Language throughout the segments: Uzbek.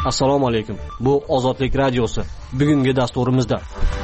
Assalomu alaykum. Bu Ozodlik radiosi. Bugungi dasturimizda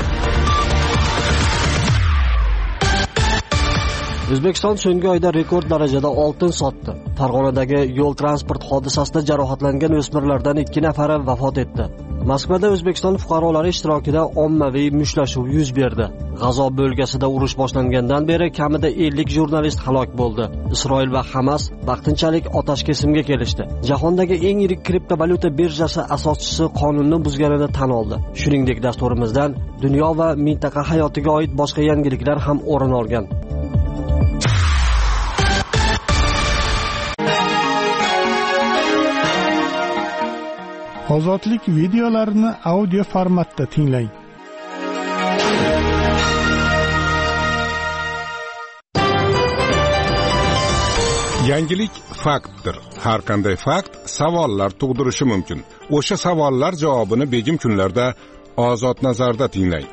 O'zbekiston so'nggi oyda rekord darajada oltin sotdi. Farg'onadagi yo'l transport hodisasida jarohatlangan o'smirlardan 2 nafari vafot etdi. Moskvada O'zbekiston fuqarolari ishtirokida ommaviy mushtlashuv yuz berdi. G'azo bo'lgasida urush boshlangandan beri kamida 50 jurnalist halok bo'ldi. Isroil va Hamas vaqtinchalik otash kesimga kelishdi. Jahondagi eng yirik kriptovalyuta birjasi asoschisi qonunni buzganini tan oldi. Shuningdek, dasturimizdan dunyo va mintaqa hayotiga oid boshqa yangiliklar ham o'rin olgan. Ozodlik videolarini audio formatda tinglang. Yangilik faktdir. Har qanday fakt savollar tug'dirishi mumkin. O'sha savollar javobini begim kunlarda Ozod nazarda tinglang.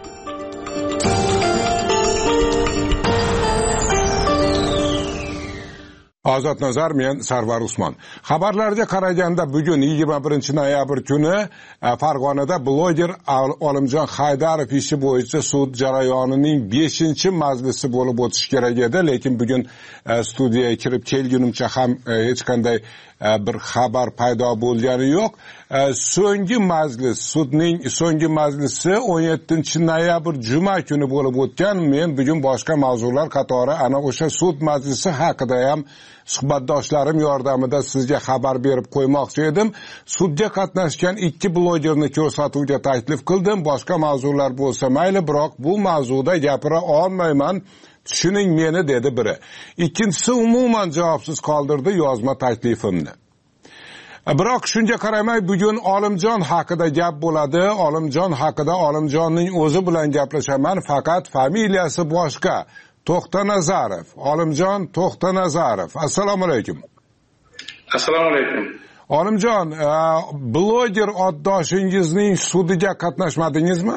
Ozod nazar, men Sarvar Usmon. Xabarlarga qaraganda bugun 21-noyabr kuni Farg'onada bloger Olimjon Haydarov ishi bo'yicha sud jarayonining 5-majlisi bo'lib o'tishi kerak edi, lekin bugun studiyaga kirib kelgunimcha ham hech qanday bir xabar paydo bo'lgani yo'q. So'nggi majlis, sudning so'nggi majlisi 17-noyabr juma kuni bo'lib o'tgan. Men bugun boshqa mavzular qatori ana o'sha sud majlisi haqida ham suhbatdoshlarim yordamida sizga xabar berib qo'ymoqchi edim. Sudga qatnashgan 2 blogerni ko'rsatuvga taklif qildim. Boshqa mavzular bo'lsa mayli, biroq bu mavzuda gapira olmayman. Tushuning meni, dedi biri. Ikkinchisi umuman javobsiz qoldirdi yozma taklifimni. Biroq shunga qaramay bugun Olimjon haqida gap bo'ladi. Olimjon haqida Olimjonning o'zi bilan gaplashaman, faqat familiyasi boshqa. To'xtanazarov, Olimjon To'xtanazarov. Assalomu alaykum. Assalomu alaykum. Olimjon, bloger oddoshingizning sudiga qatnashmadingizmi?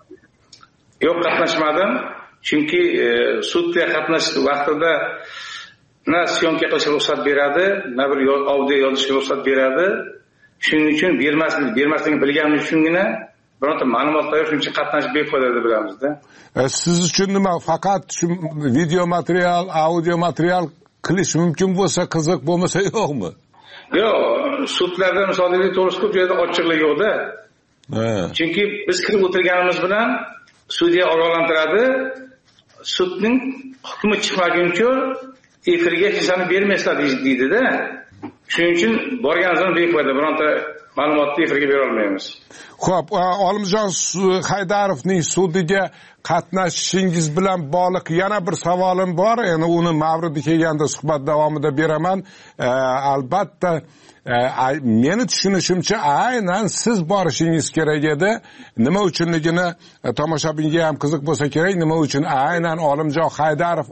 Yo'q, qatnashmadim. Chunki sudga qatnash vaqtida na syomka qilishga ruxsat beradi, na bir audio yozishga ruxsat beradi. Shuning uchun bermasligini bilganim uchungina bironta ma'lumotlar shuncha qatnashib befoyda deb bilamizda. Siz uchun nima, faqat shu video material, audio material qilish mumkin bo'lsa, qiziq bo'lmasa yo'qmi? Yo'q, sudlarda misolga to'g'risi ko'p joyda ochiqlik yo'qda. Chunki biz kirib o'tirganimiz bilan sudya ogohlantiradi, sudning hukmi chiqmaguncha efirga hech narsani bermaysizlar deydi-da. Shuning uchun borganimizdan befoyda bironta ma'lumotni efirga bera olmaymiz. Xo'p, Olimjon Haydarovning sudiga qatnashishingiz bilan bog'liq yana bir savolim bor. Endi uni mavridi kelganda suhbat davomida beraman. Albatta, meni tushunishimcha aynan siz borishingiz kerak edi. Nima uchunligini tomoshabinga ham qiziq bo'lsa kerak. Nima uchun aynan Olimjon Haydarov,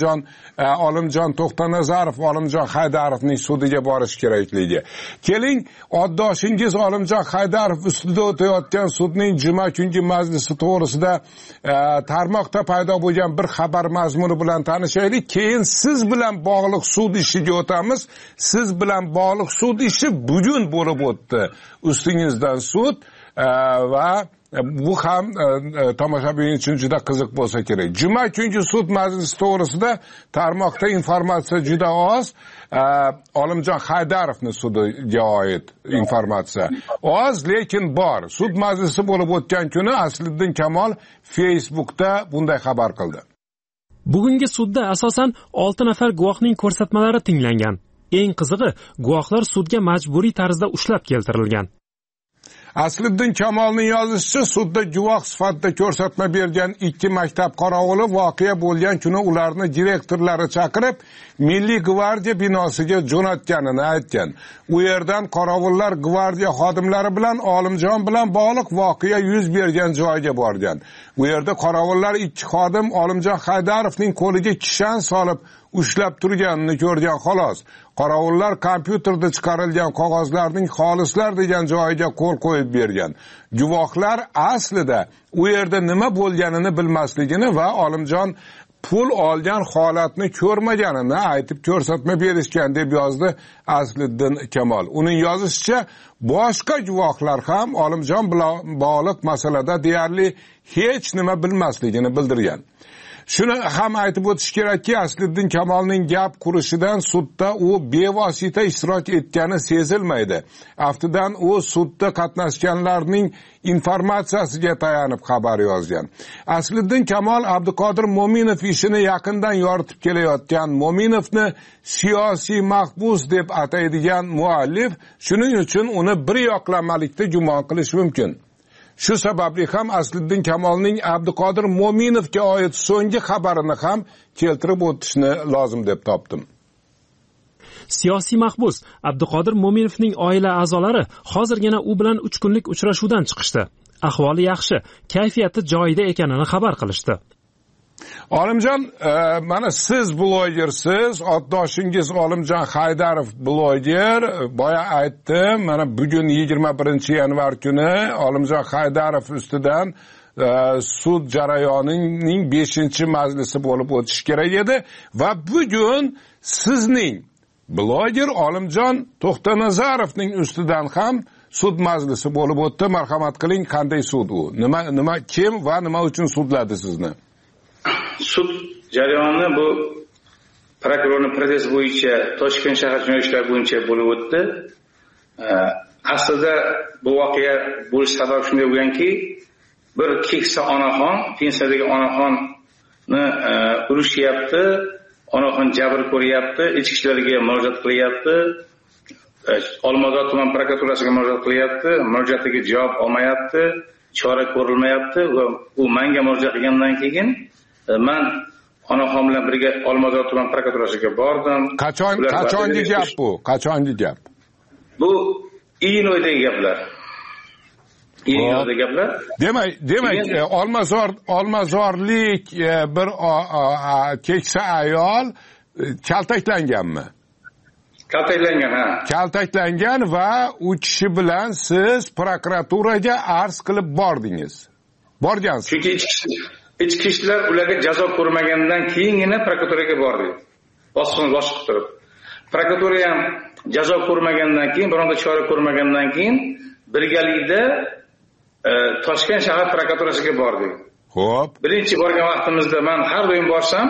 Olimjon To'xtanazarov, Olimjon Haydarovning sudiga borish kerakligi. Keling, oddoshingiz Olimjon Haydarov ustida o'tayotgan sudning juma kungi majlisi to'g'risida tarmoqda paydo bo'lgan bir xabar mazmuni bilan tanishaylik. Keyin siz bilan bog'liq sud ishiga o'tamiz. Siz bilan bog'liq sud ishi bugun bo'lib o'tdi. Ustingizdan sud va bu ham tomoshabin uchun juda qiziq bo'lsa kerak. Juma kungi sud majlisi to'g'risida tarmoqda informatsiya juda oz. Olimjon Haydarovning sudiga oid informatsiya oz, lekin bor. Sud majlisi bo'lib o'tgan kuni Asliddin Kamol Facebookda bunday xabar qildi. Bugungi sudda asosan 6 nafar guvohning ko'rsatmalari tinglangan. Eng qizig'i, guvohlar sudga majburiy tarzda ushlab keltirilgan. Asliddin Kamolning yozishicha, sudda guvoh sifatida ko'rsatma bergan 2 maktab qorovuli voqea bo'lgan kuni ularni direktorlari chaqirib, Milliy gvardiya binosiga jo'natganini aytgan. U yerdan qorovullar gvardiya xodimlari bilan Olimjon bilan bog'liq voqea yuz bergan joyga borgan. U yerda qorovullar 2 xodim Olimjon Haydarovning qo'liga kishan solib ushlab turganini ko'rgan xolos. Qorovullar kompyuterda chiqarilgan qog'ozlarning xolislar degan joyiga qo'l qo'yib bergan. Guvohlar aslida u yerda nima bo'lganini bilmasligini va Olimjon pul olgan holatni ko'rmaganini aytib ko'rsatma berishgan deb yozdi Asliddin Kamol. Uning yozishicha, boshqa guvohlar ham Olimjon bilan bog'liq masalada deyarli hech nima bilmasligini bildirgan. Shuni ham aytib o'tish kerakki, Asliddin Kamolning gap qurishidan sudda u bevosita ishtirok etgani sezilmaydi. Aftidan u sudda qatnashganlarning informatsiyasiga tayanib xabar yozgan. Asliddin Kamol Abduqodir Mo'minov ishini yaqindan yoritib kelayotgan Mo'minovni siyosiy mahbus deb ataydigan muallif, shuning uchun uni bir yoqlamalikda gumon qilish mumkin. Shu sababli ham Asliddin Kamolning Abduqodir Mo'minovga oid so'nggi xabarini ham keltirib o'tishni lozim deb topdim. Siyosiy mahbus Abduqodir Mo'minovning oila a'zolari hozirgina u bilan 3 kunlik uchrashuvdan chiqishdi. Ahvoli yaxshi, kayfiyati joyida ekanini xabar qilishdi. Olimjon, mana siz blogersiz, otdoshingiz Olimjon Haydarov bloger. Boya aytdim, mana bugun 21-yanvar kuni Olimjon Haydarov ustidan sud jarayonining 5-majlisi bo'lib o'tishi kerak edi va bugun sizning bloger Olimjon To'xtanazarovning ustidan ham sud majlisi bo'lib o'tdi. Marhamat qiling, qanday sud u? Nima kim va nima uchun sudladi sizni? Sud jarayoni bu prokurorning protsessi bo'yicha Toshkent shahar jinoyat ishlari bo'yicha bo'lib o'tdi. Aslida bu voqea bo'lish sababi shunday bo'lganki, bir keksa onaxon, pensiyadagi onaxonni urishyapti, onaxon jabr ko'ryapti, ichki ishlarga murojaat qilyapti, Olmazor tuman prokuraturasiga murojaat qilyapti, murojaatiga javob olmayapti, chora ko'rilmayapti va u menga murojaat qilgandan keyin men onaxon bilan birga Olmazor tuman prokuraturasiga bordim. Qachongi gap bu? Qachongi gap? Bu iyun oyidagi gaplar. Iyun oyidagi gaplar. Demak, Olmazorlik bir keksa ayol kaltaklanganmi? Kaltaklangan, ha. Kaltaklangan va u kishi bilan siz prokuraturaga arz qilib bordingiz. Borgansiz. Chunki ichki ishlar ularga jazo ko'rmagandan keyingina prokuraturaga bordi. Bosqin boshqa turib. Prokuratura ham jazo ko'rmagandan keyin, bironta chora ko'rmagandan keyin birgalikda Toshkent shahar prokuraturasiga bordik. Xo'p. Birinchi borgan vaqtimizda men har doim borsam,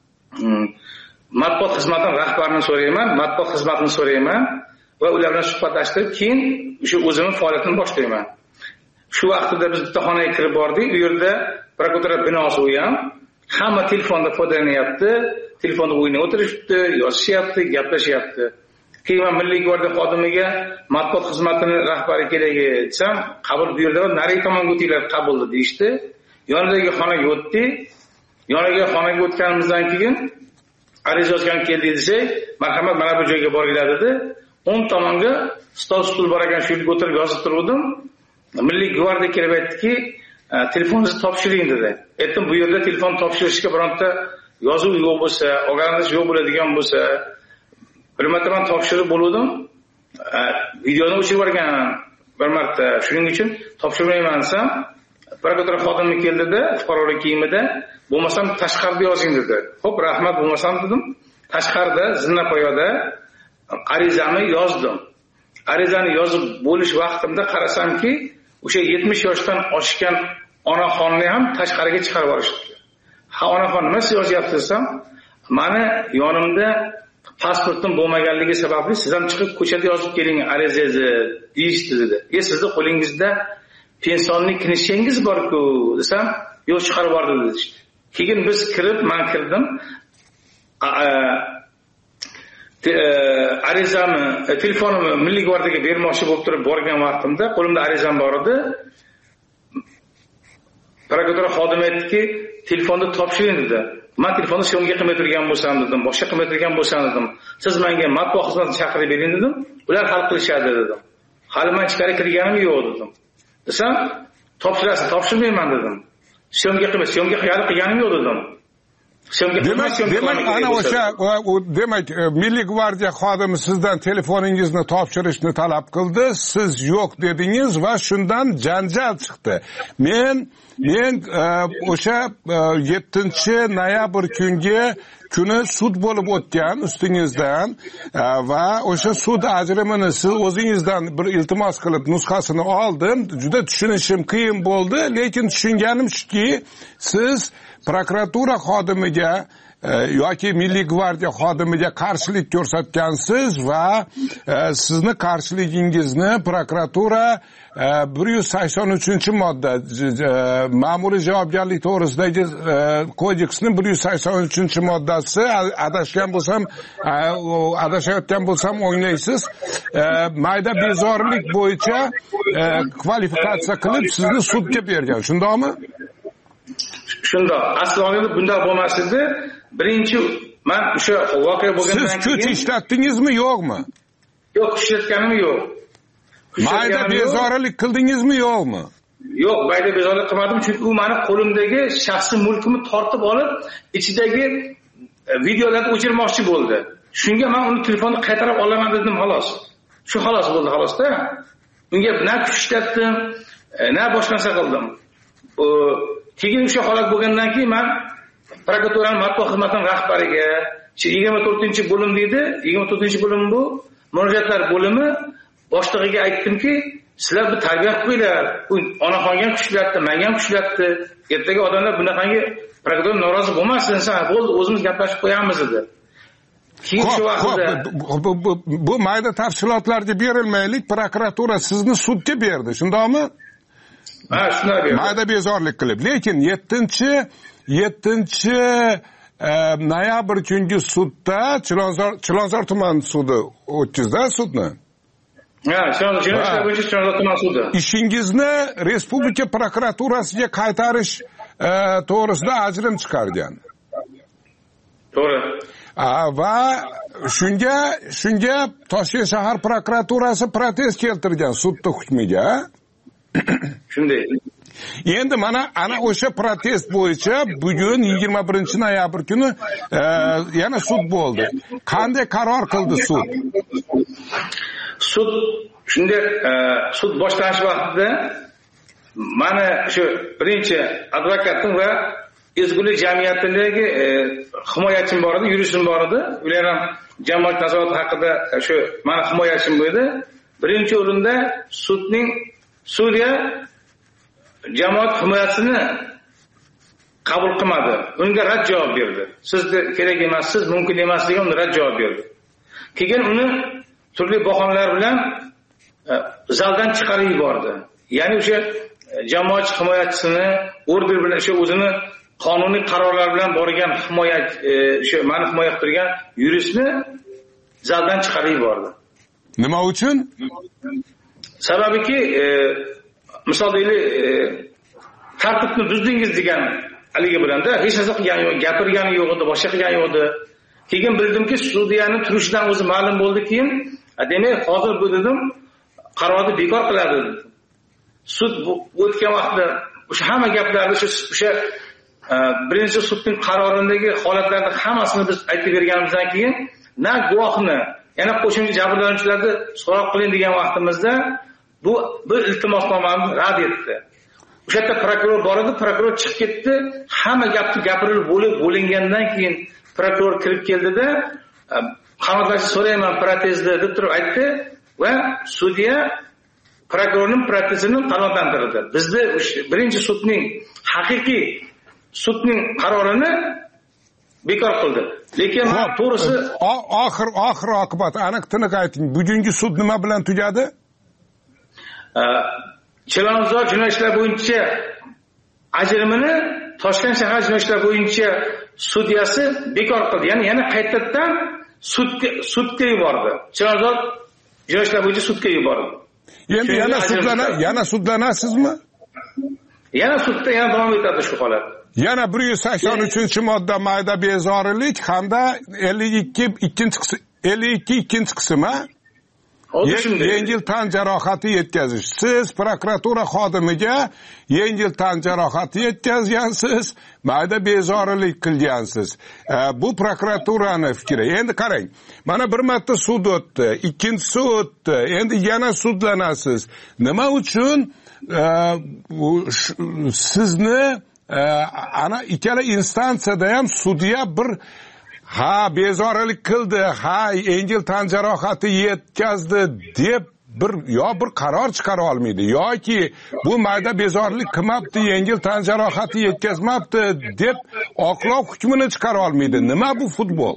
matbuot xizmatining rahbarini so'rayman, matbuot xizmatini so'rayman va ular bilan suhbatlashtirib, keyin o'sha o'zimning faoliyatini boshlayman. Shu vaqtda biz bitta xonaga kirib bordik. U yerda prokuratura binosi u ham hamma telefonda foydalanyapti, telefonda o'ynab o'tirishibdi, yozishyapti, gaplashyapti. Keyin men Milliy gvardiya xodimiga matbuot xizmatining rahbari kerak desam, qabul buyurdi va nari tomonga o'tinglar qabulda deyishdi. Yonidagi xonaga o'tdik. Yoniga xonaga o'tganimizdan keyin ariza yozgan keldi desa, marhamat mana bu joyga boringlar dedi. 10 tomonga stol bor ekan, shu yerga o'tirib yozib turdim. Milliy gvardiya kelib aytdiki, telefoningizni topshiring dedi. Aytdim, bu yerda telefon topshirishga bironta yozuv yo'q bo'lsa, organiz yo'q bo'ladigan bo'lsa, bir marta men topshirib bo'ldim. Videoni o'chirib yuborgan bir marta. Shuning uchun topshirmayman desam, prokuratura xodimi keldida, fuqarolik kiyimida, bo'lmasam tashqarida yozing dedi. Xo'p, rahmat, bo'lmasam dedim. Tashqarida zinnapoyoda arizamni yozdim. Arizani yozib bo'lish vaqtimda qarasamki, o'sha 70 yoshdan oshgan onaxonni ham tashqariga chiqarib yuborishdi. Ha, onaxon nima yozyapsiz desam, meni yonimda pasportim bo'lmaganligi sababli siz ham chiqib ko'chada yozib keling arizangizni deyishdi dedi. Sizni qo'lingizda pensionlik knishangiz bor-ku desam, yo'q, chiqarib yubordi dedi. Keyin biz kirib, men kirdim. Arizamni, telefonimni Milliy gvardiyaga bermoqchi bo'lib turib borgan vaqtimda qo'limda arizam bor edi. Prokuratura xodimi aytdiki, telefonni topshiring dedi. Men telefonni syomka qilmay turgan bo'lsam dedim, boshqa qilmay turgan bo'lsam dedim. Siz menga matbuot xizmatini chaqirib bering dedim. Ular hal qilishadi dedim. Hali men ichkari kirganim yo'q dedim. Desam, topshirasiz, topshirmayman dedim. Syomka qilmay, syomka qilganim yo'q dedim. demak ana o'sha demak Milliy gvardiya xodimi sizdan telefoningizni topshirishni talab qildi, siz yo'q dedingiz va shundan janjal chiqdi. Men o'sha 7-noyabr kuni sud bo'lib o'tgan ustingizdan va o'sha sud ajrimini siz o'zingizdan bir iltimos qilib nusxasini oldim. Juda tushunishim qiyin bo'ldi, lekin tushunganim shuki, siz prokuratura xodimiga yoki Milliy gvardiya xodimiga qarshilik ko'rsatgansiz va sizni qarshiligingizni prokuratura 183-modda ma'muriy javobgarlik to'g'risidagi kodeksning 183-moddasi, adashayotgan bo'lsam o'nglaysiz, mayda bezorilik bo'yicha kvalifikatsiya qilib sizni sudga bergan, shundaqmi? Shundoq. Aslida bunday bo'lmas edi. Birinchi men o'sha voqea bo'lgandan keyin siz kuch ishlatdingizmi, yo'qmi? Yo'q, ishlatganim yo'q. Mayda bezorilik qildingizmi, yo'qmi? Yo'q, mayda bezorilik qilmadim, chunki u meni qo'limdagi shaxsiy mulkimni tortib olib, ichidagi videolarni o'chirmoqchi bo'ldi. Shunga men uni telefonni qaytarib olaman dedim, xolos. Shu xolos bo'ldi, xolosda. Unga na kuch ishlatdim, na boshqa narsa qildim. Keyin o'sha holat bo'lgandan keyin men prokuraturaning matbuot xizmatining rahbariga 24-bo'lim deydi, 24-bo'lim bu murojaatlar bo'limi boshlig'iga aytdimki, sizlar bu tarbiya qilinglar. Bu onaxonga ham kuchlatdi, menga ham kuchlatdi. Ertaga odamlar bunaqangi prokuratura norozi bo'lmasin, sen bo'ldi, o'zimiz gaplashib qo'yamiz dedi. Keyin shu vaqtda bu mayda tafsilotlarga berilmaylik, prokuratura sizni sudga berdi, shundaqmi? Ha, shunday berdi. Mayda bezorilik qilib, lekin 7-noyabr kungi sudda Chilonzor tuman sudi o'tkazdi sudni. Ha, Chilonzor tuman sudi. Ishingizni respublika prokuraturasiga qaytarish to'g'risida ajrim chiqargan. To'g'ri. Va shunga Toshkent shahar prokuraturasi protest keltirgan sudning hukmiga. Shunday. Endi mana ana o'sha protest bo'yicha bugun 21-noyabr kuni yana sud bo'ldi. Qanday qaror qildi sud? Sud shunday sud boshlanish vaqtida mana shu birinchi advokatim va ezgulik jamiyatidagi himoyachim bor edi, yuristim bor edi. Ular ham jamoat nazorati haqida shu meni himoyachim bo'ldi. Birinchi o'rinda sudya jamoat himoyasini qabul qilmadi. Unga rad javob berdi. Sizga kerak emas, siz mumkin emas degan rad javob berdi. Keyin uni turli bahonlar bilan zaldan chiqarib yubordi. Ya'ni o'sha jamoat himoyachisini order bilan o'sha o'zini qonuniy qarorlar bilan borgan himoyat o'sha meni himoya qilgan yuristni zaldan chiqarib yubordi. Nima uchun? Sababiki misol deylik tartibni buzdingiz degan haligi bilanda hech narsa qilgani yo'q, gapirgani yo'q edi, boshqa qilgani yo'q edi. Keyin bildimki, sudyaning turishidan o'zi ma'lum bo'ldi. Keyin demak hozir bu dedim qarorni bekor qiladi. Sud o'tgan vaqtda o'sha hamma gaplarni o'sha birinchi sudning qarorindagi holatlarni hammasini biz aytib berganimizdan keyin na guvohni, yana qo'shimcha jabrlanuvchilarni so'roq qiling degan vaqtimizda bu iltimosnomani rad etdi. O'sha yerda prokuror bor edi, prokuror chiqib ketdi. Hamma gapni gapirilib bo'lingandan keyin prokuror kirib keldida, qanoatlashi so'rayman protezda deb turib aytdi va sudya prokurorning protezini qanoatlantirdi. Bizda birinchi sudning haqiqiy sudning qarorini bekor qildi. Lekin to'g'risi oxir oqibat aniq tiniq ayting. Bugungi sud nima bilan tugadi? Chilonzor jinoyat ishlar bo'yicha ajrimini Toshkent shahar jinoyat ishlar bo'yicha sudyasi bekor qildi. Ya'ni yana qaytadan sudga yubordi. Chilonzor jinoyat ishlar bo'yicha sudga yubordi. Endi yana sudlanasizmi? Yana sudda yana davom etadi shu holat. Yana 183-modda mayda bezorilik hamda 52 ikkinchi qismi. yengil tan jarohati yetkazish. Siz prokuratura xodimiga yengil tan jarohati yetkazgansiz, mayda bezorilik qilgansiz. Bu prokuraturaning fikri. Endi qarang, mana bir marta sud o'tdi, ikkinchisi o'tdi, endi yana sudlanasiz. Nima uchun sizni ana ikkala instansiyada ham sudya bir bezorilik qildi, yengil tan jarohati yetkazdi deb bir qaror chiqara olmaydi, yoki bu mayda bezorilik qilmabdi, yengil tan jarohati yetkazmabdi deb oqlov hukmini chiqara olmaydi. Nima bu futbol?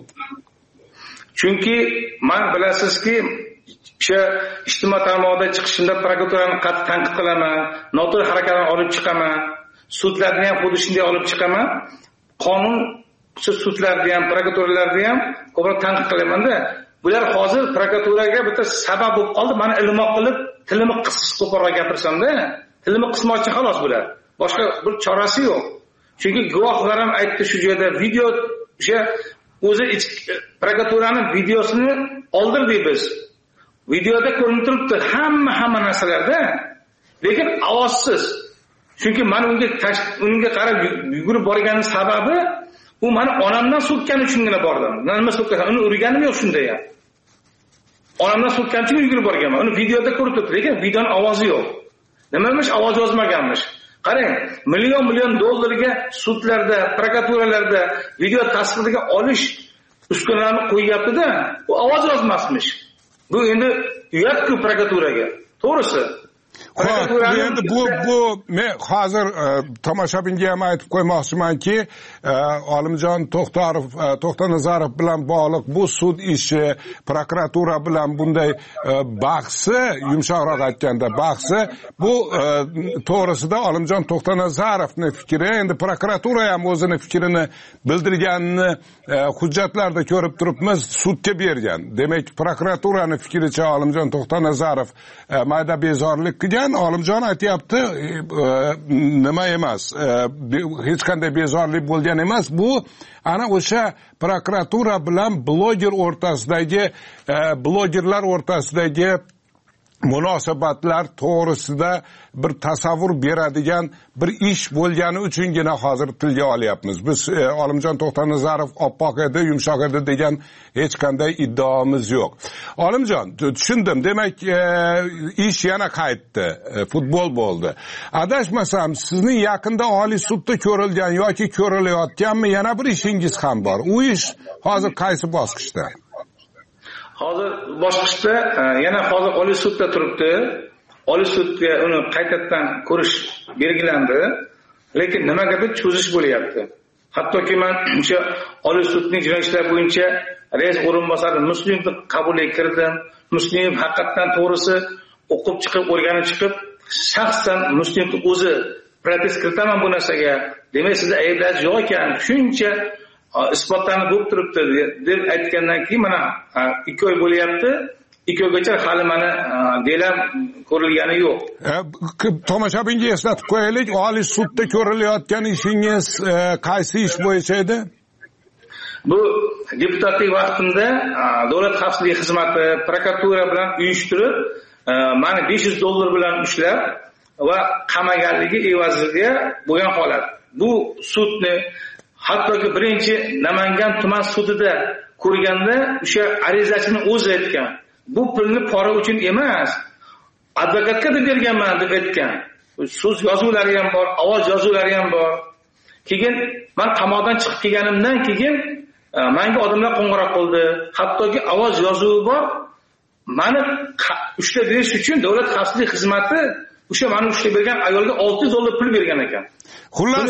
Chunki men bilasizki, o'sha ijtimoiy tarmoqda chiqishimda prokuraturani qattiq tanqid qilaman, noto'g'ri harakatlarni olib chiqaman, sudlarni ham xuddi shunday olib chiqaman. Qonun sudlarni ham, prokuraturalarni ham ko'proq tanqid qilaman-da. Bular hozir prokuraturaga bitta sabab bo'lib qoldi. Meni ilmoq qilib, tilimni qo'porroq gapirsam-da, tilimni qismoqchi xolos bular. Boshqa bir chorasi yo'q. Chunki guvohlar ham aytdi shu yerda video o'sha o'zi prokuraturaning videosini oldirdik biz. Videoda ko'rinib turibdi hamma narsalarda, lekin ovozsiz. Chunki men unga qarab yugurib borganim sababi u meni onamdan so'kkani uchungina bordim. Nima so'kkan? Uni urganim yo'q shunda ham. Onamdan so'kkan uchun yugurib borganman. Uni videoda ko'rib turibdi, lekin videoning ovozi yo'q. Nimamiş ovoz yozmaganmish. Qarang, million dollarga sudlarda, prokuraturalarda video tasvirga olish uskunalarini qo'yyapti-da, u ovoz yozmasmish. Bu endi uyat-ku prokuraturaga. To'g'risi. Endi bu men hozir tomoshabinga ham aytib qo'ymoqchimanki, Olimjon To'xtanazarov bilan bog'liq bu sud ishi, prokuratura bilan bunday bahsi, yumshoqroq aytganda bahsi, bu to'g'risida Olimjon To'xtanazarovning fikri, endi prokuratura ham o'zining fikrini bildirganini hujjatlarda ko'rib turibmiz, sudga bergan. Demak, prokuraturaning fikricha Olimjon To'xtanazarov mayda bezorlik qilgan. Olimjon aytayapti, nima emas, hech qanday bezorlik bo'lgan emas. Bu ana o'sha prokuratura bilan blogerlar o'rtasidagi munosabatlar to'g'risida bir tasavvur beradigan bir ish bo'lgani uchungina hozir tilga olyapmiz. Biz Olimjon To'xtanazarov oppoq edi, yumshoq edi degan hech qanday iddaomiz yo'q. Olimjon, tushundim. Demak, ish yana qaytdi, futbol bo'ldi. Adashmasam, sizning yaqinda Oliy sudda ko'rilgan yoki ko'rilayotganmi yana bir ishingiz ham bor. U ish hozir qaysi bosqichda? Hozir bosqichda yana hozir Oliy sudda turibdi. Oliy sudga uni qaytadan ko'rish belgilandi, lekin nimagadir cho'zish bo'lyapti. Hattoki men o'sha Oliy sudning jinoyat bo'yicha rais o'rinbosari Muslimovni qabuliga kirdim. Muslimov haqiqatan to'g'risi o'qib chiqib, o'rganib chiqib, shaxsan Muslimovni o'zi protest kiritaman bu narsaga. Demak, sizda ayblash yo'q ekan, shuncha isbotlanib bo'lib turibdi deb aytgandan keyin mana 2 oy bo'lyapti. 2 oygacha hali mana delam ko'rilgani yo'q. Tomoshabinga eslatib qo'yaylik, Oliy sudda ko'rilayotgan ishingiz qaysi ish bo'yicha edi? Bu deputatlik vaqtimda Davlat xavfsizlik xizmati prokuratura bilan uyushtirib, meni $500 bilan ushlab va qamaganligi evaziga bo'lgan holat. Bu sudni hattoki birinchi Namangan tuman sudida ko'rganda o'sha arizachining o'zi aytgan, bu pulni pora uchun emas, advokatga deb berganman deb aytgan. So'z yozuvlari ham bor, ovoz yozuvlari ham bor. Keyin men qamoqdan chiqib kelganimdan keyin menga odamlar qo'ng'iroq qildi. Hattoki ovoz yozuvi bor. Meni ushlab berish uchun Davlat xavfsizlik xizmati o'sha meni ushlab bergan ayolga $600 pul bergan ekan. Xullas,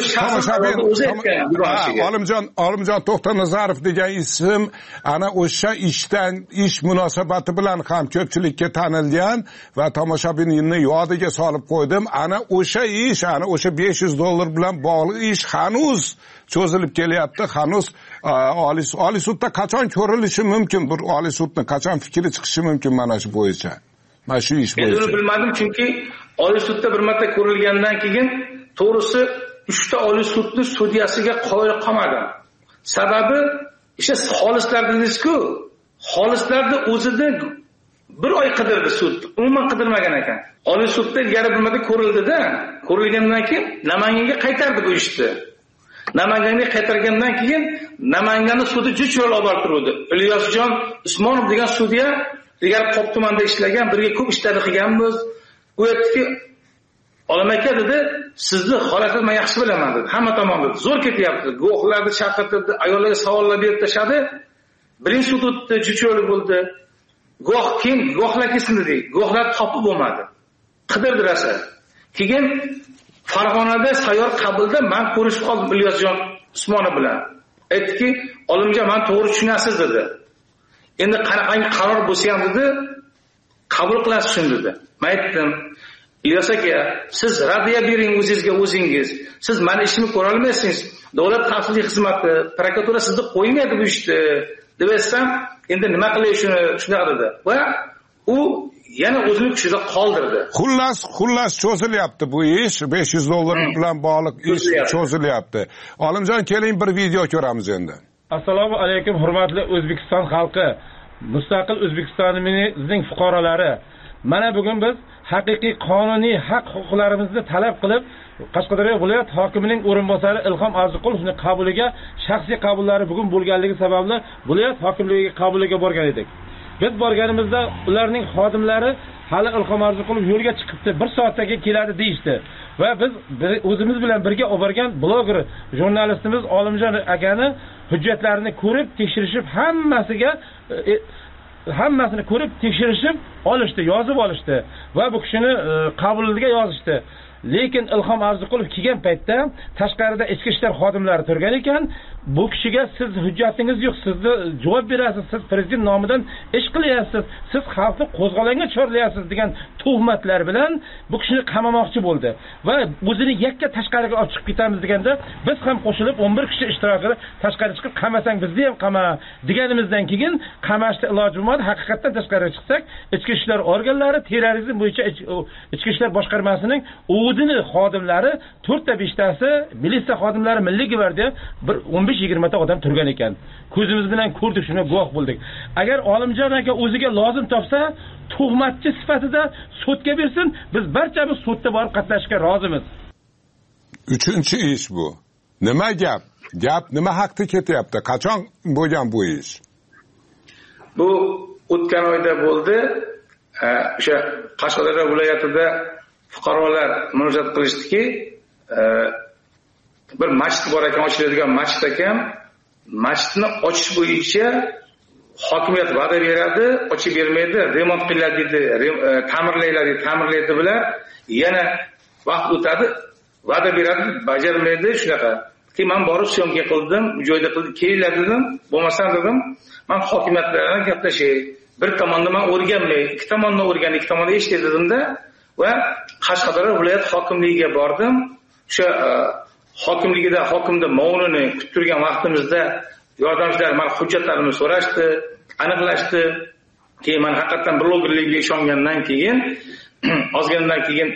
Olimjon To'xtanazarov degan ism ana o'sha ish munosabati bilan ham ko'pchilikka tanilgan va tomoshabinni yodiga solib qo'ydim. Ana o'sha ish, ana o'sha $500 bilan bog'liq ish hanuz cho'zilib kelyapti. Hanuz Oliy sudda qachon ko'rilishi mumkin? Bir Oliy sudning qachon fikri chiqishi mumkin mana shu bo'yicha? Mana shu ish bo'yicha. Men bilmadim, chunki Oliy sudda bir marta ko'rilgandan keyin to'g'risi 3 ta Oliy sudni sudyasiga qoyil qolmadim. Sababi xolislar dedingiz-ku, xolislarni o'zida Bir oy qidirdi sud. Umuman qidirmagan ekan. Oliy sudda ilgari bilmadi ko'rildida, ko'rilgandan keyin Namanganga qaytardi bu ishni. Namanganga qaytargandan keyin Namanganni sudi Juchol olib turdi. Ilyosjon Usmonov degan sudya ilgari Qop tumanida ishlagan, birga ko'p ishlarni qilganmiz. U aytdiki, Olim aka dedi, sizni holatingizni men yaxshi bilaman dedi. Hamma tomonda zo'r ketyapti. Guvohlarni chaqirtirdi, ayollarga savollar berib tashadi. Birinchi sud o'tdi, Juchol bo'ldi. Guvohlar kelsin dedi. Guvohlar topib bo'lmadi. Qidirdi rosa. Keyin Farg'onada sayyor qabulda men ko'rishib qoldim Ilyosjon Usmonov bilan. Aytdiki, "Olimjon, men to'g'ri tushunasiz" dedi. Endi qanaqangi qaror bo'lsa ham dedi, qabul qilasiz shuni dedi. Men aytdim, "Ilyos aka, siz radiya bering o'zingiz. Siz meni ishimni ko'ra olmaysiz. Davlat xavfsizlik xizmati, prokuratura sizni qo'ymaydi bu ishni" deb aytsam, endi nima qilay shuni shunaqa dedi. Va u yana o'zini kuchida qoldirdi. Xullas cho'zilyapti bu ish, $500 bilan bog'liq ish cho'zilyapti. Olimjon, keling bir video ko'ramiz endi. Assalomu alaykum, hurmatli O'zbekiston xalqi, mustaqil O'zbekistonimizning fuqarolari. Mana bugun biz haqiqiy qonuniy haq-huquqlarimizni talab qilib, Qashqadaryo viloyat hokimining o'rinbosari Ilhom Arziqulovning qabuliga, shaxsiy qabullari bugun bo'lganligi sababli viloyat hokimligiga qabuliga borgan edik. Biz borganimizda ularning xodimlari hali Ilhom Arziqulov yo'lga chiqibdi, 1 soatdan keyin keladi deyishdi. Va biz o'zimiz bilan birga olib borgan bloger, jurnalistimiz Olimjon akani hujjatlarini ko'rib, tekshirishib, hammasini ko'rib, tekshirishib olishdi, yozib olishdi va bu kishini qabuliga yozishdi. Lekin Ilhom Arziqulov kelgan paytda tashqarida ichki ishlar xodimlari turgan ekan, bu kishiga siz hujjatingiz yo'q, sizni javob berasiz, siz prezident nomidan ish qilyapsiz, siz xalqni qo'zg'olonga chorlayapsiz degan tuhmatlar bilan bu kishini qamamoqchi bo'ldi. Va o'zini yakka tashqariga olib chiqib ketamiz deganda, biz ham qo'shilib 11 kishi ishtirokida tashqariga chiqib qamasang bizni ham qama deganimizdan keyin qamashda iloji bo'lmadi. Haqiqatan tashqariga chiqsak, ichki ishlar organlari terrorizm bo'yicha ichki ishlar boshqarmasining o'zini xodimlari 4 ta 5 tasi militsiya xodimlari, milliy gvardiya 15-20 ta odam turgan ekan. Ko'zimiz bilan ko'rdik, shuni guvoh bo'ldik. Agar Olimjon aka o'ziga lozim topsa, tuhmatchi sifatida sudga bersin, biz barchamiz sudda borib qatnashishga rozimiz. Uchinchi ish bu. Nima gap? Gap nima haqda ketyapti? Qachon bo'lgan bu ish? Bu o'tgan oyda bo'ldi. O'sha Qashqadaryo viloyatida fuqarolar murojaat qilishdiki, bir masjid bor ekan, ochiladigan masjid ekan, masjidni ochish bo'yicha hokimiyat va'da beradi, ochib bermaydi, remont qiladi deydi, ta'mirlaydi bular, yana vaqt o'tadi, va'da beradi, bajarmaydi, shunaqa. Keyin men borib syomka qildim, joyda qildim, kelinglar dedim, bo'lmasam dedim, men hokimiyatlarga gaplashay, bir tomonda men o'rganmay, ikki tomondan o'rgan, ikki tomonda eshitay dedimda, va Qashqadaryo viloyat hokimligiga bordim. O'sha hokimligida hokimda ma'unini kutib turgan vaqtimizda yordamchilar men hujjatlarimni so'rashdi, aniqlashdi. Keyin men haqiqatan blogerlikka ishongandan keyin ozgandan keyin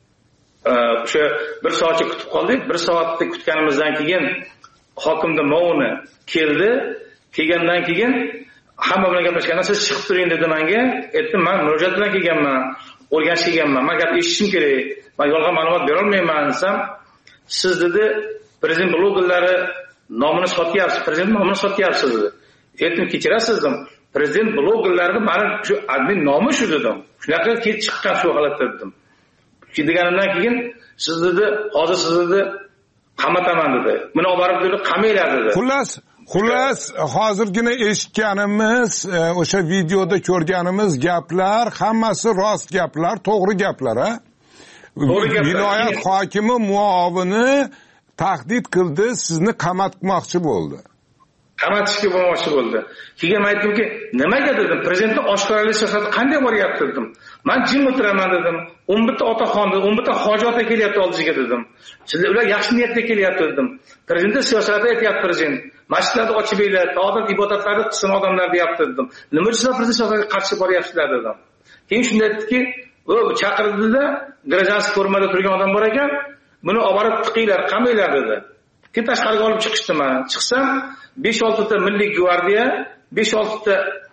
o'sha 1 soatcha kutib qoldik. 1 soatda kutganimizdan keyin hokimda ma'uni keldi. Kelgandan keyin hamma bilan gaplashganda siz chiqib turing dedi menga. Aytdim, men murojaat bilan kelganman, o'rganish kelganman. Men gap eshitishim kerak. Men yolg'on ma'lumot bera olmayman desam, siz dedi, prezident blogerlari nomini sotyapsiz, prezident nomini sotyapsiz dedi. Aytdim, kechirasiz dedim. Prezident blogerlari meni shu admin nomi shu dedim. Shunaqa kelib chiqqan shu holatda dedim. Deganimdan keyin siz dedi, hozir siz dedi qamataman dedi. Buni olib borib dedi, qamaylar dedi. Xullas, hozirgina eshitganimiz, o'sha videoda ko'rganimiz gaplar hammasi rost gaplar, to'g'ri gaplar, ha? Viloyat hokimi muovini tahdid qildi, sizni qamatmoqchi bo'ldi. Qamatishga bo'lmoqchi bo'ldi. Keyin aytdimki, nimaga dedim, prezidentning oshkoralik siyosati qanday boryapti dedim. Men jim o'tiraman dedim. 11 ta otaxonni, 11 ta hoji ota kelyapti oldiga dedim. Sizlar ular yaxshi niyatda kelyapti dedim. Prezident siyosati aytyapti prezident. Masjidlarni ochib beradi, taodat ibodatlarni qilsin odamlar deyapti dedim. Nima uchun prezident siyosatiga qarshi boryapsizlar dedim. Keyin shunday aytdiki, u chaqirdida, grajanskiy formada turgan odam bor ekan, buni olib borib tiqinglar, qamaylar dedi. Keyin tashqariga olib chiqishdi men. Chiqsam 5-6 ta milliy gvardiya, 5-6 ta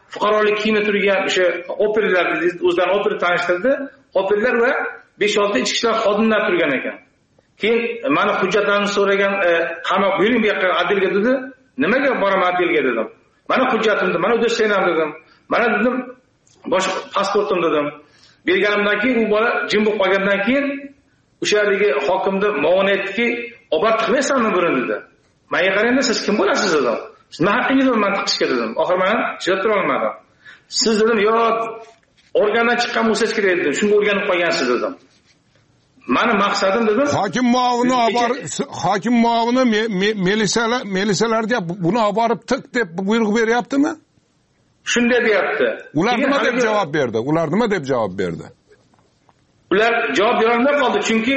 fuqarolik kiyimda turgan o'sha operlar, o'zlarini oper tanishtirdi. Operlar va 5-6 ichki ishlar xodimlar turgan ekan. Keyin meni hujjatlarimni so'ragan, qamoq bering bu yoqqa adilga dedi. Nimaga boraman adilga dedim. Mana hujjatimni, mana do'stlarim dedim. Mana dedim bosh pasportim dedim. Berganimdan keyin u bola jim bo'lib qolgandan keyin o'sha yerdagi hokimni ma'mur aytdiki, "Obat qilmaysanmi buni?" dedi. Menga qarangda, siz kim bo'lasiz dedim. Nima haqqingiz bor meni tiqishga dedim. Oxir men chidab tura olmadim. Siz dedim, "Yo, organdan chiqqan bo'lsangiz kerak" dedim. Shunga o'rganib qolgansiz dedim. Meni maqsadim dedim, hokim muavini milisalarga buni olib borib tiq deb buyruq beryaptimi? Shunday deyapti. Ular nima deb javob berdi? Ular javob bera olmay qoldi, chunki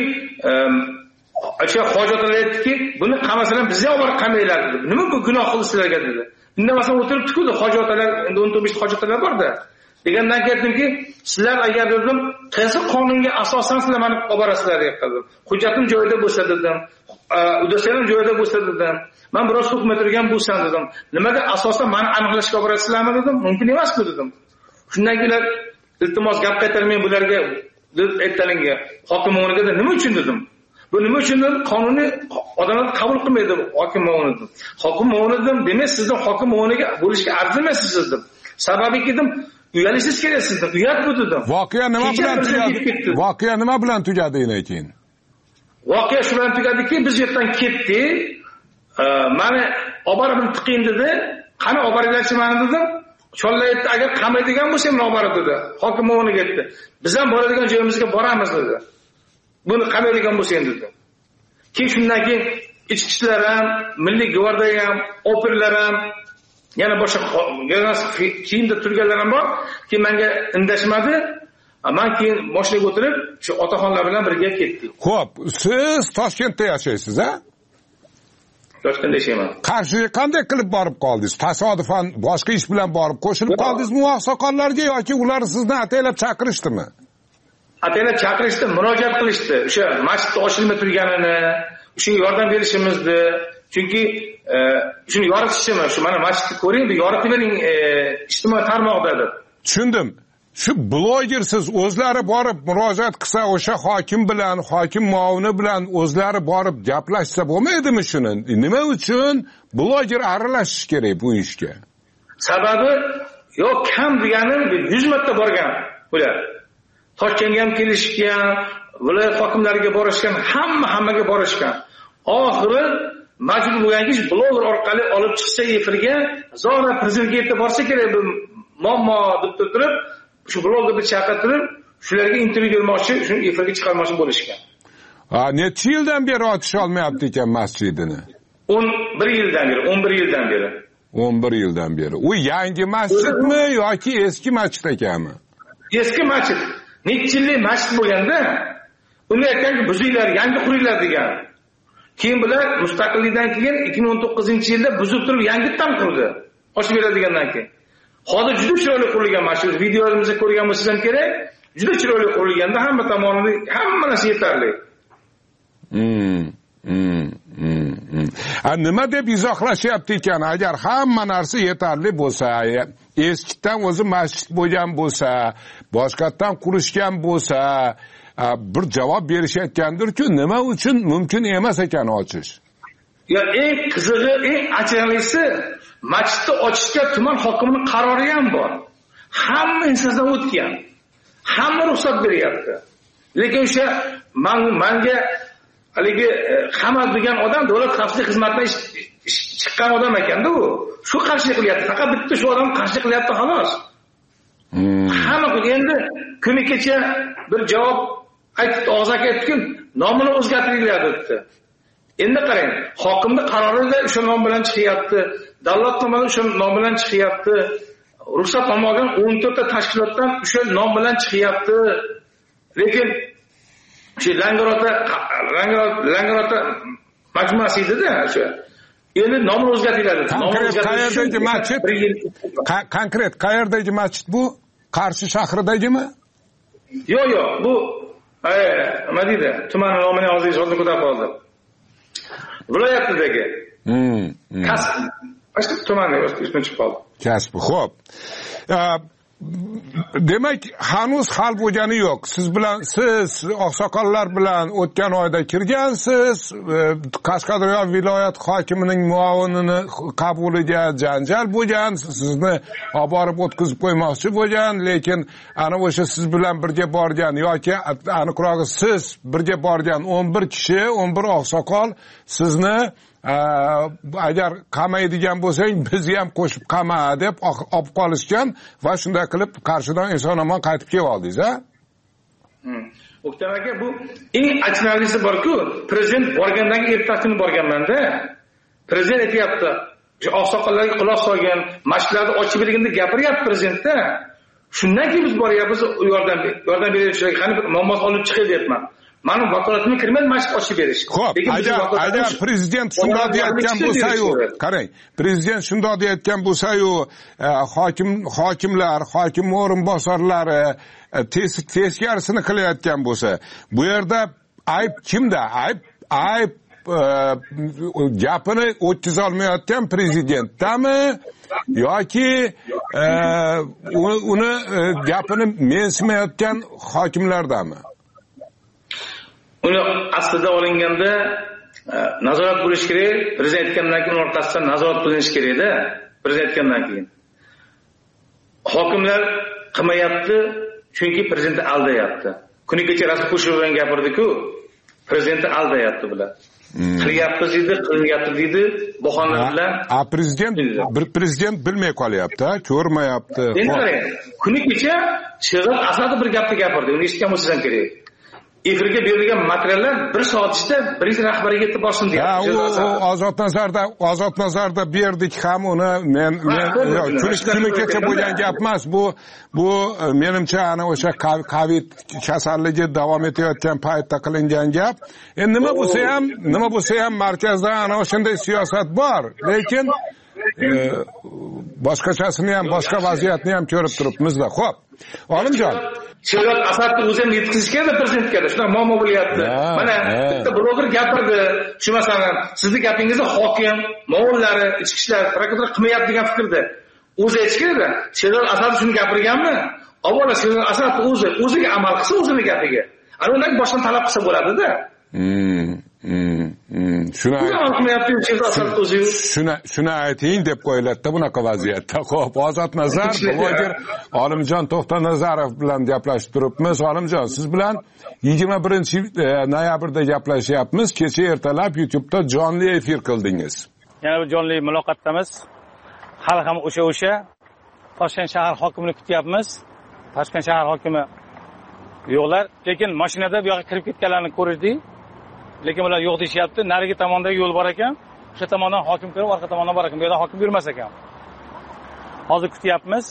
o'sha hojatlar aytdiki, buni qamasalar bizga olib borib qamaylar dedi. Nima bu gunoh qildi sizlarga dedi. Indamasdan o'tiribdi-ku, hojatlar, endi 19 hojatlar bor-da. Degandan keyin sizlar agar dedim, qaysi qonunga asosan sizlar meni olib borasizlar dedim. Hujjatim joyida bo'lsa dedim, do'stlarim joyida bo'lsa dedim. Men biroz hukm turgan bo'lsam dedim. Nimaga asosan meni aniqlashga olib borasizlarmi dedim. Mumkin emas-ku dedim. Shundan keyin iltimos gap qaytarmang bularga aytganingga hokim o'rniga nima uchun dedim. Bu nima uchun dedim? Qonuniy odamlar qabul qilmaydi hokim o'rniga. Hokim o'rniga demak sizning hokim o'rniga bo'lishga arzimaysiz dedim. Sababi dedim, uyalishsiz kerak sizdan. Uyat bu dedim. Voqea nima bilan tugadi keyin? Voqea shu bilan tugadiki, biz yerdan ketdik. Meni olib borib tiqing dedi. Qani olib boringlarchi meni dedim. Chollar aytdi, agar qamaydigan bo'lsa men olib borib dedi. Hokim o'rniga aytdi. Biz ham boradigan joyimizga boramiz dedi. Buni qamaydigan bo'lsa dedi. Keyin shundan keyin ichki ishlar ham, milliy gvardiya ham, operlar ham, yana boshqa kiyimda turganlar ham bor. Keyin menga indashmadi. Men keyin mashinaga o'tirib, shu otaxonlar bilan birga ketdik. Xo'p, siz Toshkentda yashaysiz, a? Toshkentda yashayman. Qarshiga qanday qilib borib qoldingiz? Tasodifan boshqa ish bilan borib qo'shilib qoldingizmi oqsoqollarga yoki ular sizni ataylab chaqirishdimi? Ataylab chaqirishdi, murojaat qilishdi. O'sha masjidda ochilmay turganini, shunga yordam berishimizni, chunki shuni yoritishimi, shu mana masjidni ko'ring, bu yoritib bering ijtimoiy tarmoqda deb. Tushundim. Shu blogersiz o'zlari borib murojaat qilsa, o'sha hokim bilan, hokim muavini bilan o'zlari borib gaplashsa bo'lmaydimi shuni? Nima uchun bloger aralashish kerak bu ishga? Sababi yo'q, kam degani 100 marta borgan ular. Toshkentga ham kelishgan, viloyat hokimlariga borishgan, hammaga borishgan. Oxiri majbur bo'lganki, bloger orqali olib chiqsa efirga, zora prezidentga borsa kerak, bu muammo deb turib, shu blogerni chaqirtirib, shularga intervyu bermoqchi, shuni efirga chiqarmoqchi bo'lishgan. Necha yildan beri otish olmayapti ekan masjidini? 11 yildan beri. 11 yildan beri. U yangi masjidmi yoki eski masjid ekanmi? Eski masjid. Necha yillik masjid bo'lganda, uni aytganki, buzinglar, yangi quringlar degan. Keyin bular mustaqillikdan keyin 2019-yilda buzib turib yangidan qurdi. Ochib beradigandan keyin. Hozir juda chiroyli qurilgan masjid. Videolarimizda ko'rgan bo'lsangiz kerak, juda chiroyli qurilganda hamma tomonidan hamma narsa yetarli. Nima deb izohlashyapti ekan, agar hamma narsa yetarli bo'lsa, eskidan o'zi masjid bo'lgan bo'lsa, boshqatdan qurishgan bo'lsa, bir javob berishayotgandir-ku, nima uchun mumkin emas ekan ochish? Ya eng qizig'i, eng achinarlisi, masjidni ochishga tuman hokimining qarori ham bor. Hamma insodan o'tgan. Hamma ruxsat beryapti. Lekin o'sha menga haligi Hamal degan odam davlat xavfsizlik xizmatidan chiqqan odam ekanda u. Shu qarshilik qilyapti. Faqat bitta shu odam qarshilik qilyapti xolos. Hamma endi kuni kecha bir javob aytdi, og'zaki aytdi, nomini o'zgartiringlar debdi. Endi qarang, hokimning qarorida o'sha nom bilan chiqyapti, davlat tomonidan o'sha nom bilan chiqyapti, ruxsat olmagan 14 ta tashkilotdan o'sha nom bilan chiqyapti. Lekin shu Langrota majmuasi edi-da o'sha. Endi nomini o'zgartiringlar dedi. Qayerdagi masjid? Konkret qayerdagi masjid bu? Qarshi shahridagimi? Yo'q, bu nima deydi? Tuman nomini hozir yozib ko'tarib qoldi. Viloyatdagi. Kasb. Başka tumanlar ismi chiqib qoldi. kasbi. Xo'p. Demak, hanuz hal bo'lgani yo'q. Siz oqsoqollar bilan o'tgan oyda kirgansiz. Qashqadaryo viloyat hokimining muovinini qabuliga janjal bo'lgan, sizni olib borib o'tkazib qo'ymoqchi bo'lgan, lekin ana o'sha siz bilan birga borgan yoki aniqrog'i siz birga borgan 11 kishi, 11 oqsoqol sizni agar qamaydigan bo'lsang bizni ham qo'shib qama deb olib qolishgan va shunday qilib qarshidan eson-omon qaytib kelib oldingiz, a? O'ktam aka, bu eng achinarlisi bor-ku, prezident borgandan keyin ertasi borganman-da. Prezident aytayapti, o'sha oqsoqollarga quloq solgan, masjidlarni ochib berganda gapiryapti prezidentda. Shundan keyin biz boryapmiz, yordam beruvchilarga qani bir muammo olib chiqay deyapman. Mani vakolatimga kirmaydi masjid ochib berish. Xo'p, agar prezident shunday deyotgan bo'lsa-yu, qarang, prezident shunday deyotgan bo'lsa-yu, hokimlar, hokim o'rinbosarlari teskarisini qilayotgan bo'lsa, bu yerda ayb kimda? Ayb gapini o'tkiza olmayotgan prezidentdami yoki uni gapini mensimayotgan hokimlardami? Uni aslida olinganda nazorat bo'lish kerak, prezident aytgandan keyin o'rtasidan nazorat qilinish kerak-da, prezident aytgandan keyin. Hokimlar qilmayapti, chunki prezidentni aldayapti. Kuni kecha Rasul Kusherov gapirdi-ku, prezidentni aldayapti bular. Qilyapmiz deydi, qilinyapti deydi, bahona bilan. Prezident bilmay qolyapti, ko'rmayapti. Endi qarang, kuni kecha Sherzod Asadov bir gapni gapirdi, uni eshitgan bo'lsangiz ham kerak. Efirga berilgan materiallar 1 soat ichida birinchi rahbariga yetib borsin deyapti. Ozod nazarda berdik ham uni. Men kuni kecha bo'lgan gap emas. Bu menimcha ana o'sha Covid kasalligi davom etayotgan paytda qilingan gap. Endi nima bo'lsa ham markazda ana o'shanday siyosat bor, lekin boshqachasini ham, boshqa vaziyatni ham ko'rib turibmiz-da. Xo'p. Olimjon, Sherzod Asadni o'zi ham yetkazish kerak prezidentga. Shunaqa muammo bo'lyapti. Mana bitta bloger gapirdi. Shu masalan, sizning gapingizni hokim, muovinlari, ichki ishlar, prokuratura qilmayapti degan fikrda. O'zi aytish kerak-da. Sherzod Asad shuni gapirganmi? Avvalo Sherzod Asad o'ziga amal qilsa, o'zining gapiga. Ana undan boshdan talab qilsa bo'ladi-da. Shuni ayting deb qo'yiladi bunaqa vaziyatda. Xo'p, Ozod Nazar, bloger Olimjon To'xtanazarov bilan gaplashib turibmiz. Olimjon, siz bilan 21-noyabrda gaplashyapmiz. Kecha ertalab YouTube'da jonli efir qildingiz. Yana bir jonli muloqotdamiz. Hali ham o'sha Toshkent shahar hokimini kutyapmiz. Toshkent shahar hokimi yo'qlar, lekin mashinada bu yoqqa kirib ketganlarni ko'rdik. Lekin ular yo'q deyapti. Narigi tomonda yo'l bor ekan. O'sha tomondan hokim kirib, orqa tomondan bor ekan. Bu yerda hokim yurmas ekan. Hozir kutyapmiz.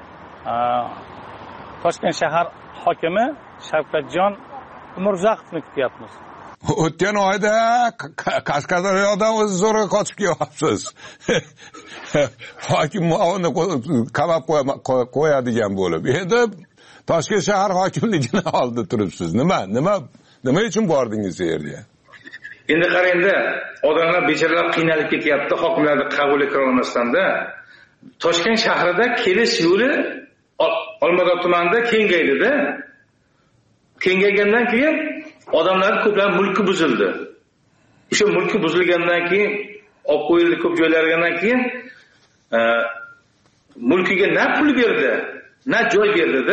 Toshkent shahar hokimi Shavkatjon Umurzakovni kutyapmiz. O'tgan oyda Qashqadaryodan o'zi zo'rg'a qochib kelyapsiz. Hokim muovini qamab qo'yadigan bo'lib. Endi Toshkent shahar hokimligini oldi turibsiz. Nima uchun bordingiz u yerga? Endi qarangda, odamlar bechoralar qiynalib ketyapti, hokimlarni qabul qila olmasdan-da. Toshkent shahrida kelish yo'li Olmazor tumanida kengaydi-da. Kengaygandan keyin odamlar ko'plab mulki buzildi. O'sha mulki buzilgandan keyin, olib qo'yildi ko'p joylardan keyin mulkiga na pul berdi, na joy berdi-da.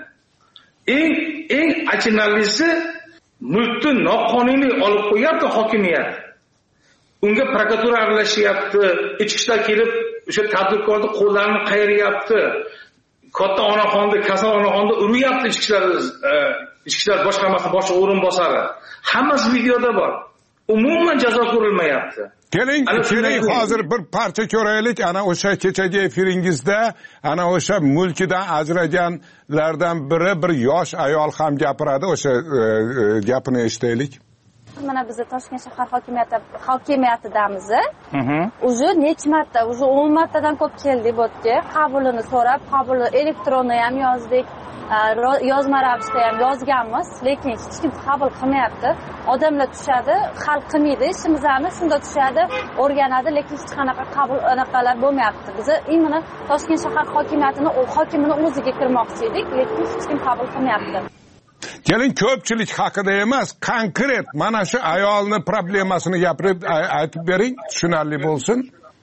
Eng achinarlisi mulkni noqonuniy olib qo'yapti hokimiyat. Unga prokuratura aralashyapti, ichki ishlar kelib o'sha tadbirkorni qo'llarini qayiryapti. Katta onaxonni, kasal onaxonni uryapti ichki ishlar boshqarmasi boshliq o'rinbosari. Hammasi videoda bor. Umuman jazo ko'rilmayapti. Keling, hozir bir parcha ko'raylik. Ana o'sha kechagi efiringizda ana o'sha mulkidan ajraganlardan biri bir yosh ayol ham gapiradi. O'sha gapini eshitaylik. Mana biz Toshkent shahar hokimiyatidamiz. Уже necha marta, уже 10 martadan ko'p keldik bu yerga. Qabulini so'rab, qabul elektronini ham yozdik. yozma ravishda ham yozganmiz, lekin hech kim qabul qilmayapti. Odamlar tushadi, hal qilmaydi ishimizni, shunda tushadi, o'rganadi, lekin hech qanaqa qabul anaqalar bo'lmayapti. Biz imini Toshkent shahar hokimini o'ziga kirmoqchi edik, lekin hech kim qabul qilmayapti. Keling, ko'pchilik haqida emas, konkret mana shu ayolni problemasini gapirib aytib bering, tushunarli bo'lsin.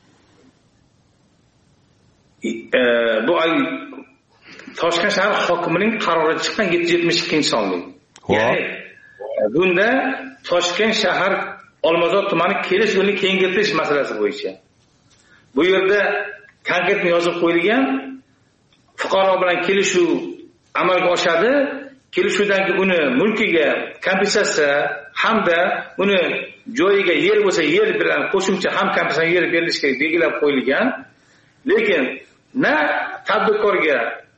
Bu Toshkent shahar hokimining qarori chiqqan 772-sonlik. Ya'ni bunda Toshkent shahar Olmazor tumani kelish yo'lini kengaytirish masalasi bo'yicha. Bu yerda konkretni yozib qo'yilgan, fuqaro bilan kelishuv amalga oshadi. Kelishuvdan keyin uni mulkiga kompensatsiya hamda uni joyiga yer bo'lsa yer bilan qo'shimcha ham kompensatsiya yer berilishi belgilab qo'yilgan. Lekin na tadbirkorga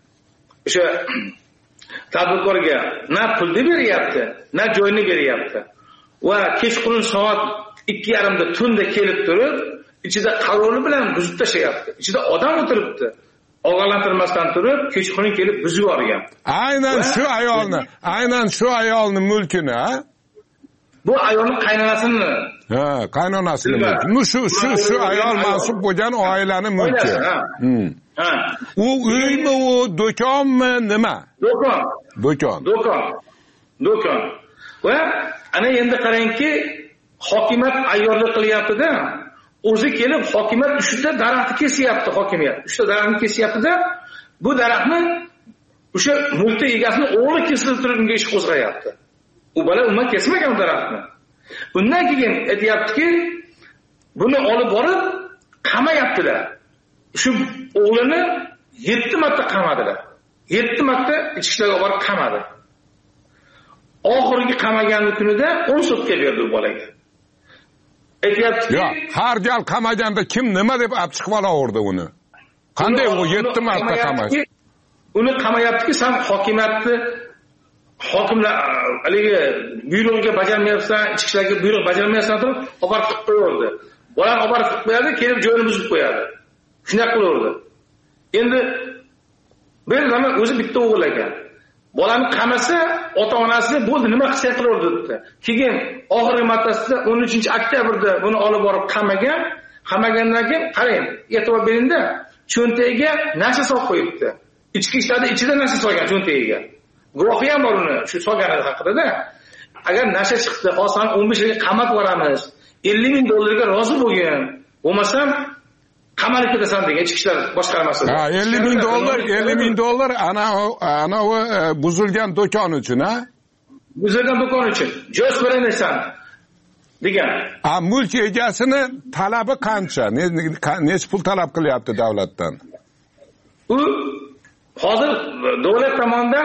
na pulni beryapti, na joyni beryapti. Va kechqurun soat 2:30 da tunda kelib turib, ichida qarori bilan buzib tashlayapti. Ichida odam o'tiribdi. Ogohlantirmasdan turib, kechqurun kelib buzib yuborgan. Aynan shu ayolni mulkini, ha? Bu ayolning qaynonasini. Ha, qaynonasini mulki. Shu ayol mansub bo'lgan oilaning mulki. Ha. U uymi, u do'konmi, nima? Do'kon. Va ana endi qarangki, hokimiyat ayyorlik qilyapti-da. O'zi kelib hokimiyat 3 ta daraxtni kesyapti, hokimiyat. 3 ta daraxtni kesyapti-da, bu daraxtni o'sha mulk egasini o'g'li kesilib turib unga ish qo'zg'ayapti. U bola umuman kesmagan daraxtni. Bundan keyin aytayaptiki, buni olib borib qamayaptilar. Shu o'g'lini 7 marta qamadilar. 7 marta ichkilarga borib qamadi. Oxirgi qamagan kunida 10 sutka berdi u bolaga. Aytayaptiki, har gal qamaganda kim nima deb olib chiqib olaverdi uni? Qanday u 7 marta qamadi? Uni qamayaptiki, sen hokimlar haligi buyruqga bajarmayapsan, ichkilarga buyruq bajarmayapsan deb oborib tiqib qo'yardi. Bolani oborib tiqib qo'yadi, kelib joyini buzib qo'yadi. Shunday qilaverdi. Endi bir zaman o'zi bitta o'g'il ekan. Bolani qamasa, ota-onasi bo'ldi, nima qilsa qilaverdi debdi. Keyin oxirgi martasida 13-oktyabrda buni olib borib qamagan. Qamagandan keyin qarang, e'tibor beringda, cho'ntagiga nasha solib qo'yibdi. Ichki ishlarda ichida nasha solgan cho'ntagiga. Guvohi ham bor uni shu solganligi haqida-da. Agar nasha chiqdi, hozir 15 yilga qamat beramiz, $50,000 rozi bo'lgan. Bo'lmasam qamalib ketasan degan ichki ishlar boshqarmasi. Ha, $50,000 ana o buzilgan do'kon uchun, ha? Buzilgan do'kon uchun. Jo'z berasan degan. Mulk egasini talabi qancha? Nech pul talab qilyapti davlatdan? U hozir davlat tomonidan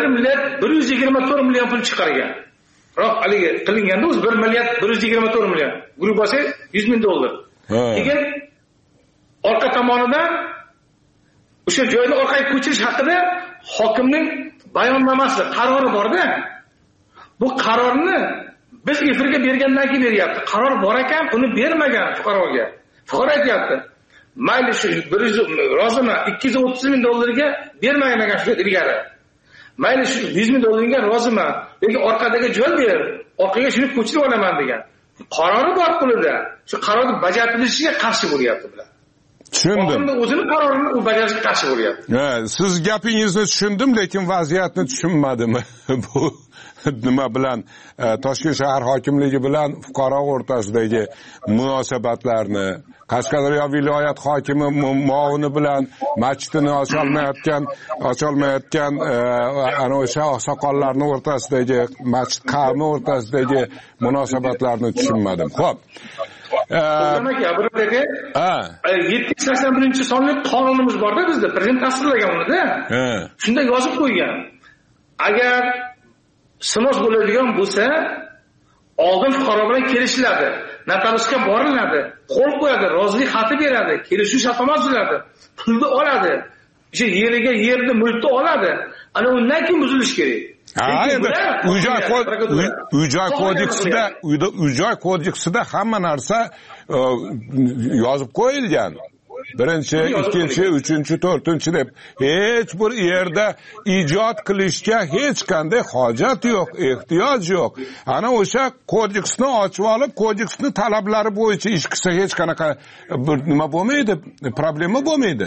1,124 million pul chiqargan. Biroq haligi qilinganda o'zi 1,124 million. Grubosi $100,000. Keyin orqa tomonidan o'sha joyni orqaga ko'chirish haqida hokimning bayonnomasi, qarori bor-da. Bu qarorni biz efirga bergandan keyin beryapti. Qaror bor ekan, uni bermagan fuqaroga. Fuqaro aytayapti, mayli shu rozimi $230,000 ga bermagan shu ilgari. Mayli shu $100,000 rozimi, lekin orqadagi joy ber, orqaga shuni ko'chirib olaman degan. Qarori bor qo'lida. Shu qarorni bajarilishiga qarshi bo'lyapti bular. Tushundim. O'zini qarorini u bajarishga qarshi bo'lyapti. Siz gapingizni tushundim, lekin vaziyatni tushunmadim. Bu nima bilan Toshkent shahar hokimligi bilan fuqaro o'rtasidagi munosabatlarni, Qashqadaryo viloyat hokimi muovini bilan masjidini ocholmayotgan ana o'sha oqsoqollarning o'rtasidagi, masjid qavmi o'rtasidagi munosabatlarni tushunmadim. Xo'p. Buradagi 781-sonli qonunimiz bor-da bizda, prezident tasdiqlagan uni-da. Shunda yozib qo'ygan. Agar sinoz bo'ladigan bo'lsa, oldin fuqaro bilan kelishiladi, notariusga boriladi, qo'l qo'yadi, rozilik xati beradi, kelishuv shartnoma tuziladi, pulni oladi, o'sha yeriga yerni mulkni oladi. Ana undan keyin buzilish kerak. Uy-joy kodeksida hamma narsa yozib qo'yilgan. birinchi, ikkinchi, uchinchi, to'rtinchi deb hech bir yerda ijod qilishga hech qanday hojat yo'q, ehtiyoj yo'q. Ana o'sha kodeksni ochib olib, kodeksni talablari bo'yicha ish qilsa hech qanaqa nima bo'lmaydi, problema bo'lmaydi.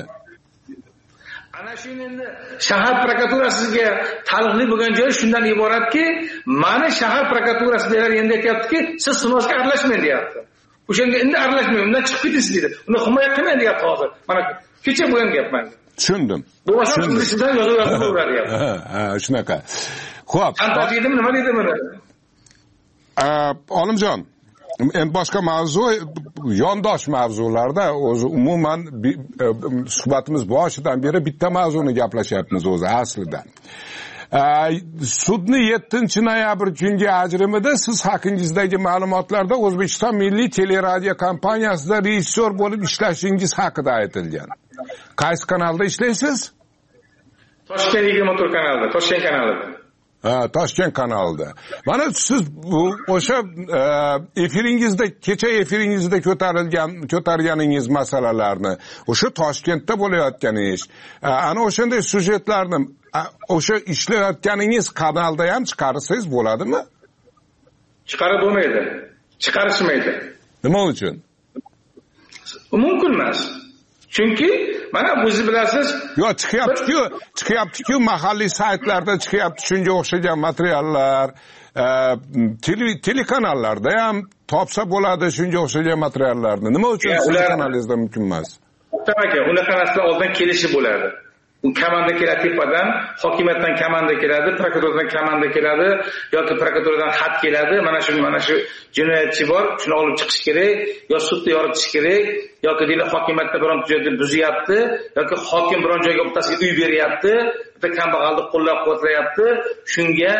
Ana shu endi shahar prokuraturasiga taalluqli bo'lgan joyi shundan iboratki, mana shahar prokuraturasi deylar endi aytayaptiki, siz sunosga aralashmang deyapti. O'shanga endi aralashmang, undan chiqib ketasiz deydi. Uni himoya qilmang deyapti hozir. Mana kecha bo'lgan gap menga. Tushundim. Bu masalani sizdan yozib o'radyapti. Ha, shunaqa. Xo'p. Fantaziyadim, nima deydi buni? Olimjon, endi boshqa mavzu, yondosh mavzularda o'zi umuman suhbatimiz boshidan beri bitta mavzuni gaplashyapmiz o'zi aslida. Sudni 7-noyabr kungi ajrimida siz haqingizdagi ma'lumotlarda O'zbekiston Milliy teleradio kompaniyasida rejissyor bo'lib ishlashingiz haqida aytilgan. Qaysi kanalda ishlaysiz? Toshkent 24 kanalida, Toshkent kanalida. Toshkent kanalida. Mana siz o'sha efiringizda, kecha efiringizda ko'targaningiz masalalarni, o'sha Toshkentda bo'layotgan ish, ana o'shanday syujetlarni o'sha ishlayotganingiz kanalda ham chiqarsangiz bo'ladimi? Chiqarib bo'lmaydi. Chiqarishmaydi. Nima uchun? Mumkin emas. Chunki mana o'zingiz bilasiz, yo'q, chiqyapti-ku, mahalliy saytlarda chiqyapti shunga o'xshagan materiallar, telekanallarda ham topsa bo'ladi shunga o'xshagan materiallarni. Nima uchun sizning kanalingizda mumkin emas? Aka, unaqa narsalar oldin kelishi bo'ladi. U komanda keladi tepadan, hokimiyatdan komanda keladi, prokuraturadan komanda keladi yoki prokuraturadan xat keladi. Mana shu jinoyatchi bor, shuni olib chiqish kerak, yo sudda yoritish kerak, yoki deylar hokimiyatda biron joyda buzyapti, yoki hokim biron joyga bittasiga uy beryapti, bitta kambag'alni qo'llab-quvvatlayapti, shunga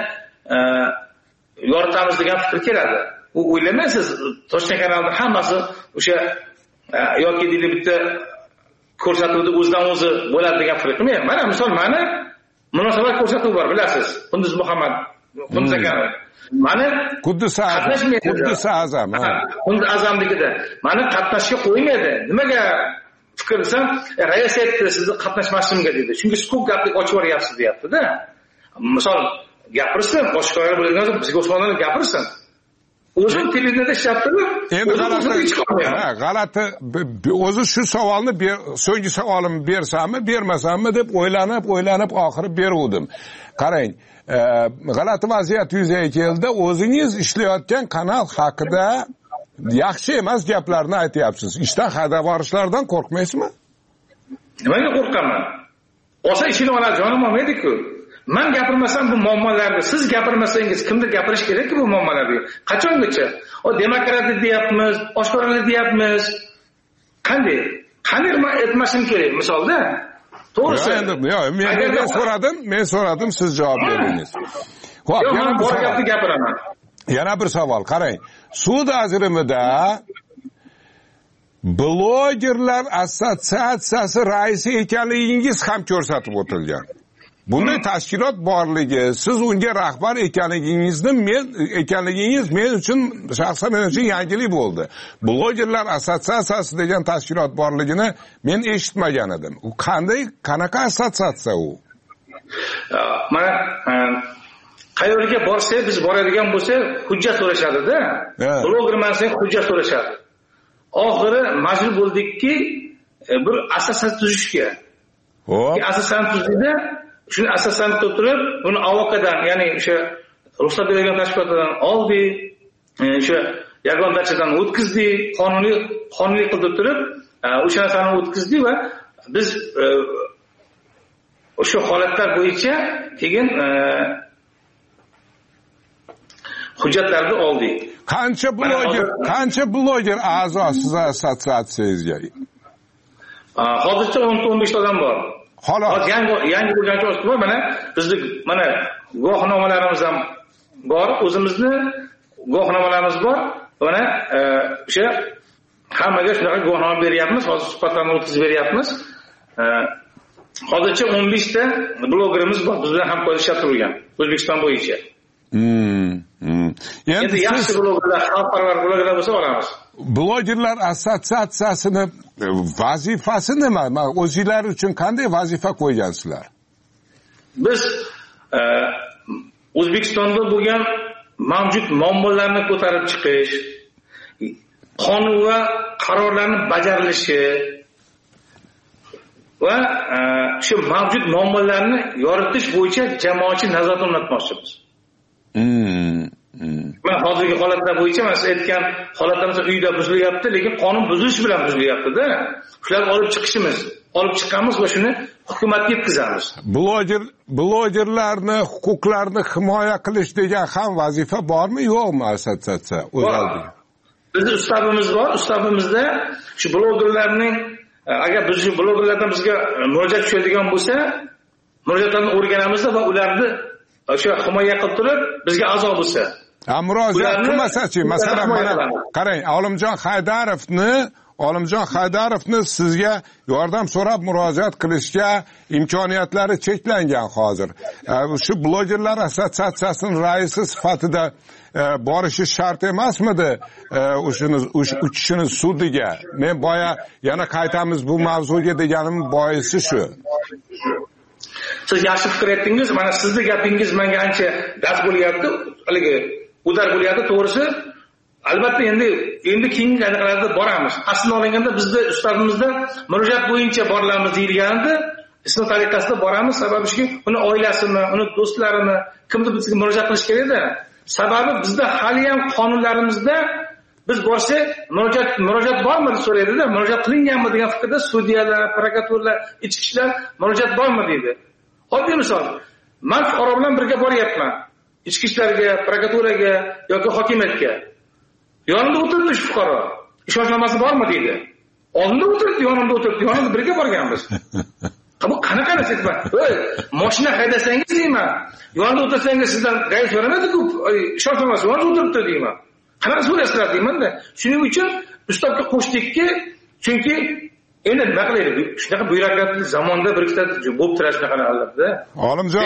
yoritamiz degan fikr keladi. U o'ylamaysiz, Toshkent kanalida hammasi o'sha yoki deydi bitta ko'rsatuvda o'zidan o'zi bo'ladi degan fikr qilmayman. Mana misol, mana munosabat ko'rsatuvi bor, bilasiz. Qunduz Muhammad, Qunduz aka. Mana Qunduz Azam. Qunduz Azamligida. Mana qatnashga qo'ymaydi. Nimaga fikr qilsam, rais aytdi, sizni qatnashmasligimga dedi. Chunki siz ko'p gapni ochib yuboryapsiz deyapti-da. Misol, gapirsin, oshkora bo'lgan bizga Osmonlar gapirsin. O'zim televizorda ishlatdim. Endi g'alati, o'zi shu savolni so'nggi savolimni bersammi, bermasammi deb o'ylanib oxiri beruvdim. Qarang, g'alati vaziyat yuzaga keldi. O'zingiz ishlayotgan kanal haqida yaxshi emas gaplarni aytyapsiz. Ishdan haydab yuborishlardan qo'rqmaysizmi? Nimaga qo'rqaman? O'sha ishini oladi, jonim olmaydi-ku. Men gapirmasam bu muammolarni, siz gapirmasangiz kimdir gapirish kerak-ku bu muammolarni. Qachongacha? O demokratiya deyapmiz, oshkoralar deyapmiz. Qanday aytmashim kerak misolda? To'g'risi. Men so'radim, siz javob berdingiz. Xo'p, yana bir savol, qarang. Sud ajrimida blogerlar assotsiatsiyasi raisi ekanligingiz ham ko'rsatib o'tilgan. Bunday tashkilot borligi, siz unga rahbar ekanligingiz men uchun shaxsan men uchun yangilik bo'ldi. Blogerlar assotsiatsiyasi degan tashkilot borligini men eshitmagan edim. U qanaqa assotsiatsiya u? Mana qayerga borsa, biz boradigan bo'lsa, hujjat so'rashadi-da. Blogerman sen hujjat so'rashadi. Oxiri majbur bo'ldikki, bir assotsiatsiya tuzishga. Hop. Assotsiatsiya tuzdi. Shuni asosan turib, buni avokadan, ya'ni o'sha ruxsat berilgan tashkilotdan oldi, o'sha yagondachidan o'tkazdi, qonuniy qilib turib, o'sha narsani o'tkazdi va biz o'sha holatlar bo'yicha keyin hujjatlarni oldik. Qancha bloger a'zo siz assotsiatsiyangizga? Hozircha 10-15 odam bor. Xolos. Yangi bo'lgancha o'sib, mana bizning mana guvohnomalarimiz ham bor, o'zimizni guvohnomalarimiz bor. Mana o'sha hammaga shunaqa guvohnoma beryapmiz, hozir suhbatlarni o'tkazib beryapmiz. Hozircha 15 ta blogerimiz bor, biz bilan hamkorlik ishlab turgan O'zbekiston bo'yicha. Endi yaxshi blogerlar, xalqparvar blogerlar bo'lsa olamiz. blogerlar assotsiatsiyasini vazifasi nima? O'zinglar uchun qanday vazifa qo'ygansizlar? Biz O'zbekistonda bo'lgan mavjud muammolarni ko'tarib chiqish, qonun va qarorlarning bajarilishi va shu mavjud muammolarni yoritish bo'yicha jamoatchilik nazoratini o'rnatmoqchimiz. Men hozirgi holatlar bo'yicha men siz aytgan holatlarimiz uyda buzilyapti, lekin qonun buzilishi bilan buzilyapti-da. Shularni olib chiqamiz va shuni hukumatga yetkazamiz. Blogerlarni huquqlarini himoya qilish degan ham vazifa bormi, yo'qmi assotsiatsiya o'zaldiga? Bizning ustavimiz bor. Ustavimizda shu blogerlarning agar biz shu blogerlardan bizga murojaat tushadigan bo'lsa, murojaatlarni o'rganamizda va ularni o'sha himoya qilib turib bizga a'zo bo'lsa. Murojaat qilmasa-chi, masalan mana qarang, Olimjon Haydarovni sizga yordam so'rab murojaat qilishga imkoniyatlari cheklangan hozir. Shu blogerlar assotsiatsiyasining raisi sifatida borishi shart emasmidi? Uchishini sudiga. Men boya yana qaytamiz bu mavzuga deganim boisi shu. Siz yaxshi fikr aytdingiz. Mana sizning gapingiz menga ancha dars bo'lyapti. Haligi udar bo'lyapti, to'g'risi. Albatta endi keyingi qadamlarda boramiz. Aslida olganda bizda ustavimizda murojaat bo'yicha boramiz deyilgandi. Isloh tariqasida boramiz. Sababi shuki, uni oilasini, uni do'stlarini kimdir bizga murojaat qilish kerak-da. Sababi bizda hali ham qonunlarimizda biz borsak murojaat bormi deb so'raydi-da. Murojaat qilinganmi degan fikrda sudyalar, prokuratorlar, ichki ishlar murojaat bormi deydi. Oddiy misol, men fuqaro bilan birga boryapman. Ichki ishlarga, prokuraturaga yoki hokimiyatga. Yonimda o'tirdi shu fuqaro. Ishonchnomasi bormi deydi. Oldinda o'tirdi, yonimda o'tirdi, yonimda birga borganmiz. Bu qanaqa narsa? Mashina haydasangiz deyman. Yonimda o'tirsangiz sizdan g'ayb so'ramadi-ku, ishonchnomasi yonimda o'tiribdi deyman. Qanaqa so'rasizlar deyman-da. Shuning uchun ustavga qo'shdikki, chunki endi nima qilaylik? Shunaqa byurokratlik zamonda bir ikkita bo'lib turadi shunaqa holatda. Olimjon,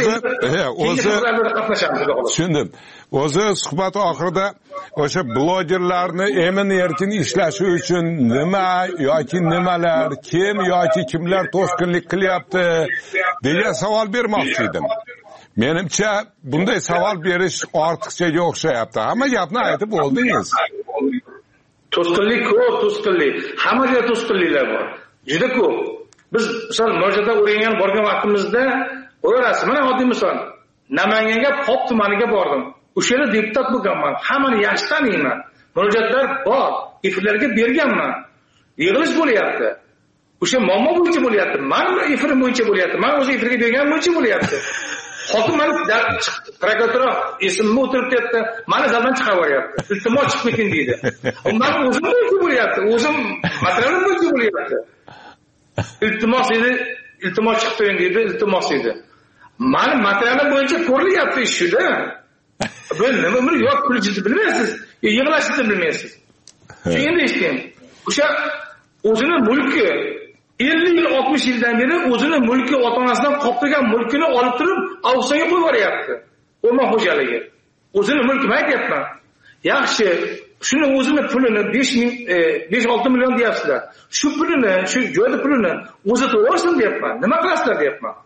o'zi tushundim. O'zi suhbat oxirida o'sha blogerlarni emin-erkin ishlashi uchun nima yoki nimalar, kim yoki kimlar to'sqinlik qilyapti degan savol bermoqchi edim. Menimcha bunday savol berish ortiqchaga o'xshayapti. Hamma gapni aytib oldingiz. To'sqinlik ko'p, to'sqinlik. Hammaga to'sqinliklar bor. Juda ko'p. Biz misol murojaatga o'rgangan borgan vaqtimizda o'rasi. Mana oddiy misol. Namanganga Pop tumaniga bordim. O'sha yerda deputat bo'lganman. Hammani yaxshi taniyman. Murojaatlar bor. Efirlarga berganman. Yig'ilish bo'lyapti. O'sha muammo bo'yicha bo'lyapti. Men efirim bo'yicha bo'lyapti. Men o'zi efirga bergan bo'yicha bo'lyapti. Hokim meni prokuratura esimni o'tirib ketdi. Meni zaldan chiqaryapti. Iltimos chiqib keting deydi. Men o'zim bo'yicha bo'lyapti. O'zim masalalar bo'yicha bo'lyapti. Iltimos chiqib qo'ying deydi. Iltimos deydi. Meni materialim bo'yicha ko'rilyapti ishda. Bu nima bir yo'q qilishni bilmaysiz, yig'lashni bilmaysiz. Shu endi eshitdim. O'sha o'zining mulki 50 yil 60 yildan beri o'zining mulki ota-onasidan qolgan mulkini olib turib auksionga qo'yib yuboryapti. O'rmon xo'jaligi. O'zining mulki aytyapman. Yaxshi, shuni o'zining pulini 5-6 million deyapsizlar. Shu pulini, shu joyda pulini o'zi to'lasin deyapman. Nima qilasizlar deyapman.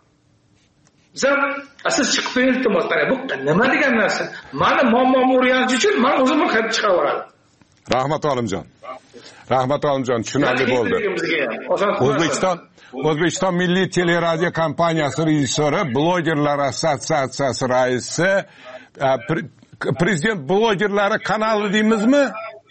Siz chiqib qo'ying iltimos. Bu nima degan narsa? Meni muammomni o'rganish uchun men o'zimni qaytib chiqarib olaman. Rahmat Olimjon, tushunarli bo'ldi. O'zbekiston Milliy teleradio kompaniyasi rejissyori, blogerlar assotsiatsiyasi raisi, prezident blogerlari kanali deymizmi?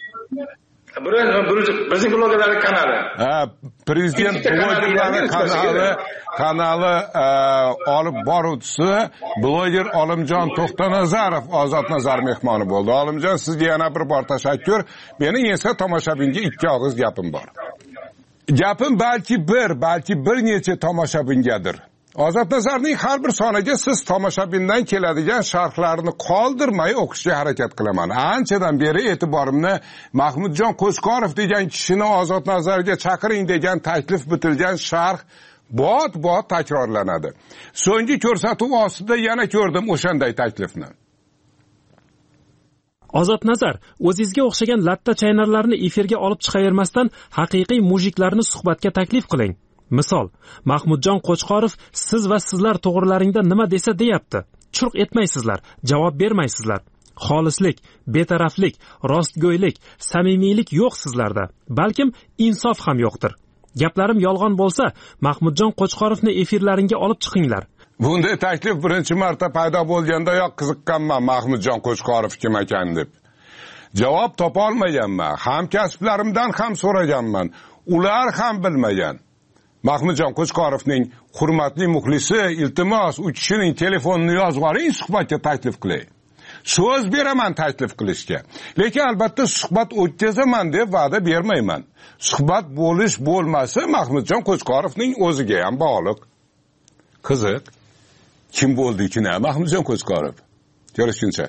Bizning blogerlar kanali. Prezident blogerlari kanali olib boruvchisi bloger Olimjon To'xtanazarov Ozodnazar mehmoni bo'ldi. Olimjon, sizga yana bir bor tashakkur. Mening esa tomoshabinga 2 og'iz gapim bor. Gapim balki bir necha tomoshabingadir. Ozodnazarning har bir soniga siz tomoshabindan keladigan sharhlarini qoldirmay o'qishga harakat qilaman. Anchadan beri e'tiborimni Mahmudjon Qo'chqorov degan kishini Ozodnazarga chaqiring degan taklif bitilgan sharh bot takrorlanadi. So'nggi ko'rsatuv ostida yana ko'rdim o'shanday taklifni. Ozod Nazar o'zingizga o'xshagan latta chaynarlarni efirga olib chiqavermasdan haqiqiy mujiklarni suhbatga taklif qiling. Misol, Mahmudjon Qo'chqorov siz va sizlar to'g'rilaringda nima desa deyapti. Churq etmaysizlar, javob bermaysizlar. Xolislik, betaraflik, rostgo'ylik, samimiylik yo'q sizlarda. Balkim insof ham yo'qdir. Gaplarim yolg'on bo'lsa, Mahmudjon Qo'chqorovni efirlaringga olib chiqinglar. Bunday taklif birinchi marta paydo bo'lganda yo'q qiziqqanman Mahmudjon Qo'chqorov kim ekan deb. Javob topa olmaganman. Hamkasblarimdan ham so'raganman. Ular ham bilmagan. Mahmudjon Qo'chqorovning hurmatli muxlisi, iltimos, u kishining telefonini yozib oling, suhbatga taklif qilay. So'z beraman taklif qilishga. Lekin albatta suhbat o'tkazaman deb va'da bermayman. Suhbat bo'lmasa Mahmudjon Qo'chqorovning o'ziga ham bog'liq. Qiziq. Kim bo'ldi ekan Mahmudjon Qo'chqorov? Ko'rishguncha.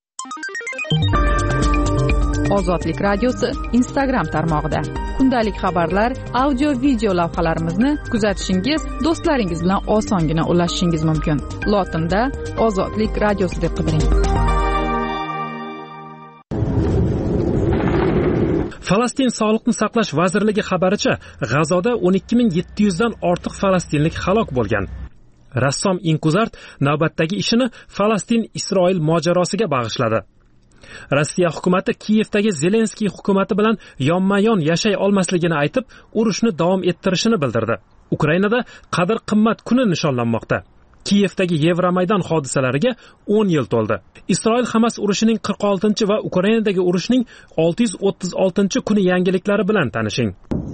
Ozodlik radiosi Instagram tarmog'ida kundalik xabarlar, audio video lavhalarimizni kuzatishingiz, do'stlaringiz bilan osongina ulashishingiz mumkin. Lotinda Ozodlik radiosi deb qidiring. Falastin Sog'liqni saqlash vazirligi xabaricha, G'azoda 12700 dan ortiq falastinlik halok bo'lgan. Rassom Inkuzart navbatdagi ishini Falastin-Isroil mojarosiga bag'ishladi. Rossiya hukumati Kiyevdagi Zelenskiy hukumati bilan yonma-yon yashay olmasligini aytib, urushni davom ettirishini bildirdi. Ukrainada qadr-qimmat kuni nishonlanmoqda. Kiyevdagi Yevromaydon hodisalariga 10 yil to'ldi. Isroil Hamas urushining 46 va Ukrainadagi urushning 636 kuni yangiliklari bilan tanishing.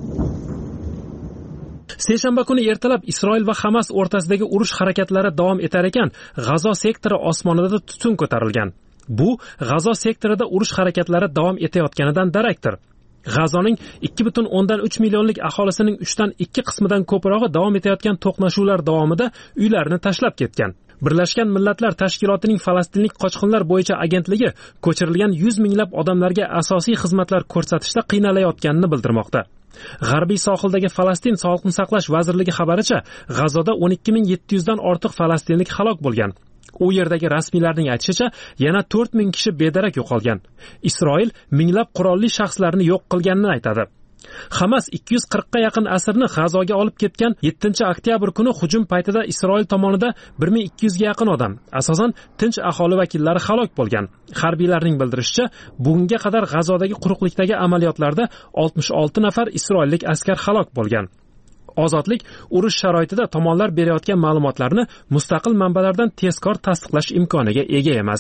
Seshanba kuni ertalab Isroil va Hamas o'rtasidagi urush harakatlari davom etar ekan, G'azo sektori osmonida tutun ko'tarilgan. Bu G'azo sektorida urush harakatlari davom etayotganidan darakdir. G'azoning 2,3 millionlik aholisining 3dan 2 qismidan ko'prog'i davom etayotgan to'qnashuvlar davomida uylarini tashlab ketgan. Birlashgan Millatlar Tashkilotining Falastinlik qochqinlar bo'yicha agentligi ko'chirilgan 100 minglab odamlarga asosiy xizmatlar ko'rsatishda qiynalayotganini bildirmoqda. G'arbiy sohildagi Falastin Sog'liqni saqlash vazirligi xabaricha, G'azoda 12700 dan ortiq falastinlik halok bo'lgan. U yerdagi rasmiylarning aytishicha, yana 4000 kishi bedarak yo'qolgan. Isroil minglab qurolli shaxslarni yo'q qilganini aytadi. Hamas 240 ga yaqin asirni G'azoga olib ketgan 7-oktyabr kuni hujum paytida Isroil tomonidan 1200 ga yaqin odam, asosan tinch aholi vakillari halok bo'lgan. Harbiylarning bildirishicha, bugunga qadar G'azodagi quruqlikdagi amaliyotlarda 66 nafar isroillik askar halok bo'lgan. Ozodlik urush sharoitida tomonlar berayotgan ma'lumotlarni mustaqil manbalardan tezkor tasdiqlash imkoniga ega emas.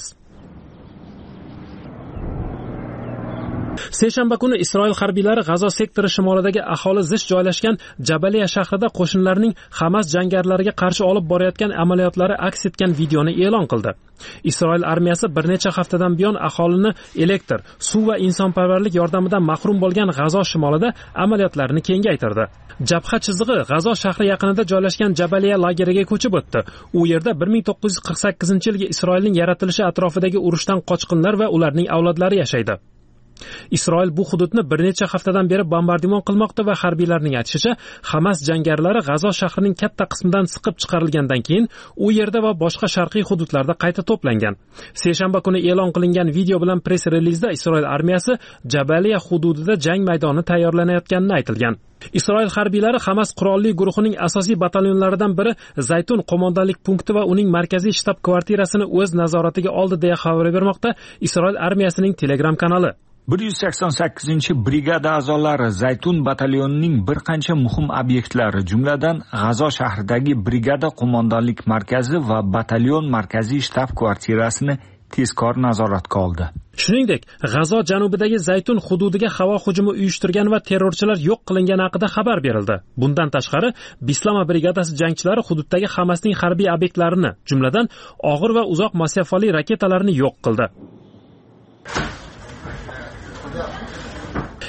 Seshanba kuni Isroil harbiylari G'azo sektori shimolidagi aholi zich joylashgan Jabaliya shahrida qo'shinlarning Hamas jangarlariga qarshi olib borayotgan amaliyotlari aks etgan videoni e'lon qildi. Isroil armiyasi bir necha haftadan buyon aholini elektr, suv va insonparvarlik yordamidan mahrum bo'lgan G'azo shimolida amaliyotlarini kengaytirdi. Jabha chizig'i G'azo shahri yaqinida joylashgan Jabaliya lageriga ko'chib o'tdi. U yerda 1948-yilgi Isroilning yaratilishi atrofidagi urushdan qochqinlar va ularning avlodlari yashaydi. Isroil bu hududni bir necha haftadan beri bombardimon qilmoqda va harbiylarning aytishicha, Hamas jangarlari G'azo shahrining katta qismidan siqib chiqarilgandan keyin u yerda va boshqa sharqiy hududlarda qayta to'plangan. Seshanba kuni e'lon qilingan video bilan press-relizda Isroil armiyasi Jabaliya hududida jang maydoni tayyorlanayotganini aytilgan. Isroil harbiylari Hamas qurolli guruhining asosiy batalyonlaridan biri Zaytun qo'mondonlik punkti va uning markaziy shtab-kvartirasini o'z nazoratiga oldi deya xabar bermoqda Isroil armiyasining Telegram kanali. 188-brigada a'zolari Zaytun batalyonining bir qancha muhim obyektlari, jumladan G'azo shahridagi brigada qo'mondonlik markazi va batalyon markaziy shtab-kvartirasini tezkor nazoratga oldi. Shuningdek, G'azo janubidagi Zaytun hududiga havo hujumi uyushtirgan va terrorchilar yo'q qilingani haqida xabar berildi. Bundan tashqari, Bislama brigadasi jangchilari hududdagi Hamasning harbiy obyektlarini, jumladan og'ir va uzoq masofali raketalarini yo'q qildi.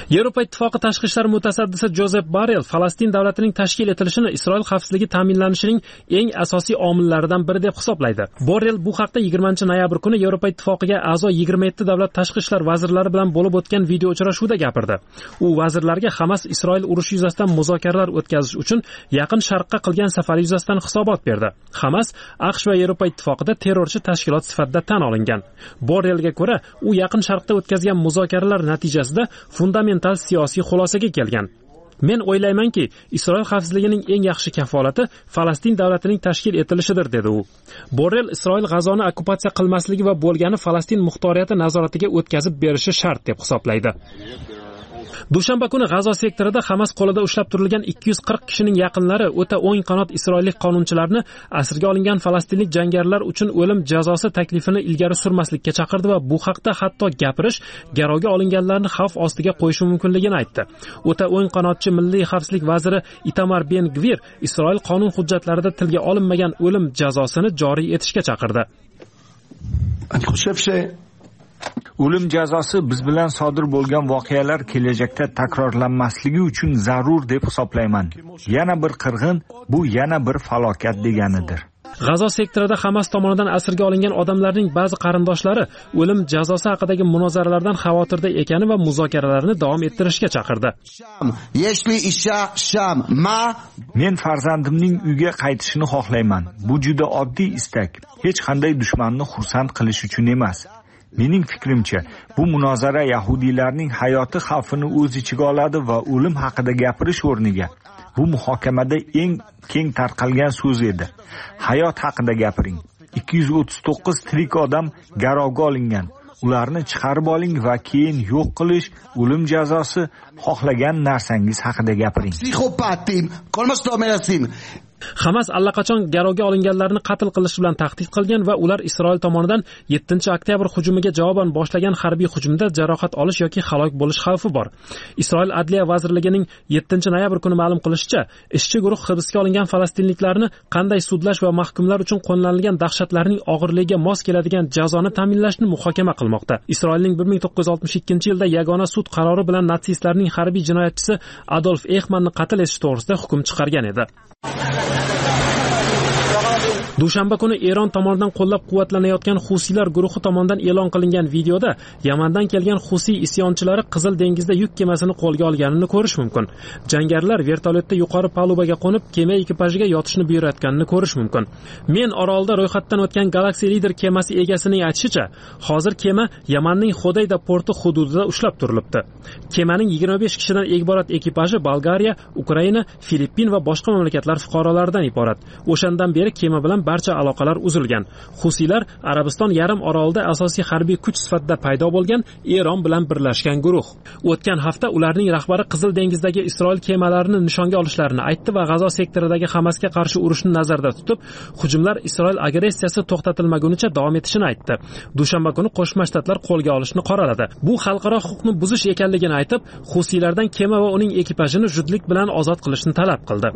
Yevropa Ittifoqi tashqi ishlar mutasaddisi Jozef Borrell Falastin davlatining tashkil etilishini Isroil xavfsizligi ta'minlanishining eng asosiy omillaridan biri deb hisoblaydi. Borrell bu haqda 20-noyabr kuni Yevropa Ittifoqiga a'zo 27 davlat tashqi ishlar vazirlari bilan bo'lib o'tgan video uchrashuvda gapirdi. U vazirlarga Hamas Isroil urushi yuzasidan muzokaralar o'tkazish uchun Yaqin Sharqqa qilgan safari yuzasidan hisobot berdi. Hamas AQSh va Yevropa Ittifoqida terrorchi tashkilot sifatida tan olingan. Borrellga ko'ra, u Yaqin Sharqda o'tkazgan muzokaralar natijasida fundamental siyosiy xulosaga kelgan. Men o'ylaymanki, Isroil xavfsizligining eng yaxshi kafolati Falastin davlatining tashkil etilishidir, dedi u. Borrell Isroil G'azoni okkupatsiya qilmasligi va bo'lgani Falastin muxtoriyati nazoratiga o'tkazib berishi shart deb hisoblaydi. Dushanba kuni G'azo sektorida Hamas qo'lida ushlab turilgan 240 kishining yaqinlari o'ta o'ng qanot isroillik qonunchilarni asirga olingan falastinlik jangarilar uchun o'lim jazosi taklifini ilgari surmaslikka chaqirdi va bu haqda hatto gapirish garovga olinganlarni xavf ostiga qo'yishi mumkinligini aytdi. O'ta o'ng qanotchi milliy xavfsizlik vaziri Itamar Ben-Gvir Isroil qonun hujjatlarida tilga olinmagan o'lim jazosini joriy etishga chaqirdi. O'lim jazosi biz bilan sodir bo'lgan voqealar kelajakda takrorlanmasligi uchun zarur deb hisoblayman. Yana bir qirg'in bu yana bir falokat deganidir. G'azo sektorida Hamas tomonidan asirga olingan odamlarning ba'zi qarindoshlari o'lim jazosi haqidagi munozaralardan xavotirda ekani va muzokaralarni davom ettirishga chaqirdi. Men farzandimning uyga qaytishini xohlayman. Bu juda oddiy istak. Hech qanday dushmanni xursand qilish uchun emas. Mening fikrimcha, bu munozara yahudiylarning hayoti xavfini o'z ichiga oladi va o'lim haqida gapirish o'rniga bu muhokamada eng keng tarqalgan so'z edi. Hayot haqida gapiring. 239 tirik odam garovga olingan. Ularni chiqarib oling va keyin yo'q qilish, o'lim jazosi, xohlagan narsangiz haqida gapiring. Hamas allaqachon garovga olinganlarni qatl qilish bilan tahdid qilgan va ular Isroil tomonidan 7-oktyabr hujumiga javoban boshlagan harbiy hujumda jarohat olish yoki halok bo'lish xavfi bor. Isroil Adliya vazirligining 7-noyabr kuni ma'lum qilishicha, ishchi guruh hibsga olingan falastinliklarni qanday sudlash va mahkumlar uchun qo'llanilgan dahshatlarning og'irligiga mos keladigan jazoni ta'minlashni muhokama qilmoqda. Isroilning 1962-yilda yagona sud qarori bilan natsistlarning harbiy jinoyatchisi Adolf Eichmannni qatl etish to'g'risida hukm chiqargan edi. Dushanba kuni Eron tomonidan qo'llab-quvvatlanayotgan Husiylar guruhi tomonidan e'lon qilingan videoda Yamandan kelgan Husiy isyonchilari Qizil dengizda yuk kemasini qo'lga olganini ko'rish mumkin. Jangarilar vertolyotda yuqori palubaga qo'nib, kema ekipajiga yotishni buyurayotganini ko'rish mumkin. Men orolda ro'yxatdan o'tgan Galaxy Leader kemasi egasining aytishicha, hozir kema Yamanning Xodayda porti hududida ushlab turilibdi. Kemaning 25 kishidan iborat ekipaji Bolgariya, Ukraina, Filippin va boshqa mamlakatlar fuqarolaridan iborat. O'shandan beri kema bilan barcha aloqalar uzilgan. Husiylar Arabiston yarim orolida asosiy harbiy kuch sifatida paydo bo'lgan Eron bilan birlashgan guruh. O'tgan hafta ularning rahbari Qizil dengizdagi Isroil kemalarini nishonga olishlarini aytdi va G'azo sektoridagi Hamasga qarshi urushni nazarda tutib, hujumlar Isroil agressiyasi to'xtatilmagunicha davom etishini aytdi. Dushanba kuni Qo'shma Shtatlar qo'lga olishni qoraladi. Bu xalqaro huquqni buzish ekanligini aytib, Husiylardan kema va uning ekipajini zudlik bilan ozod qilishni talab qildi.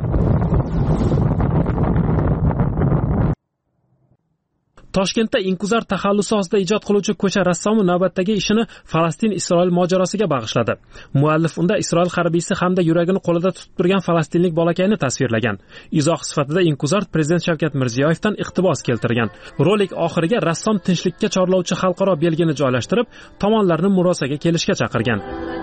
Toshkentda inkuzar taxallusi ostida ijod qiluvchi ko'cha rassomi navbatdagi ishini Falastin-Isroil mojarosiga bag'ishladi. Muallif unda Isroil harbiysi hamda yuragini qo'lida tutib turgan falastinlik bolakayni tasvirlagan. Izoh sifatida inkuzar Prezident Shavkat Mirziyoyevdan iqtibos keltirgan. Rolik oxiriga rassom tinchlikka chorlovchi xalqaro belgini joylashtirib, tomonlarni murosaga kelishga chaqirgan.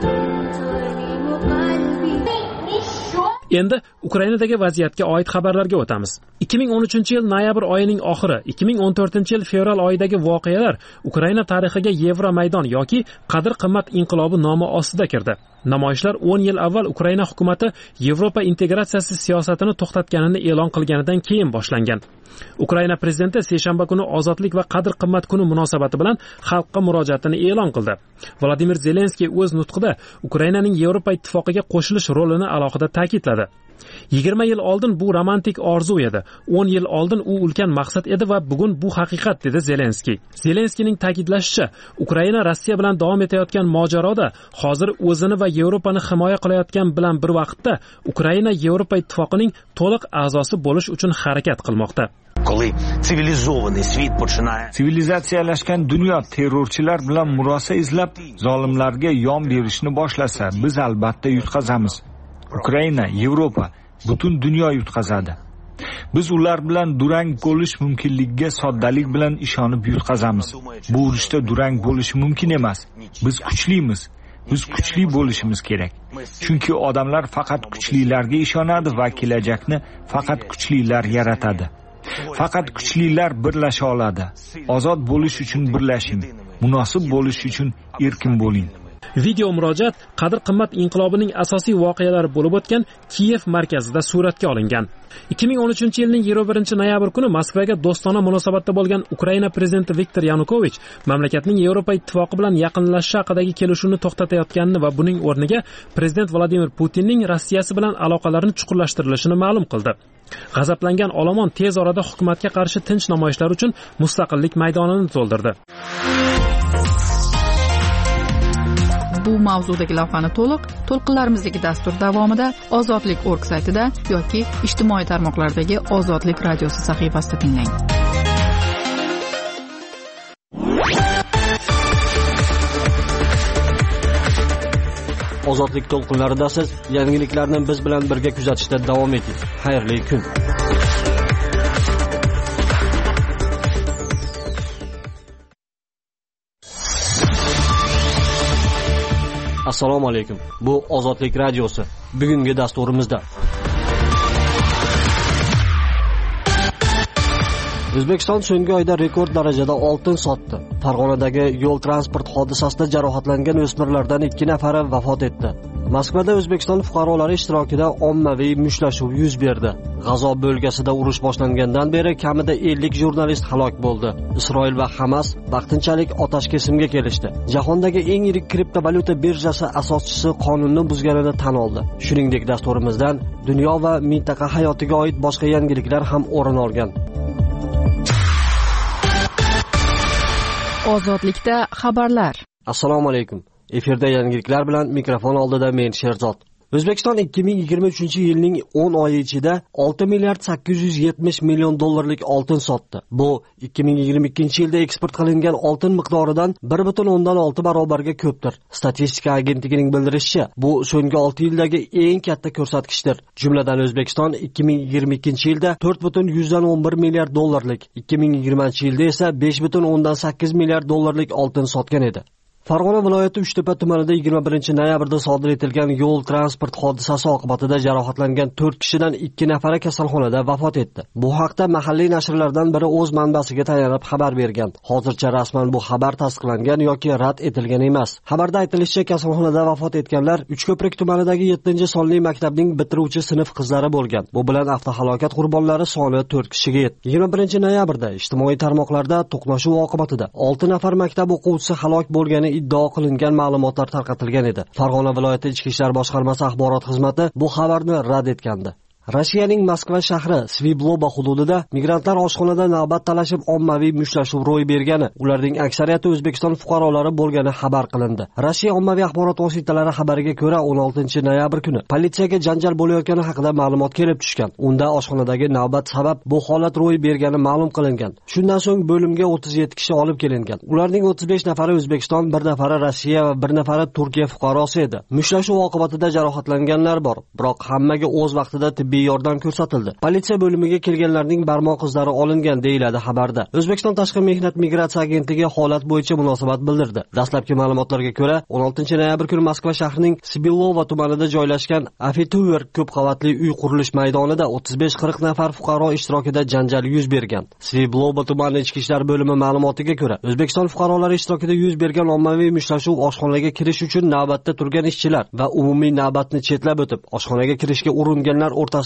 Endi Ukrainadagi vaziyatga oid xabarlarga o'tamiz. 2013-yil noyabr oyining oxiri, 2014-yil fevral oyidagi voqealar Ukraina tarixiga Yevromaydon yoki qadr-qimmat inqilobi nomi ostida kirdi. Namoyishlar 10 yil avval Ukraina hukumatı Yevropa integratsiyasi siyosatini to'xtatganini e'lon qilganidan keyin boshlangan. Ukraina prezidenti seshanba kuni ozodlik va qadr-qimmat kuni munosabati bilan xalqqa murojaatini e'lon qildi. Vladimir Zelenskiy o'z nutqida Ukrainaning Yevropa ittifoqiga qo'shilish rolini alohida ta'kidladi. 20 yil oldin bu romantik orzu edi. 10 yil oldin u ulkan maqsad edi va bugun bu haqiqat, dedi Zelenskiy. Zelenskiyning ta'kidlashicha, Ukraina Rossiya bilan davom etayotgan mojaroda hozir o'zini va Yevropani himoya qilayotgan bilan bir vaqtda Ukraina Yevropa ittifoqining to'liq a'zosi bo'lish uchun harakat qilmoqda. Sivilizatsiyalashgan dunyo terrorchilar bilan murosa izlab, zolimlarga yom berishni boshlasa, biz albatta yutqazamiz. Ukraina, Yevropa, butun dunyo yutqazadi. Biz ular bilan durang bo'lish mumkinligiga soddalik bilan ishonib yutqazamiz. Bu urushda durang bo'lishi mumkin emas. Biz kuchlimiz. Biz kuchli bo'lishimiz kerak. Chunki odamlar faqat kuchlilarga ishonadi va kelajakni faqat kuchlilar yaratadi. Faqat kuchlilar birlasha oladi. Ozod bo'lish uchun birlashing. Munosib bo'lish uchun erkin bo'ling. Video murojaat qadr-qimmat inqilobining asosiy voqealari bo'lib o'tgan Kiyev markazida suratga olingan. 2013-yilning 21-noyabr kuni Moskvaga do'stona munosabatda bo'lgan Ukraina prezidenti Viktor Yanukovich mamlakatning Yevropa ittifoqi bilan yaqinlashish haqidagi kelishuvni to'xtatayotganini va buning o'rniga prezident Vladimir Putinning Rossiyasi bilan aloqalarini chuqurlashtirilishini ma'lum qildi. G'azablangan olomon tez orada hukumatga qarshi tinch namoyishlar uchun mustaqillik maydonini to'ldirdi. Bu mavzudagi lavhani to'lqinlarimizdagi dastur davomida ozodlik.org saytida yoki ijtimoiy tarmoqlardagi Ozodlik radiosi sahifasida tinglang. Ozodlik to'lqinlarida siz yangiliklarni biz bilan birga kuzatishda davom eting. Xayrli kun. Assalomu alaykum. Bu Ozodlik radiosi. Bugungi dasturimizda O'zbekiston so'nggi oyda rekord darajada oltin sotdi. Farg'onadagi yo'l transport hodisasida jarohatlangan o'smirlardan 2 nafari vafot etdi. Moskvada O'zbekiston fuqarolari ishtirokida ommaviy mushtlashuv yuz berdi. G'azo bölgesida urush boshlangandan beri kamida 50 jurnalist halok bo'ldi. Isroil va Hamas vaqtinchalik otashkesimga kelishdi. Jahondagi eng yirik kriptovalyuta birjasi asoschisi qonunni buzganini tan oldi. Shuningdek, dasturimizdan dunyo va mintaqa hayotiga oid boshqa yangiliklar ham o'rin olgan. Ozodlikda xabarlar. Assalomu alaykum. Efirda yangiliklar bilan mikrofon oldida men Sherzod. O'zbekiston 2023-yilning 10 oyi ichida 6 milliard 870 million dollarlik oltin sotdi. Bu 2022-yilda eksport qilingan oltin miqdoridan 1.6 barobarga ko'pdir. Statistika agentligining bildirishicha, bu so'nggi 6 yildagi eng katta ko'rsatkichdir. Jumladan O'zbekiston 2022-yilda 4.11 milliard dollarlik, 2020-yilda esa 5.8 milliard dollarlik oltin sotgan edi. Farg'ona viloyati Uchtepa tumanida 21-noyabrda sodir etilgan yo'l transport hodisasi oqibatida jarohatlangan 4 kishidan 2 nafari kasalxonada vafot etdi. Bu haqda mahalliy nashrlardan biri o'z manbasiga tayanib xabar bergan. Hozircha rasman bu xabar tasdiqlangan yoki rad etilgan emas. Xabarda aytilishicha, kasalxonada vafot etganlar Uchko'prik tumanidagi 7-sonli maktabning bitiruvchi sinf qizlari bo'lgan. Bu bilan avtohalokat qurbonlari soni 4 kishiga yetdi. 21-noyabrda ijtimoiy tarmoqlarda to'qnashuv oqibatida 6 nafar maktab o'quvchisi halok bo'lgani iddio qilingan ma'lumotlar tarqatilgan edi. Farg'ona viloyati Ichki ishlar boshqarmasi axborot xizmati bu xabarni rad etgandi. Rossiyaning Moskva shahri Svibloba hududida migrantlar oshxonada navbat talashib ommaviy mushtlashuv ro'y bergani, ularning aksariyati O'zbekiston fuqarolari bo'lgani xabar qilindi. Rossiya ommaviy axborot vositalari xabariga ko'ra, 16-noyabr kuni politsiyaga janjal bo'layotgani haqida ma'lumot kelib tushgan. Unda oshxonadagi navbat sabab bu holat ro'y bergani ma'lum qilingan. Shundan so'ng bo'limga 37 kishi olib kelingan. Ularning 35 nafari O'zbekiston, 1 nafari Rossiya va 1 nafari Turkiya fuqarosi edi. Mushtlashuv oqibatida jarohatlanganlar bor, biroq hammaga o'z vaqtida tibbiy yordam ko'rsatildi. Politsiya bo'limiga kelganlarning barmoq izlari olingan, deyiladi xabarda. O'zbekiston Tashqi mehnat migratsiya agentligi holat bo'yicha munosabat bildirdi. Dastlabki ma'lumotlarga ko'ra, 16-noyabr kuni Moskva shahrining Sibillova tumanida joylashgan Afituver ko'p qavatli uy qurilish maydonida 35-40 nafar fuqaro ishtirokida janjal yuz bergan. Sibillova tumani ichki ishlar bo'limi ma'lumotiga ko'ra, O'zbekiston fuqarolari ishtirokida yuz bergan ommaviy mushtlashuv oshxonaga kirish uchun navbatda turgan ishchilar va umumiy navbatni chetlab o'tib, oshxonaga kirishga uringanlar o'rtasida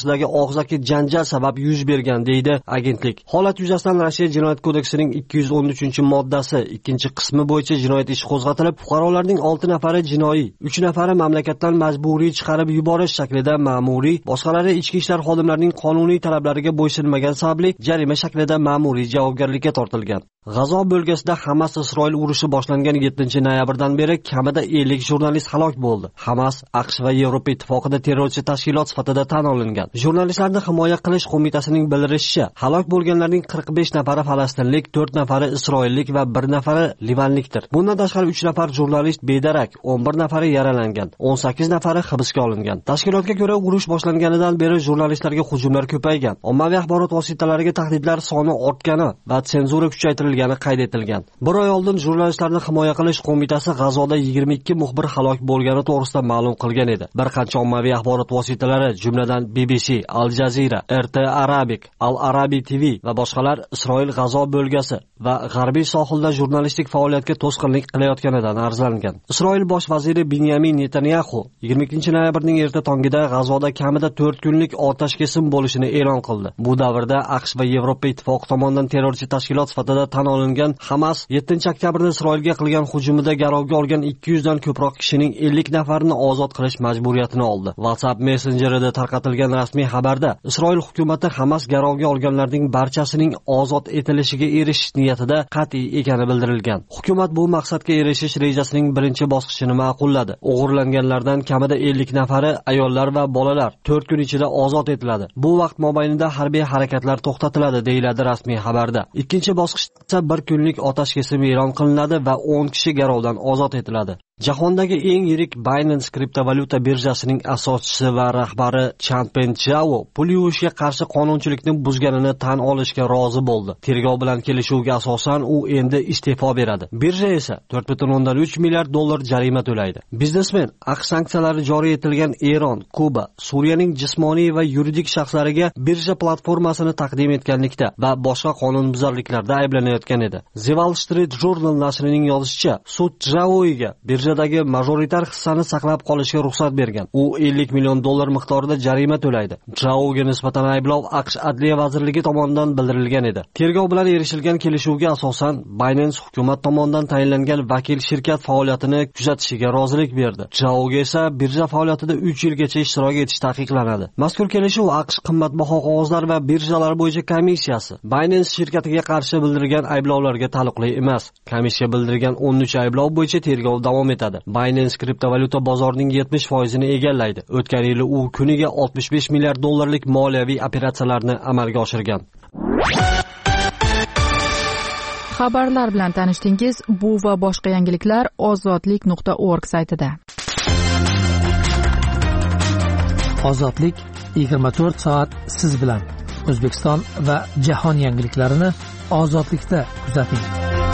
o'rtasidagi og'zaki janjal sabab yuz bergan deydi agentlik. Holat yuzasidan Rossiya Jinoyat kodeksining 213-moddasi 2-qismi bo'yicha jinoyat ishi qo'zg'atilib, fuqarolarning 6 nafari jinoiy, 3 nafari mamlakatdan majburiy chiqarib yuborish shaklida ma'muriy, boshqalari ichki ishlar xodimlarining qonuniy talablariga bo'ysunmagan sababli jarima shaklida ma'muriy javobgarlikka tortilgan. G'azo bölgesida Hamas Isroil urushi boshlangan 7-noyabrdan beri kamida 50 jurnalist halok bo'ldi. Hamas AQSh va Yevropa ittifoqida terrorchi tashkilot sifatida tan olingan. Jurnalistlarni himoya qilish qo'mitasining bildirishicha, halok bo'lganlarning 45 nafari falastinlik, 4 nafari isroillik va 1 nafari livanlikdir. Bundan tashqari 3 nafar jurnalist bedarak, 11 nafari yaralangan, 18 nafari hibsga olingan. Tashkilotga ko'ra, urush boshlanganidan beri jurnalistlarga hujumlar ko'paygan, ommaviy axborot vositalariga tahdidlar soni ortgani va senzura kuchaytirilgani qayd etilgan. Bir oy oldin Jurnalistlarni himoya qilish qo'mitasi G'azoda 22 muxbir halok bo'lgani to'g'risida ma'lum qilgan edi. Bir qancha ommaviy axborot vositalari, jumladan BBC, Al Jazeera, RT Arabic, Al Arabi TV va boshqalar Isroil G'azo bo'lgasi va g'arbiy sohilda jurnalistik faoliyatga to'sqinlik qilayotganidan arzlangan. Isroil bosh vaziri Binyamin Netanyahu 22-noyabrning erta tongida G'azoda kamida 4 kunlik otash kesim bo'lishini e'lon qildi. Bu davrda AQSh va Yevropa ittifoqi tomonidan terrorchi tashkilot sifatida tan olingan Hamas 7-oktyabrda Isroilga qilgan hujumida garovga olgan 200 dan ko'proq kishining 50 nafarini ozod qilish majburiyatini oldi. WhatsApp messenjerida tarqatilgan rasmiy xabarda Isroil hukumatı Hamas garovga olganlarning barchasining ozod etilishiga erishish niyatida qat'iy ekani bildirilgan. Hukumat bu maqsadga erishish rejasining birinchi bosqichini ma'qulladi. O'g'irlanganlardan kamida 50 nafari ayollar va bolalar 4 kun ichida ozod etiladi. Bu vaqt mobaynida harbiy harakatlar to'xtatiladi, deyiladi rasmiy xabarda. Ikkinchi bosqichda 1 kunlik otash kesimi e'lon qilinadi va 10 kishi garovdan ozod etiladi. Jahondagi eng yirik Binance kriptovalyuta birjasining asoschisi va rahbari Changpeng Zhao pul yuvishga qarshi qonunchilikni buzganini tan olishga rozi bo'ldi. Tergov bilan kelishuvga asosan u endi iste'fo beradi. Birja esa 4.3 milliard dollar jarima to'laydi. Biznesmen AQSh sanksiyalari joriy etilgan Eron, Kuba, Suriyaning jismoniy va yuridik shaxslariga birja platformasini taqdim etganlikda va boshqa qonunbuzarliklarda ayblanayotgan edi. The Wall Street Journal nashrining yozishicha, sud Zhaoga birjadagi majoritar hissani saqlab qolishga ruxsat bergan. U 50 million dollar miqdorida jarima to'laydi. Zhaoga nisbatan ayblov AQSh Adliya vazirligi tomonidan bildirilgan edi. Tergov bilan erishilgan kelishuvga asosan Binance hukumat tomonidan tayinlangan vakil shirkat faoliyatini kuzatishiga rozilik berdi. Zhaoga esa birja faoliyatida 3 yilgacha ishtirok etish taqiqlanadi. Mazkur kelishuv AQSh qimmatbaho qog'ozlar va birjalar bo'yicha komissiyasi Binance shirkatiga qarshi bildirgan ayblovlarga taalluqli emas. Komissiya bildirgan 13 ayblov bo'yicha tergov davom etadi. Binance kriptovalyuta bozorining 70%ni egallaydi. O'tgan yili u kuniga 65 milliard dollarlik moliyaviy operatsiyalarni amalga oshirgan. Xabarlar bilan tanishdingiz. Bu va boshqa yangiliklar ozodlik.org saytida. Ozodlik 24 soat siz bilan. O'zbekiston va jahon yangiliklarini ozodlikda kuzating.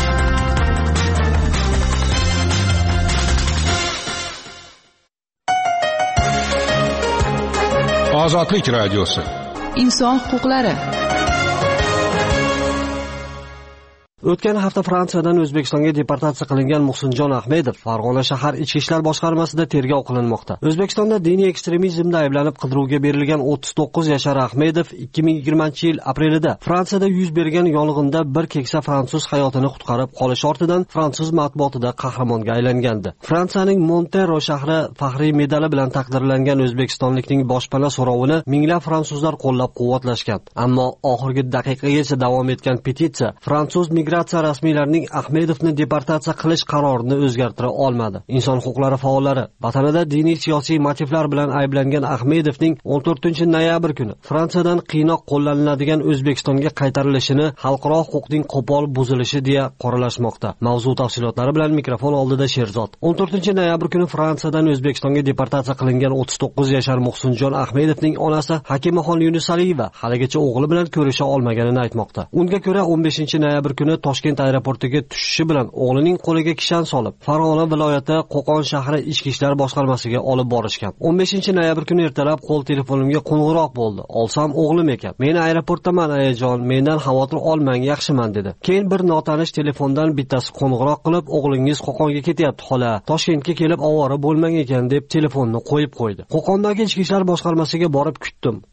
Ozodlik radiosi. Inson huquqlari. O'tgan hafta Fransiyadan O'zbekistonga deportatsiya qilingan Muhsinjon Ahmedov Farg'ona shahar ichki ishlar boshqarmasida tergov qilinmoqda. O'zbekistonda diniy ekstremizmda ayblanib qidiruvga berilgan 39 yashar Ahmedov 2020-yil aprelida Fransiyada yuz bergan yong'inda bir keksa fransuz hayotini qutqarib qolish ortidan fransuz matbuotida qahramonga aylangandi. Fransiyaning Montero shahri faxriy medali bilan taqdirlangan o'zbekistonlikning boshpana so'rovini minglab fransuzlar qo'llab-quvvatlashgan. Ammo oxirgi daqiqagacha davom etgan petitsiya fransuz migratsiya rasmiylarining Ahmedovni deportatsiya qilish qarorini o'zgartira olmadi. Inson huquqlari faollari vatanida diniy siyosiy motivlar bilan ayblangan Ahmedovning 14-noyabr kuni Fransiyadan qiynoq qo'llaniladigan O'zbekistonga qaytarilishini xalqaro huquqning qo'pol buzilishi deya qoralashmoqda. Mavzu tafsilotlari bilan mikrofon oldida Sherzod. 14-noyabr kuni Fransiyadan O'zbekistonga deportatsiya qilingan 39 yashar Muhsinjon Ahmedovning onasi Hakimaxon Yunusaliyeva haligacha o'g'li bilan ko'risha olmaganini aytmoqda. Unga ko'ra 15-noyabr kuni Toshkent aeroportiga tushishi bilan o'g'lining qo'liga kishan solib, Farg'ona viloyati Qo'qon shahri ichki ishlar boshqarmasiga olib borishgan. 15-noyabr kuni ertalab qo'l telefonimga qo'ng'iroq bo'ldi. Olsam o'g'lim ekan. Men aeroportdaman ayajon, mendan xavotir olmang, yaxshiman dedi. Keyin bir notanish telefondan bittasi qo'ng'iroq qilib, o'g'lingiz Qo'qonga ketyapti xola, Toshkentga kelib ovora bo'lmang ekan deb telefonni qo'yib qo'ydi. Qo'qondagi ichki ishlar boshqarmasiga borib kutdim.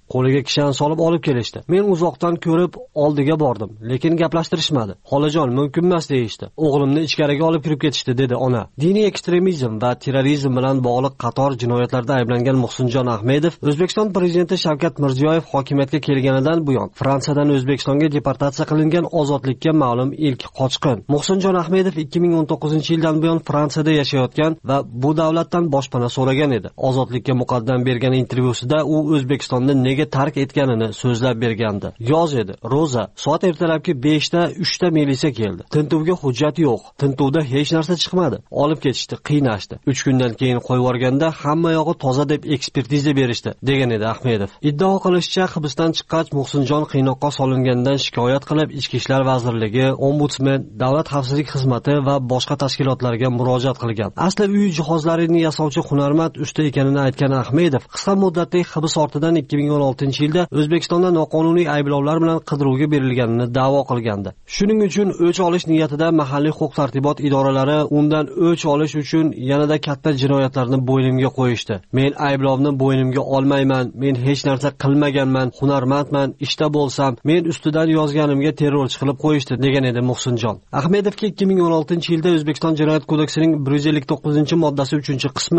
Qo'liga kishan solib olib kelishdi. Men uzoqdan ko'rib oldiga bordim, lekin gaplashtirishmadi. Xolajon, mumkin emas deyishdi. O'g'limni ichkariga olib kirib ketishdi, dedi ona. Diniy ekstremizm va terrorizm bilan bog'liq qator jinoyatlarda ayblangan Muhsinjon Ahmedov O'zbekiston prezidenti Shavkat Mirziyoyev hokimiyatga kelganidan buyon Fransiyadan O'zbekistonga deportatsiya qilingan ozodlikka ma'lum ilk qochqin. Muhsinjon Ahmedov 2019-yildan buyon Fransiyada yashayotgan va bu davlatdan boshpana so'ragan edi. Ozodlikka muqaddam bergan intervyusida u O'zbekistonni nega tark etganini so'zlab bergandi. Yoz edi, ro'za. Soat ertalabki 5da 3ta militsiya keldi. Tintuvga hujjat yo'q. Tintuvda hech narsa chiqmadi. Olib ketishdi, qiynashdi. 3 kundan keyin qo'yib yuborganda hamma yog'i toza deb ekspertiza berishdi, degan edi Ahmedov. Iddao qilishicha, hibsdan chiqqach Muhsinjon qiynoqqa solingandan shikoyat qilib Ichki ishlar vazirligi, ombudsman, davlat xavfsizlik xizmati va boshqa tashkilotlarga murojaat qilgan. Asli uy jihozlarini yasovchi hunarmand usta ekanini aytgan Ahmedov qisqa muddatli hibs ortidan 2016-yilda O'zbekistonda noqonuniy ayblovlar bilan qidiruvga berilganini da'vo qilgandi. Shuning uchun o'ch olish niyatida mahalliy huquq-tartibot idoralari undan o'ch olish uchun yanada katta jinoyatlarni bo'ynimga qo'yishdi. Men ayblovni bo'ynimga olmayman, men hech narsa qilmaganman, hunarmandman, ishda bo'lsam, men ustidan yozganimga terrorchi qilib qo'yishdi, degan edi Muhsinjon. Ahmedovga 2016-yilda O'zbekiston Jinoyat kodeksining 159-moddasi 3-qismi,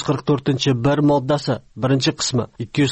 244-1 moddasi 1-qismi,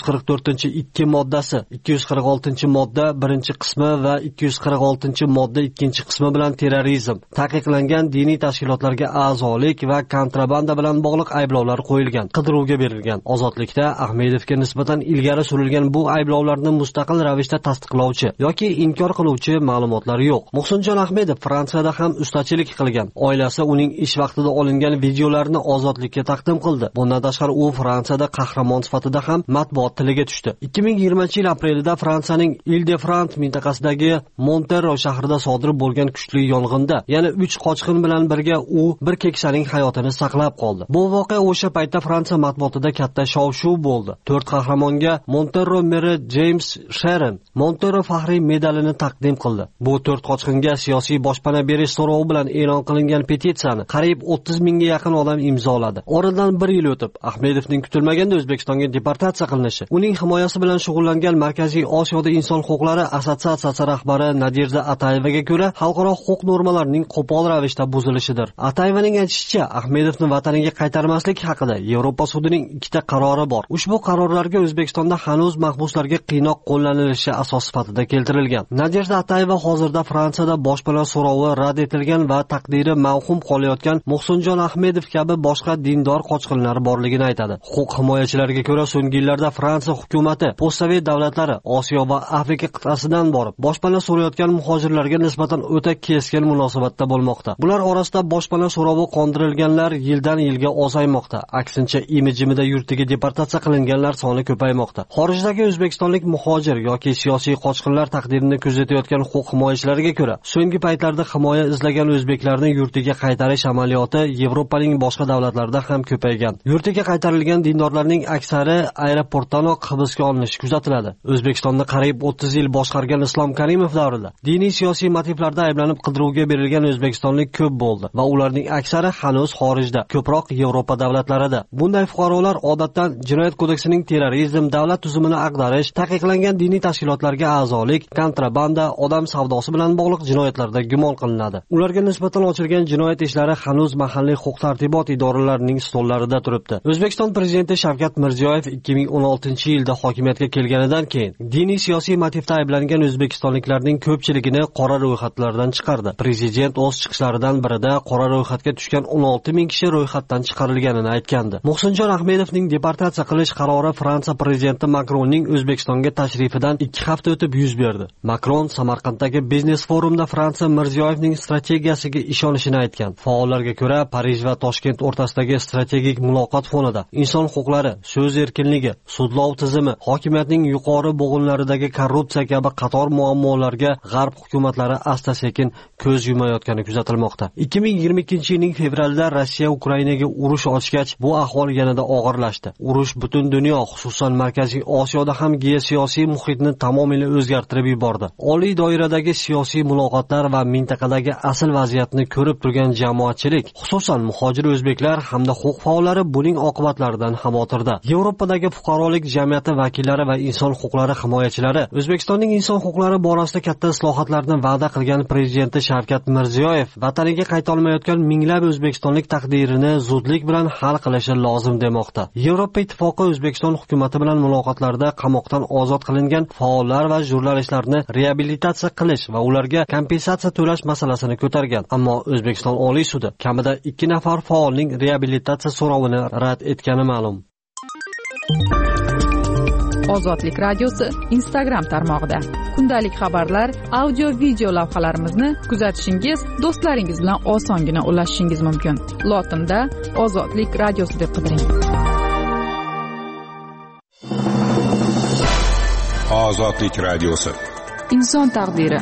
244-2 moddasi, 246-modda 1-qismi va 246-modda 2-qismi bilan terrorizm, taqiqlangan diniy tashkilotlarga a'zolik va kontrabanda bilan bog'liq ayblovlar qo'yilgan, qidiruvga berilgan. Ozodlikda Ahmedovga nisbatan ilgari surilgan bu ayblovlarni mustaqil ravishda tasdiqlovchi yoki inkor qiluvchi ma'lumotlar yo'q. Muhsinjon Ahmedov Fransiyada ham ustachilik qilgan. Oilasi uning ish vaqtida olingan videolarni ozodlikka taqdim qildi. Bundan tashqari u Fransiyada qahramon sifatida ham matbuot tiliga tushdi. 2020-yil aprelida Fransiyaning Ile-de-France mintaqasidagi Monterro shahrida sodir bo'lgan kuchli yong'inda yana 3 qochqin bilan birga u bir keksaning hayotini saqlab qoldi. Bu voqea o'sha paytda Fransiya matbuotida katta shov-shuv bo'ldi. 4 qahramonga Monterro meri James Sharon Monterro faxriy medalini taqdim qildi. Bu 4 qochqinga siyosiy boshpana berish so'rovi bilan e'lon qilingan petitsiyani qariyb 30 mingga yaqin odam imzoladi. Oradan 1 yil o'tib, Ahmedovning kutilmaganda O'zbekistonga deportatsiya qilinishi, uning himoyasi bilan shug'ullangan Markaziy Osiyoda inson huquqlari assotsiatsiyasi rahbari Nadejda Atayevaga ko'ra, xalqaro huquq normalarining qo'pol ravishda buzilishidir. Atayevaning aytishicha, Ahmedovni vataniga qaytarmaslik haqida Yevropa sudining 2 ta qarori bor. Ushbu qarorlarga O'zbekistonda hanuz mahbuslarga qiynoq qo'llanilishi asos sifatida keltirilgan. Nadejda Atayeva hozirda Fransiyada boshpana so'rovi rad etilgan va taqdiri mavhum qolayotgan Muhsinjon Ahmedov kabi boshqa dindor qochqinlar borligini aytadi. Huquq himoyachilariga ko'ra, so'nggi yillarda Fransiya hukumati postsovet davlatlari Osiyo va Afrika qit'asidan borib boshpana so'rayotgan muhojirlarga nisbatan o'ta keskin munosabatda bo'lmoqda. Bular orasida boshpana so'rovi qondirilganlar yildan yilga ozaymoqda. Aksincha, imijimida yurtiga deportatsiya qilinganlar soni ko'paymoqda. Xorijdagi o'zbekistonlik muhojir yoki siyosiy qochqinlar taqdirini kuzatayotgan huquq himoyachilariga ko'ra, so'nggi paytlarda himoya izlagan o'zbeklarni yurtiga qaytarish amaliyoti Yevropaning boshqa davlatlarida ham ko'paygan. Yurtiga qaytarilgan dindorlarning aksari aeroportdanoq hibsga olinishi kuzatiladi. O'zbekistonni qariyb 30 yil boshqargan Islom Karimov davrida diniy siyosiy motivlarda ayblanib qidiruvga berilgan o'zbekistonlik ko'p bo'ldi va ularning aksari hanuz xorijda, ko'proq Yevropa davlatlarida. Bunday fuqarolar odatdan Jinoyat kodeksining terrorizm, davlat tuzumini ag'darish, taqiqlangan diniy tashkilotlarga a'zolik, kontrabanda, odam savdosi bilan bog'liq jinoyatlarda gumon qilinadi. Ularga nisbatan ochilgan jinoyat ishlari hanuz mahalliy huquq-tartibot idoralarining stollarida turibdi. O'zbekiston prezidenti Shavkat Mirziyoyev 2016-yilda hokimiyatga kelganidan keyin diniy siyosiy motivda ayblangan o'zbekistonliklarning ko'pchiligini qora ro'yxatlardan chiqardi. Prezident o'z chiqishlaridan birida qora ro'yxatga tushgan 16 ming kishi ro'yxatdan chiqarilganini aytgandi. Muhsinjon Ahmedovning deportatsiya qilish qarori Fransiya prezidenti Makronning O'zbekistonga tashrifidan 2 hafta o'tib yuz berdi. Makron Samarqanddagi biznes forumda Fransiya Mirziyoyevning strategiyasiga ishonishini aytgan. Faollarga ko'ra, Parij va Toshkent o'rtasidagi strategik muloqot fonida inson huquqlari, so'z erkinligi, sudlov tizimi, hokimiyatning yuqori bo'g'inlaridagi korrupsiya kabi qator muammolarga g'arb hukumatlari asta-sekin ko'z yumayotgani kuzatilmoqda. 2022-yilning fevralida Rossiya Ukrainaga urush ochgach, bu ahvol yanada og'irlashdi. Urush butun dunyo, xususan Markaziy Osiyoda ham geosiyosiy muhitni tamomila o'zgartirib yubordi. Oliy doiradagi siyosiy muloqotlar va mintaqadagi asl vaziyatni ko'rib turgan jamoatchilik, xususan muhojir o'zbeklar hamda huquq faollari buning oqibatlaridan xavotirda. Yevropadagi fuqarolik jamiyati vakillari vakillari va inson huquqlari himoyachilari O'zbekistonning inson huquqlari borasida katta islohotlarni va'da qilgan prezidenti Shavkat Mirziyoyev vataniga qayta olmayotgan minglab o'zbekistonlik taqdirini zudlik bilan hal qilishi lozim demoqda. Yevropa Ittifoqi O'zbekiston hukumati bilan muloqotlarda qamoqdan ozod qilingan faollar va jurnalistlarni reabilitatsiya qilish va ularga kompensatsiya to'lash masalasini ko'targan. Ammo O'zbekiston Oliy sudi kamida 2 nafar faolning reabilitatsiya so'rovini rad etgani ma'lum. Ozodlik radiosi Instagram tarmog'ida kundalik xabarlar, audio video lavhalarimizni kuzatishingiz, do'stlaringiz bilan osongina ulashishingiz mumkin. Lotinda Ozodlik radiosi deb qidiring. Ozodlik radiosi. Inson taqdiri.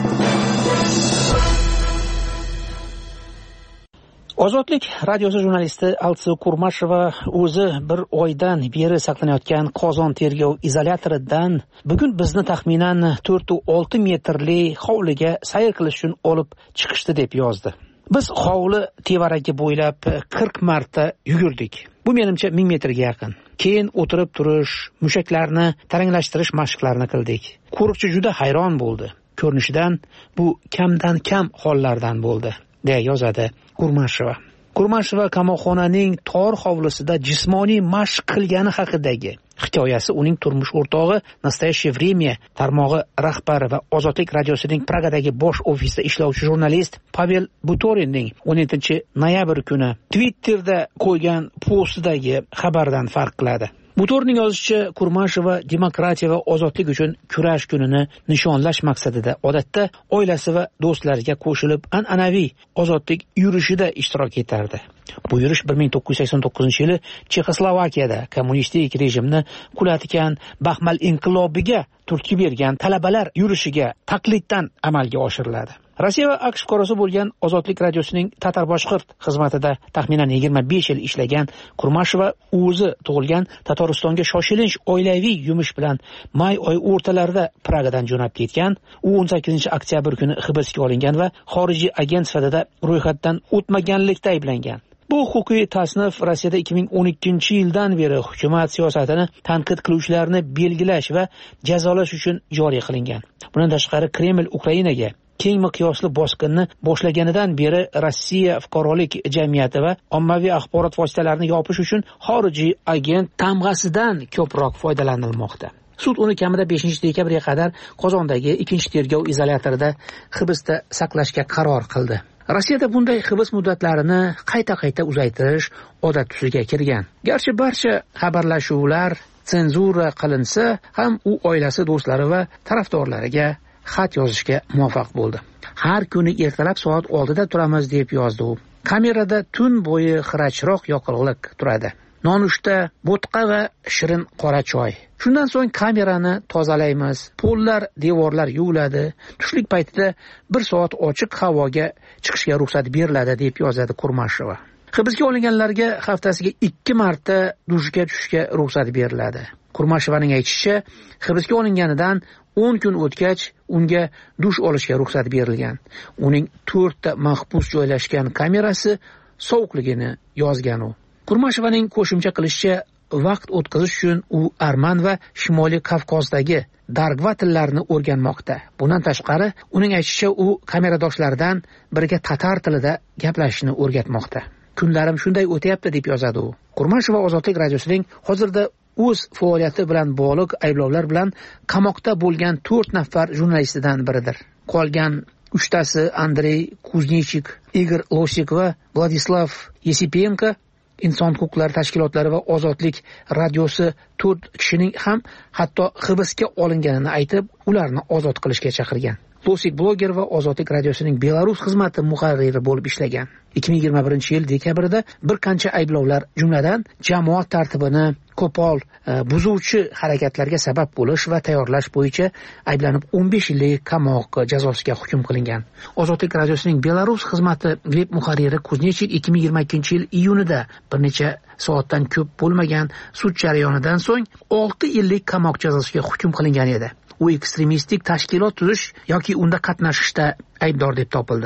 Ozodlik radiosi jurnalisti Alsu Kurmasheva o'zi bir oydan beri saqlanayotgan Qozon tergov izolyatoridan bugun bizni taxminan 4-6 metrli hovliga sayr qilish uchun olib chiqishdi deb yozdi. Biz hovli tevaragi bo'ylab 40 marta yugurdik. Bu menimcha 1000 metrga yaqin. Keyin o'tirib turish, mushaklarni taranglashtirish mashqlarini qildik. Qo'riqchi juda hayron bo'ldi. Ko'rinishidan bu kamdan kam hollardan bo'ldi, deya yozadi Kurmasheva. Kurmasheva qamoqxonaning tor hovlisida jismoniy mashq qilgani haqidagi hikoyasi uning turmush o'rtog'i Nastoящее время tarmog'i rahbari va Ozodlik radiosining Pragadagi bosh ofisida ishlovchi jurnalist Pavel Butorinning 17-noyabr kuni Twitterda qo'ygan postidagi xabardan farq qiladi. Butorning yozishicha, Kurmasheva demokratiya va ozodlik uchun kurash kunini nishonlash maqsadida odatda oilasi va do'stlariga qo'shilib an'anaviy ozodlik yurishida ishtirok etardi. Bu yurish 1989-yili Chexoslovakiyada kommunistik rejimni qulatgan Baxmal inqilobiga turtki bergan talabalar yurishiga taqliddan amalga oshiriladi. Rossiya va AQSh fuqarosi bo'lgan Ozodlik radiosining Tatar-boshqirt xizmatida taxminan 25 yil ishlagan Kurmasheva o'zi tug'ilgan Tataristonga shoshilinch oilaviy yumush bilan may oyi o'rtalarida Pragadan jo'nab ketgan. U 18-oktyabr kuni hibsga olingan va xorijiy agent sifatida ro'yxatdan o'tmaganlikda ayblangan. Bu huquqiy tasnif Rossiyada 2012-yildan beri hukumat siyosatini tanqid qiluvchilarni belgilash va jazolash uchun joriy qilingan. Bundan tashqari Kreml Ukrainaga keng miqyosli bosqinni boshlaganidan beri Rossiya fuqarolik jamiyati va ommaviy axborot vositalarini yopish uchun xorijiy agent tamg'asidan ko'proq foydalanilmoqda. Sud uni kamida 5-dekabrga qadar Qozondagi 2-tergov izolyatorida hibsda saqlashga qaror qildi. Rossiyada bunday hibs muddatlarini qayta uzaytirish odat tusiga kirgan. Garchi barcha xabarlashuvlar senzura qilinsa ham u oilasi, do'stlari va tarafdorlariga xat yozishga muvaffaq bo'ldi. Har kuni ertalab soat 6da turamiz deb yozdi u. Kamerada tun bo'yi xirachroq yoqilg'ilik turadi. Nonushta, bo'tqa va shirin qora choy. Shundan so'ng kamerani tozalaymiz. Pollar, devorlar yuviladi. Tushlik paytida 1 soat ochiq havoga chiqishga ruxsat beriladi deb yozadi Kurmasheva. Hibsga olinganlarga haftasiga 2 marta dushga tushishga ruxsat beriladi. Kurmashevaning aytishicha, hibsga olinganidan 10 kun o'tgach unga dush olishga ruxsat berilgan. Uning 4 ta mahbus joylashgan kamerasi sovuqligini yozgan u. Kurmashevaning qo'shimcha qilishicha, vaqt o'tkazish uchun u arman va Shimoliy Kavkazdagi dargva tillarini o'rganmoqda. Bundan tashqari, uning aytishicha, u kameradoshlaridan biriga tatar tilida gaplashishni o'rgatmoqda. Kunlarim shunday o'tyapti deb yozadi u. Kurmasheva Ozodlik radiosining hozirda o'z faoliyati bilan bog'liq ayblovlar bilan qamoqda bo'lgan 4 nafar jurnalistidan biridir. Qolgan 3tasi Andrey Kuznechik, Igor Losik va Vladislav Yesipenko inson huquqlari tashkilotlari va Ozodlik radiosi 4 kishining ham hatto hibsga olinganini aytib, ularni ozod qilishga chaqirgan. Losik bloger va Ozodlik radiosining Belarus xizmati muharriri bo'lib ishlagan. 2021-yil dekabrda bir qancha ayblovlar, jumladan jamoat tartibini qo'pol buzuvchi harakatlarga sabab bo'lish va tayyorlash bo'yicha ayblanib 15 yillik qamoq jazosiga hukm qilingan. Ozodlik radiosining Belarus xizmati veb muharriri Kuznechik 2022-yil iyunida bir necha soatdan ko'p bo'lmagan sud jarayonidan so'ng 6 yillik qamoq jazosiga hukm qilingan edi. U ekstremistik tashkilot tuzish yoki unda qatnashishda aybdor deb topildi.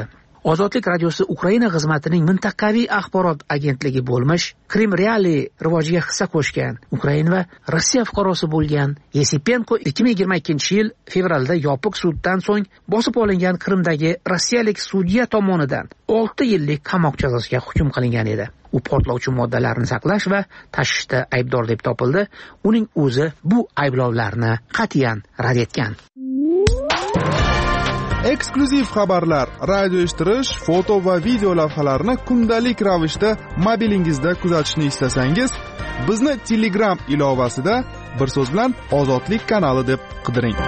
Ozodlik radiosi Ukraina xizmatining mintaqaviy axborot agentligi bo'lmish Krim Reali rivojiga hissa qo'shgan Ukraina va Rossiya fuqarosi bo'lgan Yesipenko 2022-yil fevralda yopiq suddan so'ng bosib olingan Qrimdagi rossiyalik sudya tomonidan 6 yillik qamoq jazosiga hukm qilingan edi. U portlovchi moddalarni saqlash va tashishda aybdor deb topildi. Uning o'zi bu ayblovlarni qat'iyan rad etgan. Eksklyuziv xabarlar, radio eshittirish, foto va video lavhalarni kundalik ravishda mobilingizda kuzatishni istasangiz, bizni Telegram ilovasida bir so'z bilan Ozodlik kanali deb qidiring.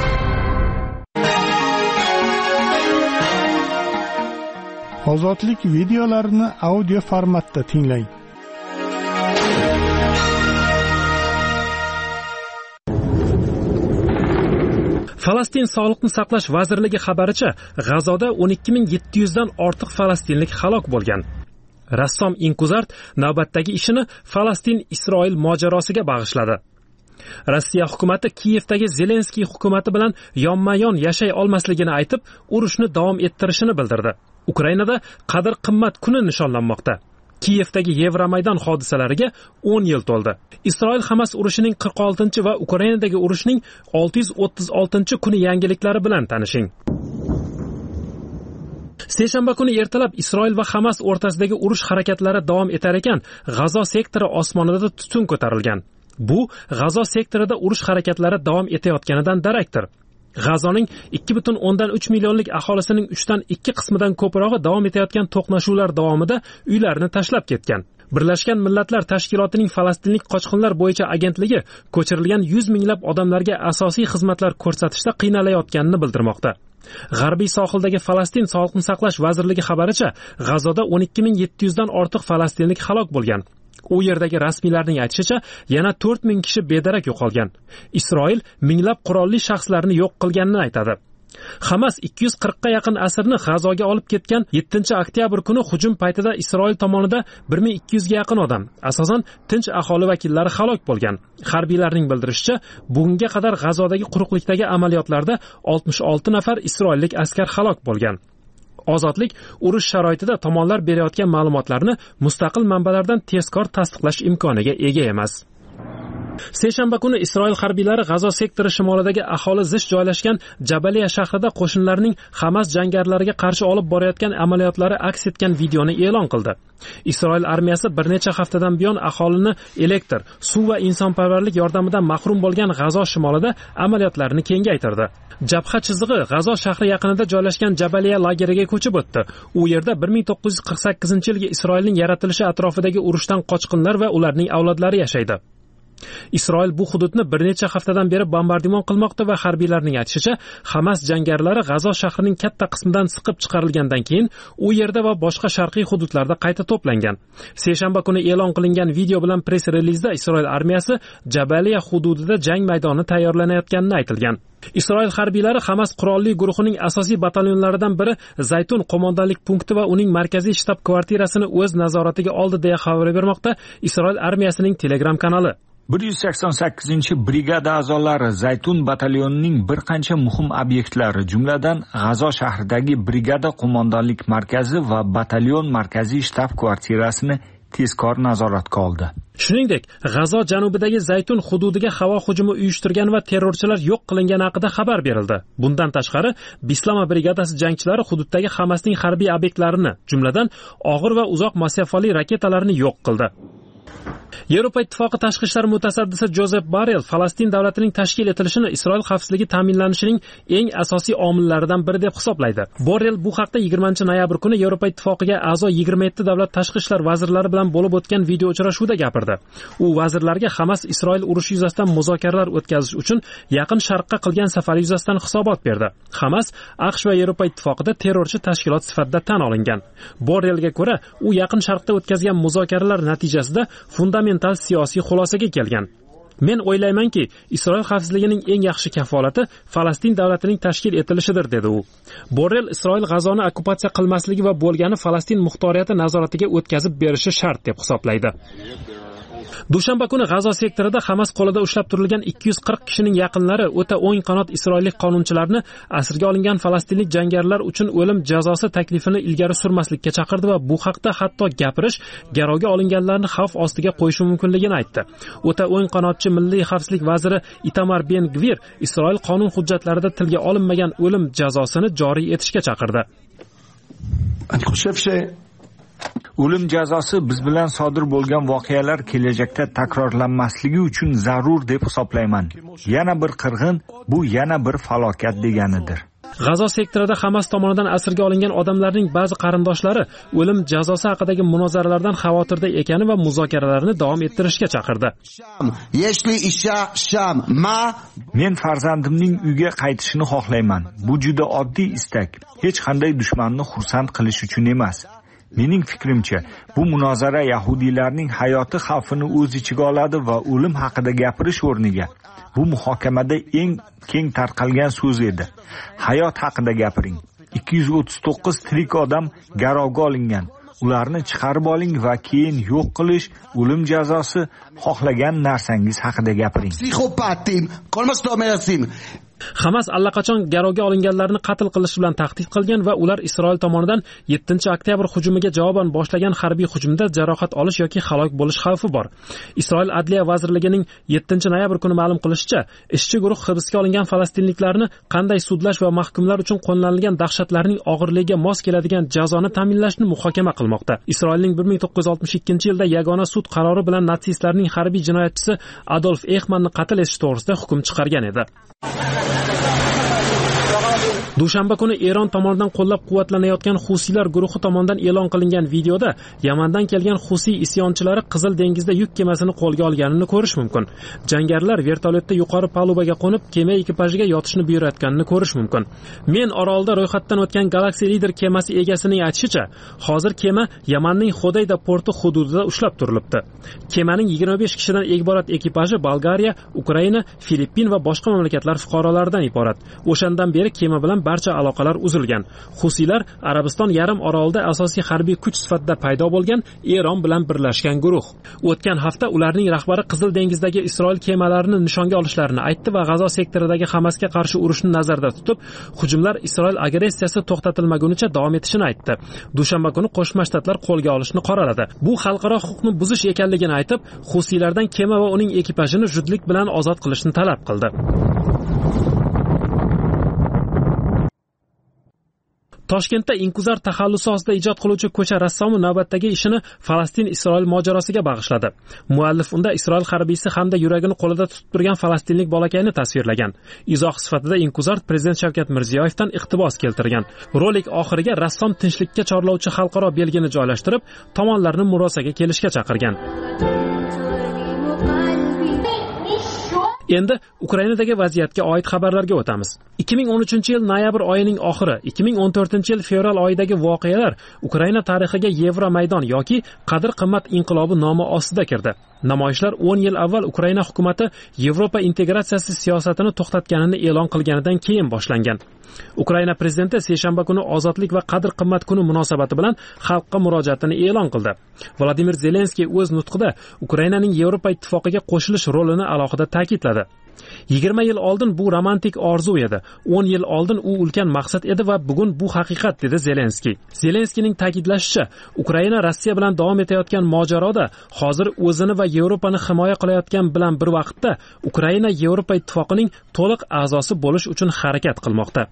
Ozodlik videolarini audio formatda tinglang. Falastin Sog'liqni saqlash vazirligi xabaricha, G'azoda 12700 dan ortiq falastinlik halok bo'lgan. Rassom Inkuzart navbatdagi ishini Falastin-Isroil mojarosiga bag'ishladi. Rossiya hukumati Kiyevdagi Zelenskiy hukumati bilan yonma-yon yashay olmasligini aytib, urushni davom ettirishini bildirdi. Ukrainada qadr-qimmat kuni nishonlanmoqda. Kiyevdagi Yevromaydon hodisalariga 10 yil to'ldi. Isroil-Hamas urushining 46 va Ukrainadagi urushning 636 kuni yangiliklari bilan tanishing. Seshanba kuni ertalab Isroil va Hamas o'rtasidagi urush harakatlari davom etar ekan, G'azo sektori osmonida tutun ko'tarilgan. Bu G'azo sektorida urush harakatlari davom etayotganidan darakdir. G'azoning 2,3 millionlik aholisining 3dan 2 qismidan ko'prog'i davom etayotgan to'qnashuvlar davomida uylarini tashlab ketgan. Birlashgan Millatlar Tashkilotining Falastinlik qochqinlar bo'yicha agentligi ko'chirilgan 100 minglab odamlarga asosiy xizmatlar ko'rsatishda qiynalayotganini bildirmoqda. G'arbiy sohildagi Falastin Sog'liqni saqlash vazirligi xabaricha, G'azoda 12700 dan ortiq falastinlik halok bo'lgan. U yerdagi rasmiylarning aytishicha, yana 4000 kishi bedarak yo'qolgan. Isroil minglab qurolli shaxslarni yo'q qilganini aytadi. Hamas 240 ga yaqin asirni G'azoga olib ketgan 7-oktyabr kuni hujum paytida Isroil tomonida 1200 ga yaqin odam, asosan tinch aholi vakillari halok bo'lgan. Harbiylarning bildirishicha, bugunga qadar G'azodagi quruqlikdagi amaliyotlarda 66 nafar isroillik askar halok bo'lgan. Ozodlik urush sharoitida tomonlar berayotgan ma'lumotlarni mustaqil manbalardan tezkor tasdiqlash imkoniga ega emas. Seshanba kuni Isroil harbiylari G'azo sektori shimolidagi aholi zich joylashgan Jabaliya shahrida qo'shinlarning Hamas jangarilariga qarshi olib borayotgan amaliyotlari aks etgan videoni e'lon qildi. Isroil armiyasi bir necha haftadan buyon aholini elektr, suv va insonparvarlik yordamidan mahrum bo'lgan G'azo shimolida amaliyotlarini kengaytirdi. Jabha chizig'i G'azo shahri yaqinida joylashgan Jabaliya lageriga ko'chib o'tdi. U yerda 1948-yilgi Isroilning yaratilishi atrofidagi urushdan qochqinlar va ularning avlodlari yashaydi. Isroil bu hududni bir necha haftadan beri bombardimon qilmoqda va harbiylarning aytishicha, Hamas jangarilari G'azo shahrining katta qismidan siqib chiqarilgandan keyin u yerda va boshqa sharqiy hududlarda qayta to'plangan. Seshanba kuni e'lon qilingan video bilan press-relizda Isroil armiyasi Jabaliya hududida jang maydoni tayyorlanayotganini aytilgan. Isroil harbiylari Hamas qurolli guruhining asosiy batalyonlaridan biri Zaytun qo'mondonlik punkti va uning markaziy shtab-kvartirasini o'z nazoratiga oldi deya xabar bermoqda Isroil armiyasining Telegram kanali. 188-brigada a'zolari Zaytun batalyonining bir qancha muhim obyektlari, jumladan G'azo shahridagi brigada qo'mondonlik markazi va batalyon markaziy shtab-kvartirasini tezkor nazoratga oldi. Shuningdek, G'azo janubidagi Zaytun hududiga havo hujumi uyushtirgan va terrorchilar yo'q qilingani haqida xabar berildi. Bundan tashqari, Bislama brigadasi jangchilari hududdagi Hamasning harbiy obyektlarini, jumladan og'ir va uzoq masofali raketalarni yo'q qildi. Yevropa Ittifoqi tashqi ishlar mutasaddisi Jozef Borrell Falastin davlatining tashkil etilishini Isroil xavfsizligi ta'minlanishining eng asosiy omillaridan biri deb hisoblaydi. Borrell bu haqda 20-noyabr kuni Yevropa Ittifoqiga a'zo 27 davlat tashqi ishlar vazirlari bilan bo'lib o'tgan video uchrashuvda gapirdi. U vazirlarga Hamas Isroil urushi yuzasidan muzokaralar o'tkazish uchun Yaqin Sharqqa qilgan safari yuzasidan hisobot berdi. Hamas AQSh va Yevropa Ittifoqida terrorchi tashkilot sifatida tan olingan. Borrellga ko'ra, u Yaqin Sharqda o'tkazgan muzokaralar natijasida fundamental siyosiy xulosaga kelgan. Men o'ylaymanki, Isroil xavfsizligining eng yaxshi kafolati Falastin davlatining tashkil etilishidir, dedi u. Borrell Isroil G'azoni okkupatsiya qilmasligi va bo'lgani Falastin muxtoriyati nazoratiga o'tkazib berishi shart deb hisoblaydi. Dushanba kuni G'azo sektorida Hamas qo'lida ushlab turilgan 240 kishining yaqinlari o'ta o'ng qanot isroillik qonunchilarni asirga olingan falastinlik jangarilar uchun o'lim jazosi taklifini ilgari surmaslikka chaqirdi va bu haqda hatto gapirish garovga olinganlarni xavf ostiga qo'yishi mumkinligini aytdi. O'ta o'ng qanotchi milliy xavfsizlik vaziri Itamar Ben-Gvir Isroil qonun hujjatlarida tilga olinmagan o'lim jazosini joriy etishga chaqirdi. O'lim jazosi biz bilan sodir bo'lgan voqealar kelajakda takrorlanmasligi uchun zarur deb hisoblayman. Yana bir qirg'in bu yana bir falokat deganidir. G'azo sektorida Hamas tomonidan asirga olingan odamlarning ba'zi qarindoshlari o'lim jazosi haqidagi munozaralardan xavotirda ekani va muzokaralarni davom ettirishga chaqirdi. Men farzandimning uyga qaytishini xohlayman. Bu juda oddiy istak. Hech qanday dushmanni xursand qilish uchun emas. Mening fikrimcha, bu munozara yahudiylarning hayoti xavfini o'z ichiga oladi va o'lim haqida gapirish o'rniga bu muhokamada eng keng tarqalgan so'z edi. Hayot haqida gapiring. 239 tirik odam garovga olingan. Ularni chiqarib oling va keyin yo'q qilish, o'lim jazosi, xohlagan narsangiz haqida gapiring. Hamas allaqachon garovga olinganlarni qatl qilish bilan tahdid qilgan va ular Isroil tomonidan 7-oktyabr hujumiga javoban boshlagan harbiy hujumda jarohat olish yoki halok bo'lish xavfi bor. Isroil Adliya vazirligining 7-noyabr kuni ma'lum qilishicha, ishchi guruh hibsga olingan falastinliklarni qanday sudlash va mahkumlar uchun qo'llanilgan dahshatlarning og'irligiga mos keladigan jazoni ta'minlashni muhokama qilmoqda. Isroilning 1962-yilda yagona sud qarori bilan natsistlarning harbiy jinoyatchisi Adolf Eichmannni qatl etish to'g'risida hukm chiqargan edi. Dushanba kuni Eron tomonidan qo'llab-quvvatlanayotgan Husiylar guruhi tomonidan e'lon qilingan videoda Yamandan kelgan Husiy isyonchilari Qizil dengizda yuk kemasini qo'lga olganini ko'rish mumkin. Jangarilar vertolyotda yuqori palubaga qo'nib, kema ekipajiga yotishni buyurayotganini ko'rish mumkin. Men orolda ro'yxatdan o'tgan Galaxy Leader kemasi egasining aytishicha, hozir kema Yamanning Xodayda porti hududida ushlab turilibdi. Kemaning 25 kishidan iborat ekipaji Bolgariya, Ukraina, Filippin va boshqa mamlakatlar fuqarolaridan iborat. O'shandan beri kema bilan barcha aloqalar uzilgan. Husiylar Arabiston yarim orolida asosiy harbiy kuch sifatida paydo bo'lgan Eron bilan birlashgan guruh. O'tgan hafta ularning rahbari Qizil dengizdagi Isroil kemalarini nishonga olishlarini aytdi va G'azo sektoridagi Hamasga qarshi urushni nazarda tutib, hujumlar Isroil agressiyasi to'xtatilmagunicha davom etishini aytdi. Dushanba kuni Qo'shma Shtatlar qo'lga olishni qoraladi. Bu xalqaro huquqni buzish ekanligini aytib, Husiylardan kema va uning ekipajini zudlik bilan ozod qilishni talab qildi. Toshkentda Inkuzar taxallusi ostida ijod qiluvchi ko'cha rassomi navbatdagi ishini Falastin-Isroil mojarosiga bag'ishladi. Muallif unda Isroil harbiysi hamda yuragini qo'lida tutib turgan falastinlik bolakayni tasvirlagan. Izoh sifatida Inkuzar Prezident Shavkat Mirziyoyevdan iqtibos keltirgan. Rolik oxiriga rassom tinchlikka chorlovchi xalqaro belgini joylashtirib, tomonlarni murosaga kelishga chaqirgan. Endi Ukrainadagi vaziyatga oid xabarlarga o'tamiz. 2013-yil noyabr oyining oxiri, 2014-yil fevral oyidagi voqealar Ukraina tarixiga Yevromaydon yoki qadr-qimmat inqilobi nomi ostida kirdi. Namoyishlar 10 yil avval Ukraina hukumatı Yevropa integratsiyasi siyosatini to'xtatganini e'lon qilganidan keyin boshlangan. Ukraina prezidenti seshanba kuni ozodlik va qadr-qimmat kuni munosabati bilan xalqqa murojaatini e'lon qildi. Vladimir Zelenskiy o'z nutqida Ukrainaning Yevropa ittifoqiga qo'shilish rolini alohida ta'kidladi. 20 yil oldin bu romantik orzu edi. 10 yil oldin u ulkan maqsad edi va bugun bu haqiqat, dedi Zelenskiy. Zelenskiyning ta'kidlashicha, Ukraina Rossiya bilan davom etayotgan mojaroda hozir o'zini va Yevropani himoya qilayotgan bilan bir vaqtda Ukraina Yevropa ittifoqining to'liq a'zosi bo'lish uchun harakat qilmoqda.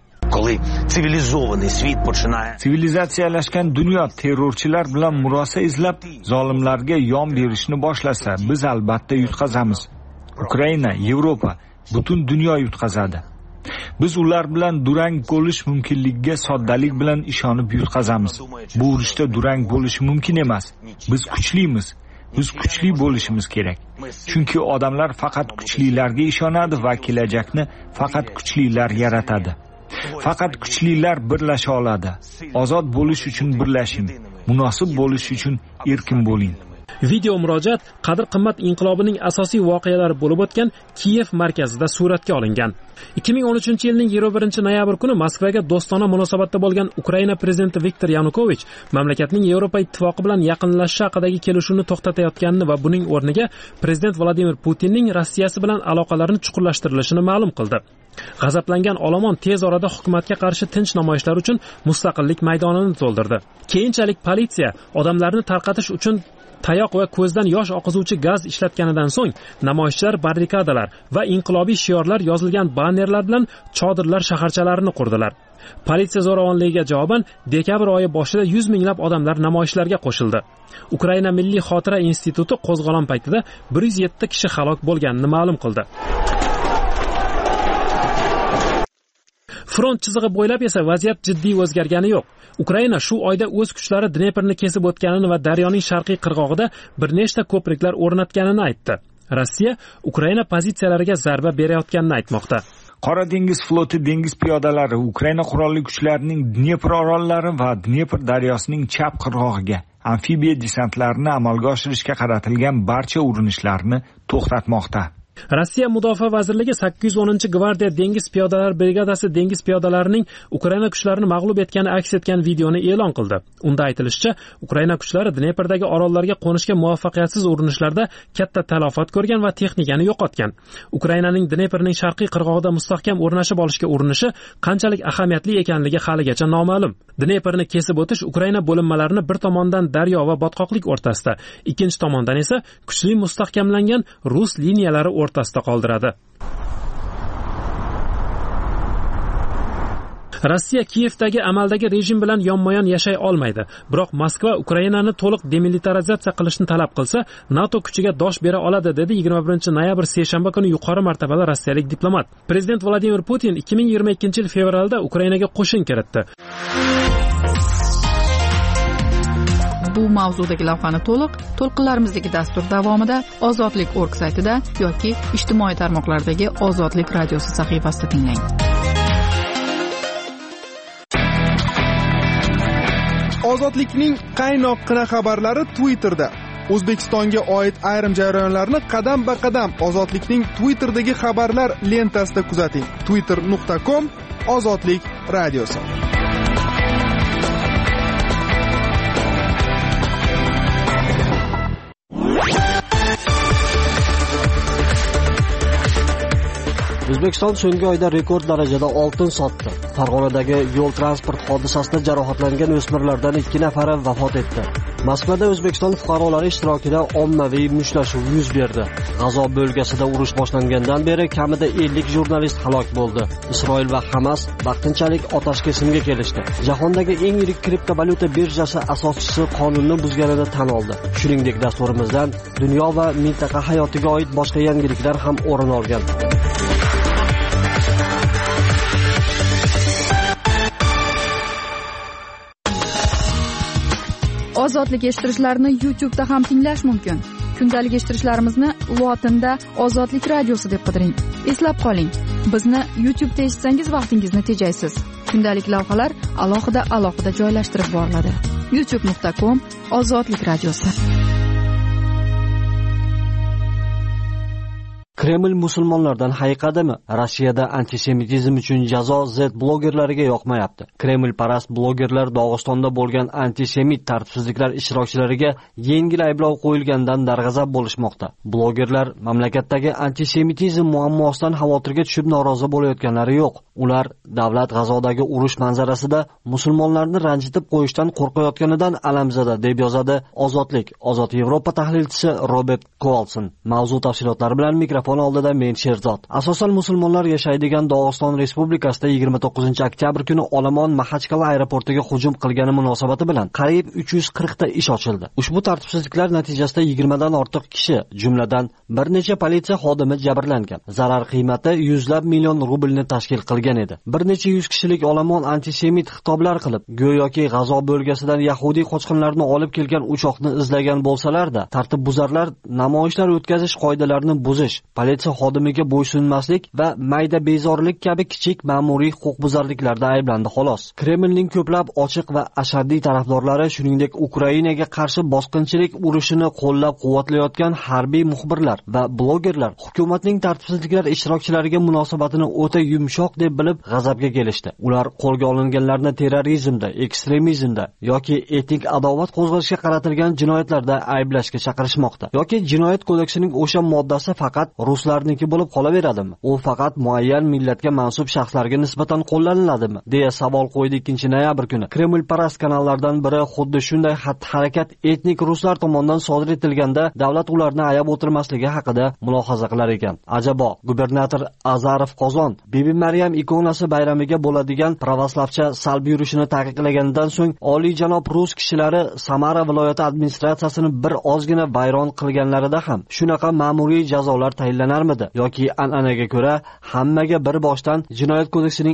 Sivilizatsiyalashgan dunyo terrorchilar bilan murosa izlab, zolimlarga yon berishni boshlasa, biz albatta yutqazamiz. Ukraina, Yevropa, butun dunyo yutqazadi. Biz ular bilan durang bo'lish mumkinligiga soddalik bilan ishonib yutqazamiz. Bu urushda durang bo'lishi mumkin emas. Biz kuchlimiz. Biz kuchli bo'lishimiz kerak. Chunki odamlar faqat kuchlilarga ishonadi va kelajakni faqat kuchlilar yaratadi. Faqat kuchlilar birlasha oladi. Ozod bo'lish uchun birlashing. Munosib bo'lish uchun erkin bo'ling. Video murojaat qadr-qimmat inqilobining asosiy voqealari bo'lib o'tgan Kiyev markazida suratga olingan. 2013-yilning 21-noyabr kuni Moskvaga do'stona munosabatda bo'lgan Ukraina prezidenti Viktor Yanukovich mamlakatning Yevropa ittifoqi bilan yaqinlashishi haqidagi kelishuvni to'xtatayotganini va buning o'rniga prezident Vladimir Putinning Rossiyasi bilan aloqalarini chuqurlashtirilishini ma'lum qildi. G'azablangan olomon tez orada hukumatga qarshi tinch namoyishlar uchun mustaqillik maydonini to'ldirdi. Keyinchalik politsiya odamlarni tarqatish uchun tayoq va ko'zdan yosh oqizuvchi gaz ishlatganidan so'ng namoyishchilar barrikadalar va inqilobiy shiorlar yozilgan bannerlar bilan chodirlar shaharchalarini qurdilar. Politsiya zo'ravonligiga javoban dekabr oyi boshida 100 minglab odamlar namoyishlarga qo'shildi. Ukraina Milliy xotira instituti qo'zg'olon paytida 107 kishi halok bo'lganini ma'lum qildi. Front chizig'i bo'ylab esa vaziyat jiddiy o'zgargani yo'q. Ukraina shu oyda o'z kuchlari Dneprni kesib o'tganini va daryoning sharqiy qirg'og'ida bir nechta ko'priklar o'rnatganini aytdi. Rossiya Ukraina pozitsiyalariga zarba berayotganini aytmoqda. Qora dengiz floti dengiz piyodalari Ukraina qurolli kuchlarining Dnepr orollari va Dnepr daryosining chap qirg'og'iga amfibiya desantlarini amalga oshirishga qaratilgan barcha urinishlarni to'xtatmoqda. Rossiya Mudofaa vazirligi 810-gvardiya dengiz piyodalar brigadasi dengiz piyodalarining Ukraina kuchlarini mag'lub etgani aks etgan videoni e'lon qildi. Unda aytilishicha, Ukraina kuchlari Dneprdagi orollarga qo'nishga muvaffaqiyatsiz urinishlarda katta talafot ko'rgan va texnikani yo'qotgan. Ukrainaning Dneprning sharqiy qirg'og'ida mustahkam o'rnashib olishga urinishi qanchalik ahamiyatli ekanligi haligacha noma'lum. Dneprni kesib o'tish Ukraina bo'linmalarini bir tomondan daryo va botqoqlik o'rtasida, ikkinchi tomondan esa kuchli mustahkamlangan rus liniyalari o'rtasida qoldiradi. Rossiya Kiyevdagi amaldagi rejim bilan yonma-yon yashay olmaydi. Biroq Moskva Ukrainani to'liq demilitarizatsiya qilishni talab qilsa, NATO kuchiga dosh bera oladi, dedi 21-noyabr seshanba kuni yuqori martabali rossiyalik diplomat. Prezident Vladimir Putin 2022-yil fevralda Ukrainaga qo'shin kiritdi. Bu mavzudagi lavhani to'lqinlarimizdagi dastur davomida ozodlik.org saytida yoki ijtimoiy tarmoqlardagi Ozodlik radiosi sahifasida tinglang. Ozodlikning qaynoqqina xabarlari Twitterda. O'zbekistonga oid ayrim jarayonlarni qadam-ba-qadam Ozodlikning Twitterdagi xabarlar lentasida kuzating. twitter.com/ozodlik radiosi. O'zbekiston so'nggi oyda rekord darajada oltin sotdi. Farg'onadagi yo'l transport hodisasida jarohatlangan o'smirlardan 2 nafari vafot etdi. Moskvada O'zbekiston fuqarolari ishtirokida ommaviy mushtlashuv yuz berdi. G'azo bo'lgasida urush boshlangandan beri kamida 50 jurnalist halok bo'ldi. Isroil va Hamas vaqtinchalik otash kesimga kelishdi. Jahondagi eng yirik kriptovalyuta birjasi asoschisi qonunni buzganini tan oldi. Shuningdek, dasturimizdan dunyo va mintaqa hayotiga oid boshqa yangiliklar ham o'rin olgan. Ozodlik eshittirishlarni YouTube'da ham tinglash mumkin. Kundalik eshittirishlarimizni lotinda Ozodlik radiosi deb qidiring. Eslab qoling, bizni YouTube'da eshitsangiz vaqtingizni tejaysiz. Kundalik lavhalar alohida joylashtirib boriladi. youtube.com/ozodlik radiosi. Kreml musulmonlardan hayiqadimi? Rossiyada antisemitizm uchun jazo Z blogerlariga yoqmayapti. Kreml parast blogerlar Dog'istonda bo'lgan antisemit tartibsizliklar ishtirokchilariga yengil ayblov qo'yilgandan darg'azab bo'lishmoqda. Blogerlar mamlakatdagi antisemitizm muammosidan xavotirga tushib norozi bo'layotganlari yo'q. Ular davlat G'azodagi urush manzarasida musulmonlarni ranjitib qo'yishdan qo'rqayotganidan alamzada, deb yozadi Ozodlik. Ozod Yevropa tahlilchisi Robert Kovalson. Mavzu tafsilotlari bilan mikrofon oldida men Sherzod. Asosan musulmonlar yashaydigan Dog'iston Respublikasida 29-oktyabr kuni olomon Maxachkala aeroportiga hujum qilgani munosabati bilan qariyb 340 ta ish ochildi. Ushbu tartibsizliklar natijasida 20 dan ortiq kishi, jumladan bir necha politsiya xodimi jabrlangan. Zarar qiymati yuzlab million rublni tashkil qilgan edi. Bir necha yuz kishilik olomon antisemit xitoblar qilib, go'yoki G'azo bo'lgasidan yahudiy qochqinlarni olib kelgan uchoqni izlagan bo'lsalar-da, tartibbuzarlar namoyishlar o'tkazish qoidalarini buzish, politsiya xodimiga bo'ysunmaslik va mayda bezorilik kabi kichik ma'muriy huquqbuzarliklarda ayblandi xolos. Kremlning ko'plab ochiq va ashaddiy tarafdorlari, shuningdek Ukrainaga qarshi bosqinchilik urushini qo'llab-quvvatlayotgan harbiy muxbirlar va blogerlar hukumatning tartibsizliklar ishtirokchilariga munosabatini o'ta yumshoq deb bilib g'azabga kelishdi. Ular qo'lga olinganlarni terrorizmda, ekstremizmda yoki etnik adovat qo'zg'ashga qaratilgan jinoyatlarda ayblashga chaqirishmoqda. Yoki jinoyat kodeksining o'sha moddasi faqat ruslarniki bo'lib qolaveradimi? U faqat muayyan millatga mansub shaxslarga nisbatan qo'llaniladimi? deya savol qo'ydi 2-noyabr kuni. Kremlparast kanallardan biri xuddi shunday xatti-harakat etnik ruslar tomonidan sodir etilganda davlat ularni ayab o'tirmasligi haqida mulohaza qilar ekan. Ajabo, gubernator Azarov Qozon Bibi Maryam ikonasi bayramiga bo'ladigan pravoslavcha salbiy yurishini taqiqlagandan so'ng oliy janob rus kishilari Samara viloyati administratsiyasini bir ozgina vayron qilganlarida ham shunaqa ma'muriy jazolar tayinlanarmidi yoki an'anaga ko'ra hammaga bir boshdan jinoyat kodeksining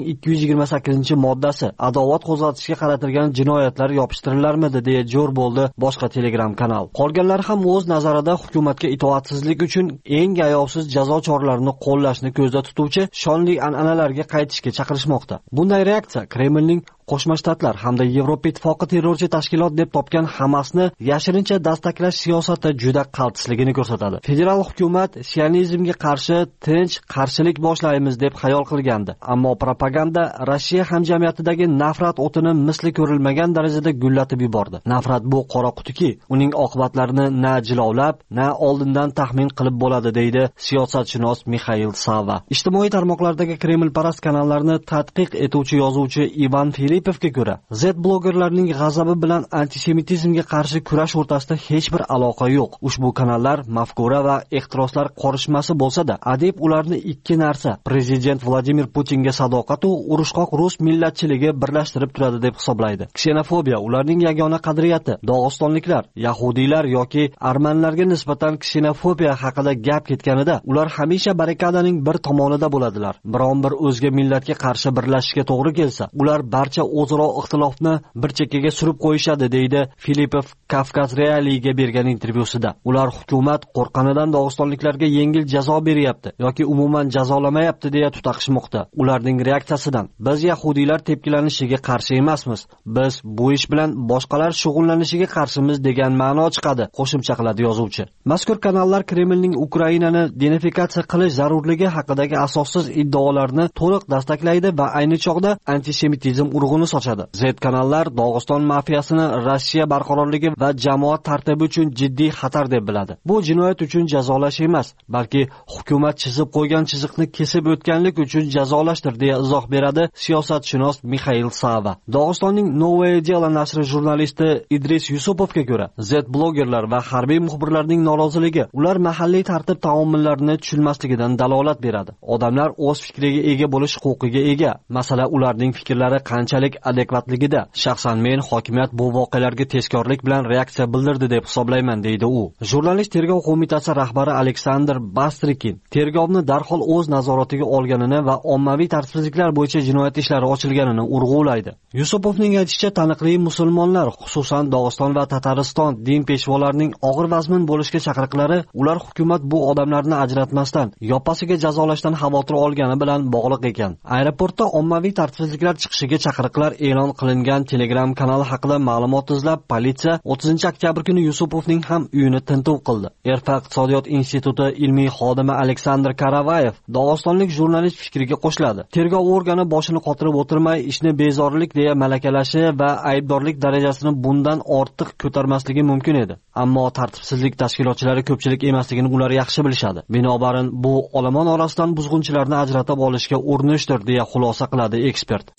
228-moddasi adovat qo'zg'atishga qaratilgan jinoyatlar yopishtirilarmidi deya jo'r bo'ldi boshqa Telegram kanal. Qolganlar ham o'z nazarida hukumatga itoatsizlik uchun eng ayovsiz jazo choralarini qo'llashni ko'zda tutuvchi shonli an'analarga qaytishga chaqirishmoqda. Bunday reaksiya Kremlning Qo'shma Shtatlar hamda Yevropa Ittifoqi terrorchi tashkilot deb topgan Hamasni yashirincha dastaklash siyosati juda qaltisligini ko'rsatadi. Federal hukumat sionizmga qarshi tinch qarshilik boshlaymiz deb xayol qilgandi, ammo propaganda Rossiya hamjamiyatidagi nafrat o'tini misli ko'rilmagan darajada gullatib yubordi. Nafrat bu qora qutiki, uning oqibatlarini na jilovlab, na oldindan taxmin qilib bo'ladi, deydi siyosatshunos Mixail Sava. Ijtimoiy tarmoqlardagi Kremlparast kanallarni tadqiq etuvchi yozuvchi Ivan Filipovga ko'ra, Z blogerlarning g'azabi bilan antisemitizmga qarshi kurash o'rtasida hech bir aloqa yo'q. Ushbu kanallar mafkura va ehtiroslar qorishmasi bo'lsa-da, adib ularni ikki narsa: prezident Vladimir Putinga sadoqat va urushqoq rus millatchiligi birlashtirib turadi deb hisoblaydi. Ksenofobiya ularning yagona qadriyati. Dog'istonliklar, yahudiylar yoki armanlarga nisbatan ksenofobiya haqida gap ketganida, ular hamisha barrikadaning bir tomonida bo'ladilar. Biron bir o'zga millatga qarshi birlashishga to'g'ri kelsa, ular barcha o'zaro ixtilofni bir chekkaga surib qo'yishadi, deydi Filipov Kavkaz Realiga bergan intervyusida. Ular hukumat qo'rqqanidan dog'istonliklarga yengil jazo beryapti yoki umuman jazolamayapti deya tutaqishmoqda. Ularning reaksiyasidan biz yahudiylar tepkilanishiga qarshi emasmiz, biz bu ish bilan boshqalar shug'ullanishiga qarshimiz degan ma'no chiqadi, qo'shimcha qiladi yozuvchi. Mazkur kanallar Kremlning Ukrainani denifikatsiya qilish zarurligi haqidagi asossiz iddaolarni to'liq dastaklaydi va ayni chog'da antisemitizm urug'ini sochadi. Z kanallar Dog'iston mafiyasini Rossiya barqarorligi va jamoat tartibi uchun jiddiy xatar deb biladi. Bu jinoyat uchun jazolash emas, balki hukumat chizib qo'ygan chiziqni kesib o'tganlik uchun jazolashdir deya izoh beradi siyosatshunos Mixail Sava. Dog'istonning Novaya Delo nashri jurnalisti Idris Yusupovga ko'ra, Z blogerlar va harbiy muxbirlarning noroziligi ular mahalliy tartib taomillarini tushunmasligidan dalolat beradi. Odamlar o'z fikriga ega bo'lish huquqiga ega. Masala ularning fikrlari qanchalik adekvatligida. Shaxsan men hokimiyat bu voqealarga tezkorlik bilan reaksiya bildirdi deb hisoblayman, deydi u. Jurnalist tergov qo'mitasi rahbari Aleksandr Bastrikin tergovni darhol o'z nazoratiga olganini va ommaviy tartibsizliklar bo'yicha jinoyat ishlari ochilganini urg'ulaydi. Yusupovning aytishicha, taniqli musulmonlar, xususan Dog'iston va Tatariston din peshvolarining og'ir vazmin bo'lishga chaqiriqlari ular hukumat bu odamlarni ajratmasdan, yoppasiga jazolashdan xavotir olgani bilan bog'liq ekan. Aeroportda ommaviy tartibsizliklar chiqishiga chaqiriqlar e'lon qilingan Telegram kanali haqida ma'lumot izlab, politsiya 30-oktyabr kuni Yusupovning ham uyini tintuv qildi. Erfa iqtisodiyot instituti ilmiy xodimi Aleksandr Karavayev Dog'istonlik jurnalist fikriga qo'shiladi. Tergov organi boshini qotirib o'tirmay, ishni bezorilik deya malakalashi va aybdorlik darajasini bundan ortiq ko'tarmasligi mumkin edi. Ammo tartibsizlik tashkilotchilari ko'pchilik emasligini ular yaxshi bilishadi. Binobarin bu olomon orasidan buzg'unchilarni ajratib olishga urinishdir deya xulosa qiladi ekspert.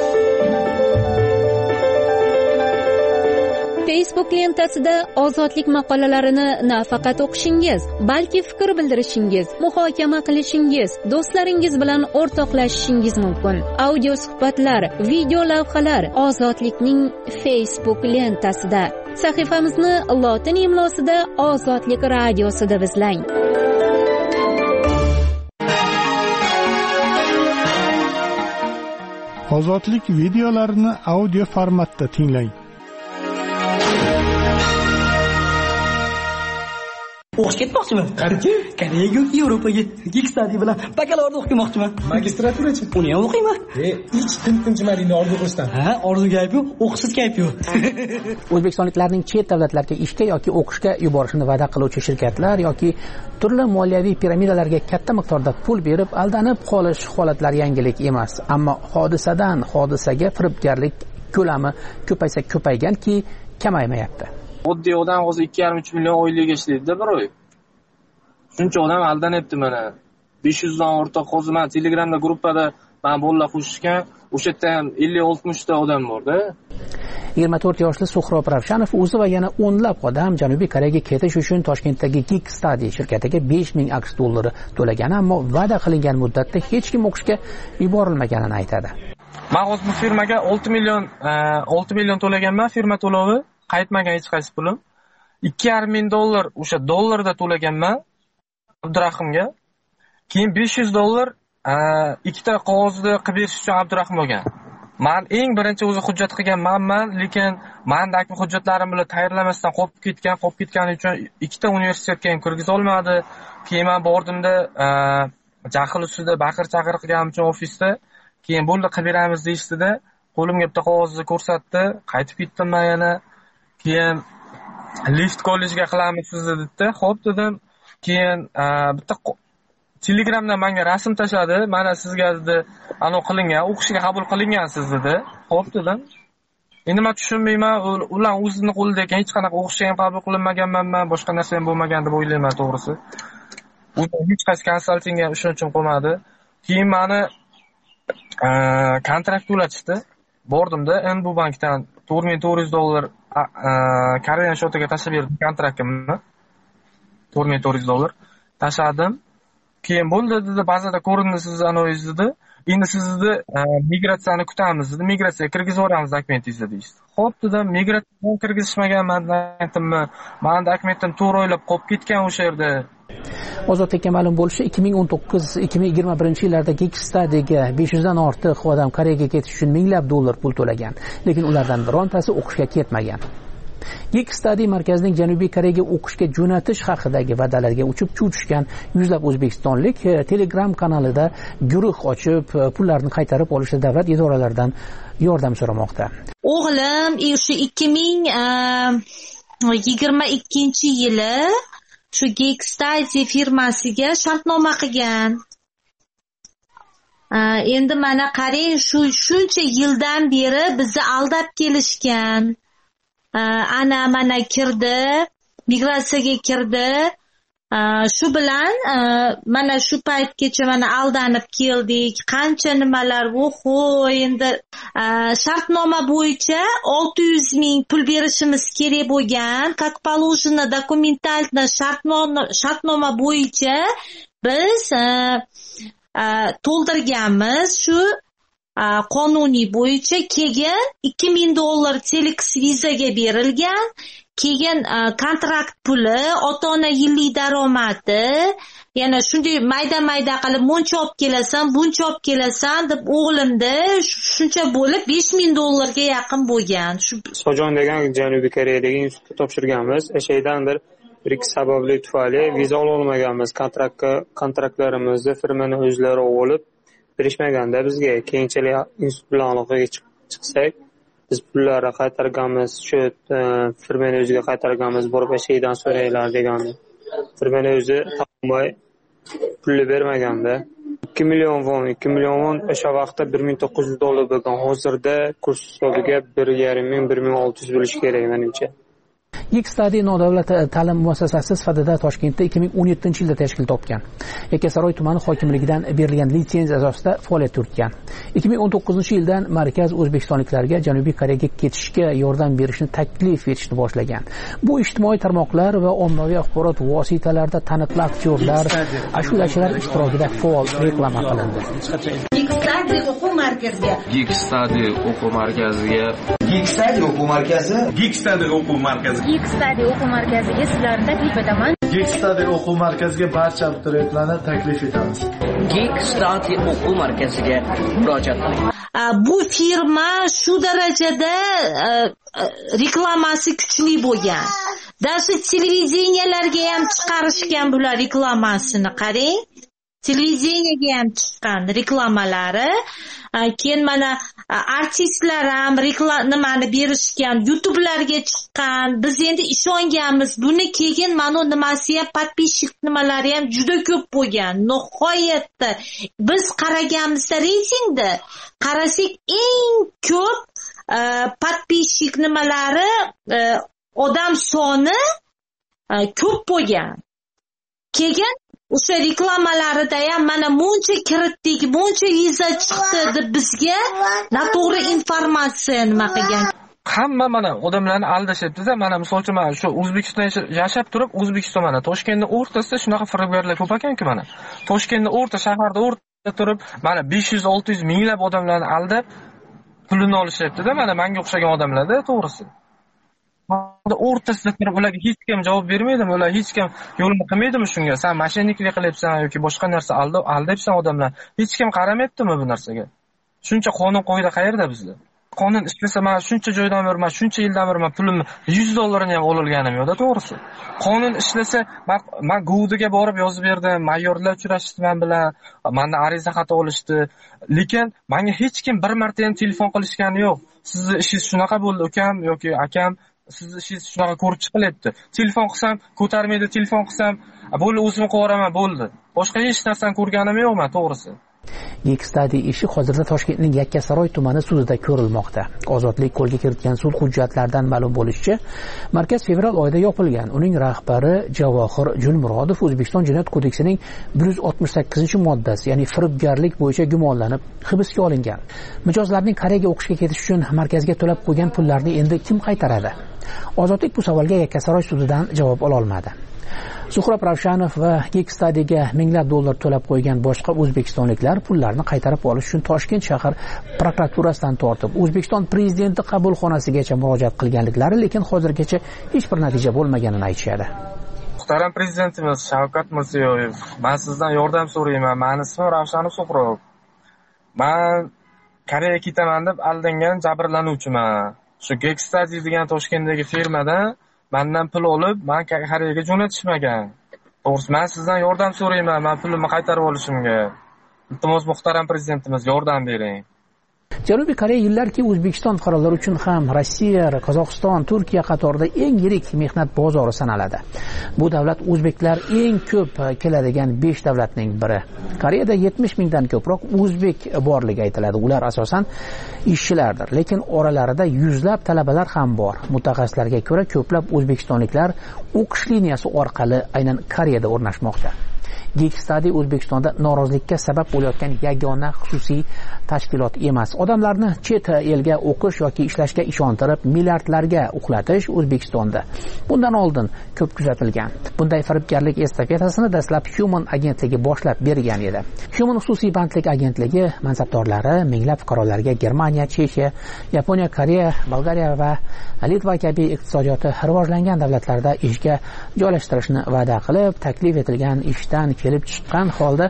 Facebook lentasida ozodlik maqolalarini nafaqat o'qishingiz, balki fikr bildirishingiz, muhokama qilishingiz, do'stlaringiz bilan o'rtoqlashishingiz mumkin. Audio suhbatlar, video lavhalar Ozodlikning Facebook lentasida. Sahifamizni lotin imlosida Ozodlik radiosida izlang. Ozodlik videolarini audio formatda tinglang. O'qishga ketmoqchiman. Koreyaga yoki Yevropaga Geek Study bilan bakalavriat o'qimoqchiman. Magistraturachi? Uni ham o'qiyman. Hech tinchimadingni orzu qilishdan. Ha, orzu gap yo'q, o'qishsiz gap yo'q. O'zbekistonliklarning chet davlatlarga ishga yoki o'qishga yuborishni va'da qiluvchi shirkatlar yoki turli moliyaviy piramidalarga katta miqdorda pul berib aldanib qolish holatlari yangilik emas. Ammo hodisadan hodisaga firibgarlik ko'lami ko'paysa ko'payganki, kamaymayapti. Oddiy odam hozir 2,5-3 million oylik ishlaydi-da bir oy. Shuncha odam aldanyapti mana. 500 dan ortiq hozir men Telegramda gruppada men bolalar qo'shishgan, o'sha yerda ham 50-60 ta odam bor-da. 24 yoshli Suhrob Ravshanov o'zi va yana o'nlab odam Janubiy Koreyaga ketish uchun Toshkentdagi Geek Study shirkatiga 5000 aks dollari to'lagan, ammo va'da qilingan muddatda hech kim o'qishga yuborilmaganini aytadi. Men hozir bu firmaga 6 million to'laganman, firma to'lovi, qaytmagan hech qaysi pulim. 2,5 ming dollar o'sha dollarda to'laganman Abdurahimga. Keyin 500 dollar ikkita qog'ozni qilib berish uchun Abdurahim olgan. Men eng birinchi o'zi hujjat qilganman, lekin mendagi hujjatlarim bilan tayyorlamasdan qolib ketgani uchun ikkita universitetga ham kirgiza olmadi. Keyin men bordimda jahl ustida baqir-chaqir qilganim uchun ofisda, keyin bo'ldi qilib beramiz deyishdi-da, qo'limga bitta qog'ozni ko'rsatdi, qaytib ketdim men yana. Keyin lift kollejga qilamiz sizni dedi-da. Xo'p dedim. Keyin bitta Telegramdan menga rasm tashladi. Mana sizga dedi, ana qilingan, o'qishga qabul qilingansiz dedi. Xo'p dedim. Endi men tushunmayman, ular o'zining qo'lida ekan, hech qanaqa o'qishga ham qabul qilinmaganman, boshqa narsa ham bo'lmagan deb o'ylayman to'g'risi. U hech qaysi konsaltingga ishonchim qolmadi. Keyin meni kontrakt to'latishdi. Bordimda NB bankdan $4,400 Koreyan shotiga tashlab berdim kontraktimni. $4,400 tashladim. Keyin bo'ldi dedi, bazada ko'rindi siz anoyiz dedi. Endi sizni migratsiyani kutamiz dedi. Migratsiyaga kirgizib yuboramiz dokumentingizni deydi. Xo'p dedim, migratsiyaga kirgizishmagan dokumentimni, men dokumentim to'g'ri o'ylab qolib ketgan o'sha yerda. Ozodlikka ma'lum bo'lishi 2019-2021 yillarda Geek Study'ga 500 dan ortiq odam Koreyaga ketish uchun minglab dollar pul to'lagan, lekin ulardan birontasi o'qishga ketmagan. Geek Study markazining Janubiy Koreyaga o'qishga jo'natish haqidagi va'dalarga uchib tushgan yuzlab o'zbekistonlik Telegram kanalida guruh ochib, pullarni qaytarib olishda davlat idoralaridan yordam so'ramoqda. O'g'lim o'sha 2022-yili shu Geek Study firmasiga shartnoma qilgan. Endi mana qarang, shuncha yildan beri bizni aldab kelishgan. Ana mana kirdi, migratsiyaga kirdi. Shu bilan mana shu paytgacha mana aldanib keldik. Qancha nimalar endi shartnoma bo'yicha 600 ming pul berishimiz kerak bo'lgan. Как положено документально shartnoma bo'yicha biz to'ldirganmiz. Shu qonuniy bo'yicha keyin $2,000 Telex vizaga berilgan. Keyin kontrakt puli, ota-ona yillik daromadi, yana shunday mayda-mayda qilib muncha olib kelasan, buncha olib kelasan deb o'g'limda shuncha bo'lib $5,000 ga yaqin bo'lgan. Sojon degan Janubiy Koreyadagi institutga topshirganmiz. Shaydan bir ikki sababli tufayli viza ola olmaganmiz. Kontraktlarimizni firmani o'zlari olib berishmaganda bizga. Keyinchalik institut bilan aloqaga chiqsak, biz pullarni qaytarganmiz, shu firmani o'ziga qaytarganmiz, borib shaydan so'raylar degandi. Firmani o'zi topmay pulni bermaganda. 2 million won o'sha vaqtda $1,900 bo'lgan. Hozirda kurs hisobiga 1,5-1,600 bo'lishi kerak menimcha. Geek Study nodavlat ta'lim muassasasi sifatida Toshkentda 2017-yilda tashkil topgan. Yakkasaroy tumani hokimligidan berilgan litsenziya asosida faoliyat yuritgan. 2019-yildan markaz o'zbekistonliklarga Janubiy Koreyaga ketishga yordam berishni taklif etishni boshlagan. Bu ijtimoiy tarmoqlar va ommaviy axborot vositalarida taniqli aktyorlar, ashulachilar ishtirokida faol reklama qilindi. Geek Study o'quv markaziga. Geek Study o'quv markaziga. Geek Study o'quv markazi. Geek Study o'quv markazi. Geek Study o'quv markaziga sizlarni taklif etaman. Geek Study o'quv markaziga barcha abituriyentlarni taklif etamiz. Geek Study o'quv markaziga murojaat qiling. bu firma shu darajada reklamasi kuchli bo'lgan. Даже televideniyalarga ham chiqarishgan bular reklamasini qarang. Televideniyega ham chiqqan reklamalari. Keyin mana artistlar ham nimani berishgan, YouTube'larga chiqqan. Biz endi ishonganmiz. Buni keyin mana nimasi ham подписчик nimalari ham juda ko'p bo'lgan. Nihoyatda biz qaraganimizda reytingda qarasak eng ko'p подписчик nimalari odam soni ko'p bo'lgan. Keyin o'sha reklamalarida ham mana buncha kiritdik, buncha viza chiqdi deb bizga noto'g'ri informatsiya nima qilgan. Hamma mana odamlarni aldashyapti-da. Mana misol uchun mana shu O'zbekistonda yashab turib, O'zbekiston mana Toshkentning o'rtasida shunaqa firibgarlar ko'p ekan-ku mana. Toshkentning shaharda o'rtada turib, mana 500-600 minglab odamlarni aldab pulini olishyapti-da. Mana menga o'xshagan odamlarda to'g'risi. O'rtasida turib ularga hech kim javob bermaydimi? Ular hech kim yo'lini qilmaydimi shunga? Sen mashinniklik qilyapsan yoki boshqa narsa aldayapsan odamlar. Hech kim qaramayaptimi bu narsaga? Shuncha qonun qoida qayerda bizda? Qonun ishlasa, men shuncha joydan beraman, shuncha yildan beraman pulimni $100 ham ololganim yo'q-da, to'g'risi. Qonun ishlasa, men Goudiga borib yozib berdim, mayorlar uchrashdi men bilan, mendan ariza xato olishdi. Lekin menga hech kim bir marta ham telefon qilishgani yo'q. Sizni ishingiz shunaqa bo'ldi, ukam yoki akam, sizni ishingiz shunaqa ko'rib chiqilyapti. Telefon qilsam, ko'tarmaydi, telefon qilsam, bo'ldi o'zim qilib bo'ldi. Boshqa hech narsani ko'rganim yo'q men, to'g'risi. Geekstudy ishi hozirda Toshkentning Yakkasaroy tumani sudida ko'rilmoqda. Ozodlik qo'lga kiritgan sud hujjatlaridan ma'lum bo'lishicha, markaz fevral oyida yopilgan. Uning rahbari Javohir Julmurodov O'zbekiston Jinoyat kodeksining 168-moddasi, ya'ni firibgarlik bo'yicha gumonlanib hibsga olingan. Mijozlarning Koreyaga o'qishga ketish uchun markazga to'lab qo'ygan pullarni endi kim qaytaradi? Ozodlik bu savolga Yakkasaroy sudidan javob ola olmadi. Suhrob Ravshanov va Geekstudy'ga minglab dollar to'lab qo'ygan boshqa o'zbekistonliklar pullarni qaytarib olish uchun Toshkent shahar prokuraturasidan tortib O'zbekiston prezidenti qabulxonasigacha murojaat qilganliklari, lekin hozirgacha hech bir natija bo'lmaganini aytishadi. Muhtaram prezidentimiz Shavkat Mirziyoyev, men sizdan yordam so'rayman. Meni ismim Ravshanov Suhrob. Men Koreyaga ketaman deb aldangan jabrlanuvchiman. Shu Geekstudy degan Toshkentdagi firmadan mendan pul olib, men Koreyaga jo'natishmagan. To'g'risi, men sizdan yordam so'rayman, men pulimni qaytarib olishimga. Iltimos, muhtaram prezidentimiz, yordam bering. Janubiy Koreya yillarki O'zbekiston fuqarolari uchun ham Rossiya, Qozog'iston, Turkiya qatorida eng yirik mehnat bozori sanaladi. Bu davlat o'zbeklar eng ko'p keladigan 5 davlatning biri. Koreyada 70 mingdan ko'proq o'zbek borligi aytiladi. Ular asosan ishchilardir, lekin oralarida yuzlab talabalar ham bor. Mutaxassislarga ko'ra, ko'plab o'zbekistonliklar o'qish liniyasi orqali aynan Koreyada o'rnashmoqda. Geekstudy O'zbekistonda norozilikka sabab bo'layotgan yagona xususiy tashkilot emas. Odamlarni chet elga o'qish yoki ishlashga ishontirib, milliardlarga uxlatish O'zbekistonda bundan oldin ko'p kuzatilgan. Bunday firibgarlik estafetasini dastlab Human agentligi boshlab bergan edi. Human xususiy bandlik agentligi mansabdorlari minglab fuqarolarga Germaniya, Chexiya, Yaponiya, Koreya, Bolgariya va Litva kabi iqtisodiyoti rivojlangan davlatlarda ishga joylashtirishni va'da qilib, taklif etilgan ishdan kelib chiqqan holda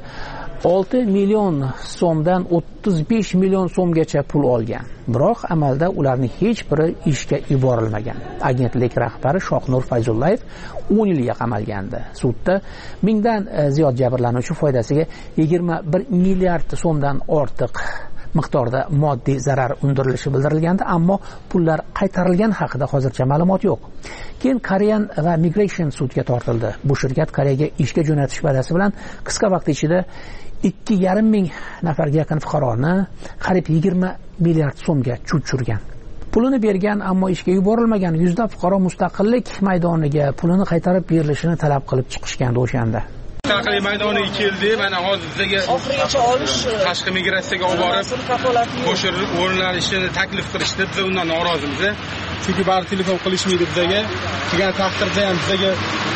6 million so'mdan 35 million so'mgacha pul olgan. Biroq amalda ularning hech biri ishga yuborilmagan. Agentlik rahbari Shohnur Fayzullayev 10 yilga qamalgandi. Sudda mingdan ziyod jabrlanuvchi foydasiga 21 milliard so'mdan ortiq miqdorda moddiy zarar undirilishi bildirilgandi, ammo pullar qaytarilgani haqida hozircha ma'lumot yo'q. Keyin Korean va Migration sudga tortildi. Bu shirkat Koreyaga ishga jo'natish va'dasi bilan qisqa vaqt ichida 2,5 ming nafarga yaqin fuqaroni qariyb 20 milliard so'mga tushirgan. Pulini bergan, ammo ishga yuborilmagan yuzlab fuqaro Mustaqillik maydoniga pulini qaytarib berilishini talab qilib chiqishgandi o'shanda. Mustaqillik maydoniga keldi. Mana hozir bizga tashqi migratsiyaga olib borib, qo'shirib o'rinlanishini taklif qilishdi. Biz undan norozimiz. Chunki bari telefon qilishmaydi bizga. Kelgan taqdirda ham bizga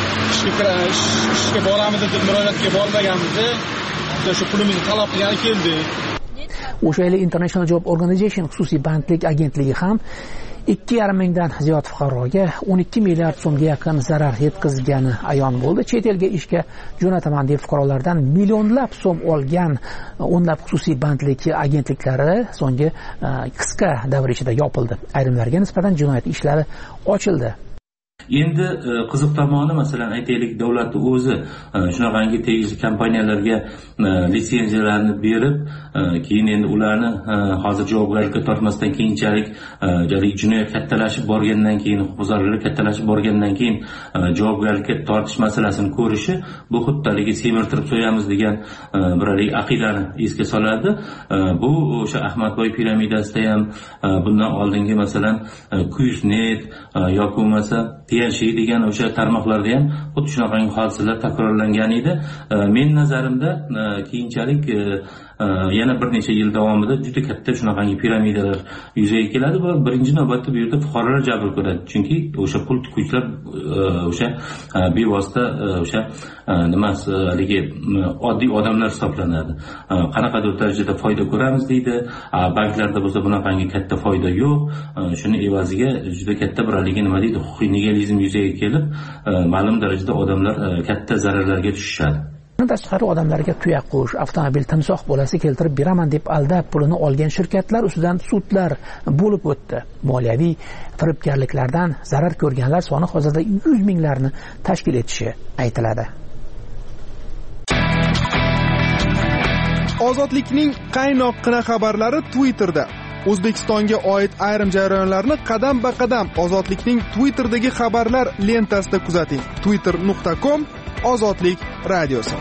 ishga boramiz deb murojaatga bormaganmiz. Shu pulimizni talab qilgani keldi. O'sha yili International Job Organization xususiy bandlik agentligi ham 2,5 mingdan ziyod fuqaroga 12 milliard so'mga yaqin zarar yetkazgani ayon bo'ldi. Chet elga ishga jo'nataman deb fuqarolardan millionlab so'm olgan o'nlab xususiy bandlik agentliklari so'nggi qisqa davr ichida yopildi. Ayrimlarga nisbatan jinoyat ishlari ochildi. Endi qiziq tomoni, masalan, aytaylik, davlat o'zi shunaqangi tegishli kompaniyalarga litsenziyalarni berib, keyin endi ularni hozir javobgarlikka tortmasdan keyinchalik jinoyat kattalashib borgandan keyin, huquqbuzarliklar kattalashib borgandan keyin javobgarlikka tortish masalasini ko'rishi, bu xuddaligi semirtirib so'yamiz degan bir aqidani esga soladi. Bu o'sha Ahmadboy piramidasida ham, bundan oldingi masalan Kuyusnet yoki bo'lmasa TNC degan o'sha tarmoqlarda ham xuddi shunaqangi hodisalar takrorlangan edi. Men nazarimda keyinchalik yana bir necha yil davomida juda katta shunaqangi piramidalar yuzaga keladi va birinchi navbatda bu yerda fuqarolar jabr ko'radi. Chunki o'sha pul tikuvchilar o'sha bevosita o'sha haligi oddiy odamlar hisoblanadi. Qanaqadir darajada foyda ko'ramiz deydi. Banklarda bo'lsa bunaqangi katta foyda yo'q. Shuni evaziga juda katta bir haligi nima deydi, huquqiy nigilizm yuzaga kelib, ma'lum darajada odamlar katta zararlarga tushishadi. Bundan tashqari odamlarga tuyoq qo'yish, avtomobil timsoh bolasi keltirib beraman deb aldab pulini olgan shirkatlar ustidan sudlar bo'lib o'tdi. Moliyaviy firibgarliklardan zarar ko'rganlar soni hozirda 100 minglarni tashkil etishi aytiladi. Ozodlikning qaynoqqina xabarlari Twitterda. O'zbekistonga oid ayrim jarayonlarni qadam-ba-qadam Ozodlikning Twitterdagi xabarlar lentasida kuzating. twitter.com Ozodlik radiosi.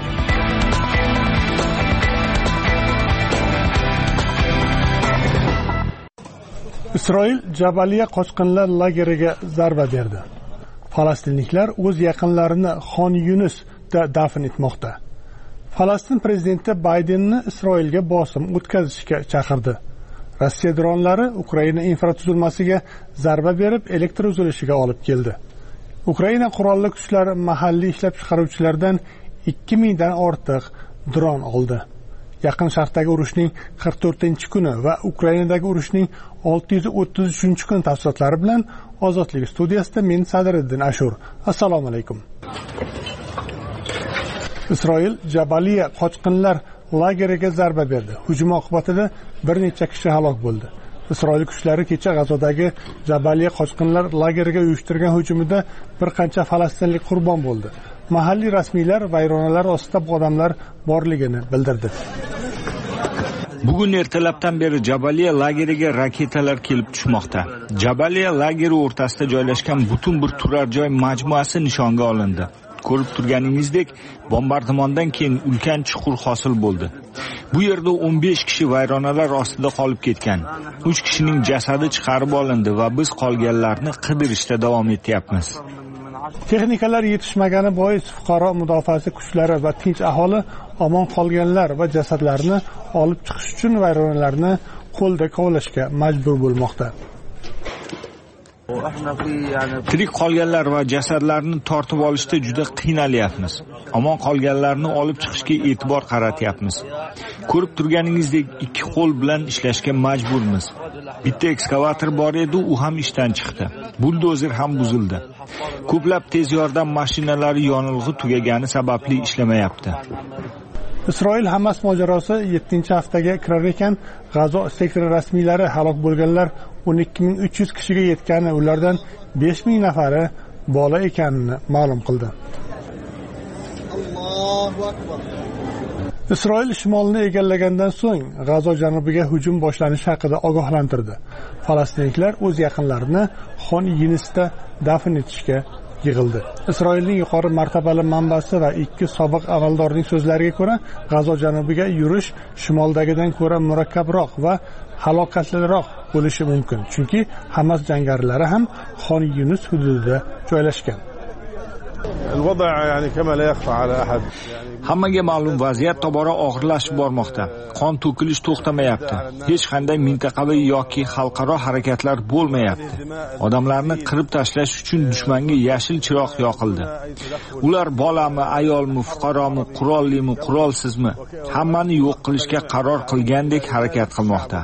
Isroil Jabaliya qochqinlar lageriga zarba berdi. Falastinliklar o'z yaqinlarini Xon Yunisda dafn etmoqda. Falastin prezidenti Baydenni Isroilga bosim o'tkazishga chaqirdi. Rossiya dronlari Ukraina infratuzilmasiga zarba berib, elektr uzilishiga olib keldi. Ukraina qurolli kuchlari mahalliy ishlab chiqaruvchilardan 2000 dan ortiq dron oldi. Yaqin Sharqdagi urushning 44-kuni va Ukrainadagi urushning 633-kun tafsilotlari bilan Ozodlik studiyasida men Sadriddin Ashur. Assalomu alaykum. Isroil Jabaliya qochqinlar lageriga zarba berdi. Hujum oqibatida bir necha kishi halok bo'ldi. Isroil kuchlari kecha G'azodagi Jabaliya qochqinlar lageriga uyushtirgan hujumida bir qancha falastinlik qurbon bo'ldi. Mahalliy rasmiylar vayronalar ostida odamlar borligini bildirdi. Bugun ertalabdan beri Jabaliya lageriga raketalar kelib tushmoqda. Jabaliya lageri o'rtasida joylashgan butun bir turar joy majmuasi nishonga olindi. Ko'rib turganingizdek, bombardimondan keyin ulkan chuqur hosil bo'ldi. Bu yerda 15 kishi vayronalar ostida qolib ketgan. 3 kishining jasadi chiqarib olindi va biz qolganlarni qidirishda davom etyapmiz. Texnikalar yetishmagani bois fuqaro mudofaasi kuchlari va tinch aholi omon qolganlar va jasadlarni olib chiqish uchun vayronalarni qo'lda kovlashga majbur bo'lmoqda. Tirik qolganlar va jasadlarni tortib olishda juda qiynalyapmiz. Omon qolganlarni olib chiqishga e'tibor qaratyapmiz. Ko'rib turganingizdek, 2 qo'l bilan ishlashga majburmiz. Bitta ekskavator bor edi, u ham ishdan chiqdi. Buldozer ham buzildi. Ko'plab tez yordam mashinalari yonilg'i tugagani sababli ishlamayapti. Isroil Hamas mojarosi 7-haftaga kirar ekan, G'azo sektori rasmiylari halok bo'lganlar 12300 kishiga yetgani, ulardan 5000 nafari bola ekanini ma'lum qildi. Isroil shimolni egallagandan so'ng G'azo janubiga hujum boshlanishi haqida ogohlantirdi. Falastinliklar o'z yaqinlarini Xon Yunisda dafn etishga yig'ildi. Isroilning yuqori martabali manbasi va 2 sobiq amaldorning so'zlariga ko'ra, G'azo janubiga yurish shimoldagidan ko'ra murakkabroq va halokatliroq bo'lishi mumkin, chunki Hamas jangarilari ham Xon Yunis hududida joylashgan. Hammaga ma'lum vaziyat tobora og'irlashib bormoqda. Qon to'kilish to'xtamayapti. Hech qanday mintaqaviy yoki xalqaro harakatlar bo'lmayapti. Odamlarni qirib tashlash uchun dushmanga yashil chiroq yoqildi. Ular bolami, ayolmi, fuqaromi, qurollimi, qurolsizmi, hammani yo'q qilishga qaror qilgandek harakat qilmoqda.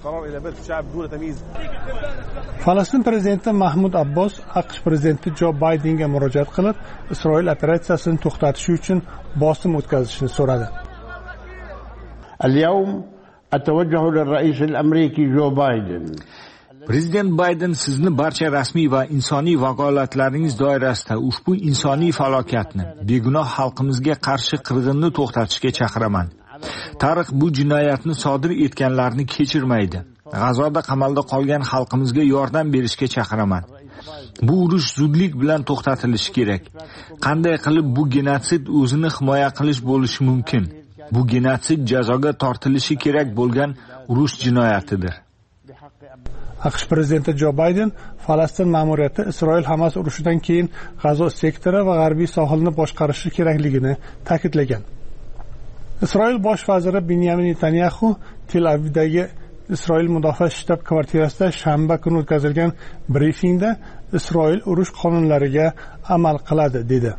Falastin prezidenti Mahmud Abbos AQSh prezidenti Jo Baydenga murojaat qilib, Isroil operatsiyasini to'xtatish uchun bosim o'tkazishni so'radi. اليوم أتوجه للرئيس الأمريكي جو بايدن. Prezident Bayden sizni barcha rasmiy va insoniy vakolatlaringiz doirasida ushbu insoniy falokatni, begunoh xalqimizga qarshi qirg'inni to'xtatishga chaqiraman. Tarix bu jinoyatni sodir etganlarni kechirmaydi. G'azoda qamalda qolgan xalqimizga yordam berishga chaqiraman. Bu urush zudlik bilan to'xtatilishi kerak. Qanday qilib bu genotsid o'zini himoya qilish bo'lishi mumkin? Bu genotsid jazoga tortilishi kerak bo'lgan urush jinoyatidir. AQSh prezidenti Jo Bayden Falastin ma'muriyati Isroil-Hamas urushidan keyin G'azo sektori va g'arbiy sohilni boshqarishi kerakligini ta'kidlagan. Isroil bosh vaziri Binyamin Netanyahu Tel Avivdagi Isroil mudofaa shtab kvartirasida shanba kuni o'tkazilgan brifingda Isroil urush qonunlariga amal qiladi dedi.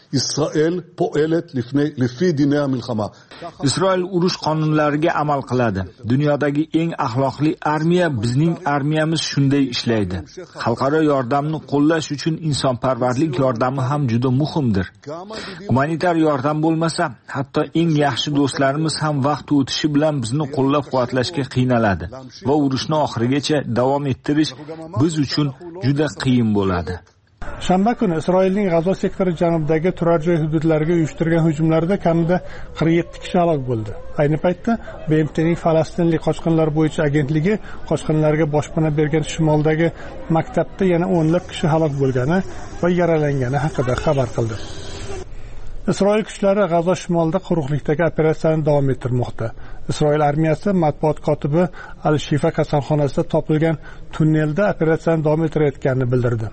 Isroil urush qonunlariga amal qiladi. Dunyodagi eng axloqli armiya bizning armiyamiz shunday ishlaydi. Xalqaro yordamni qo'llash uchun insonparvarlik yordami ham juda muhimdir. Humanitar yordam bo'lmasa, hatto eng yaxshi do'stlarimiz ham vaqt o'tishi bilan bizni qo'llab-quvvatlashga qiynaladi va urushni oxirigacha davom ettirish biz uchun juda qiyin bo'ladi. Shanba kuni Isroilning G'azo sektori janubidagi turar joy hududlariga uyushtirgan hujumlarda kamida 47 kishi halok bo'ldi. Ayni paytda BMTning Falastinlik qochqinlar bo'yicha agentligi qochqinlarga boshpana bergan shimoldagi maktabda yana o'nlab kishi halok bo'lgani va yaralangani haqida xabar qildi. Isroil kuchlari G'azo shimolida quruqlikdagi operatsiyani davom ettirmoqda. Isroil armiyasi matbuot kotibi Al-Shifa kasalxonasida topilgan tunnelda operatsiyani davom ettirayotganini bildirdi.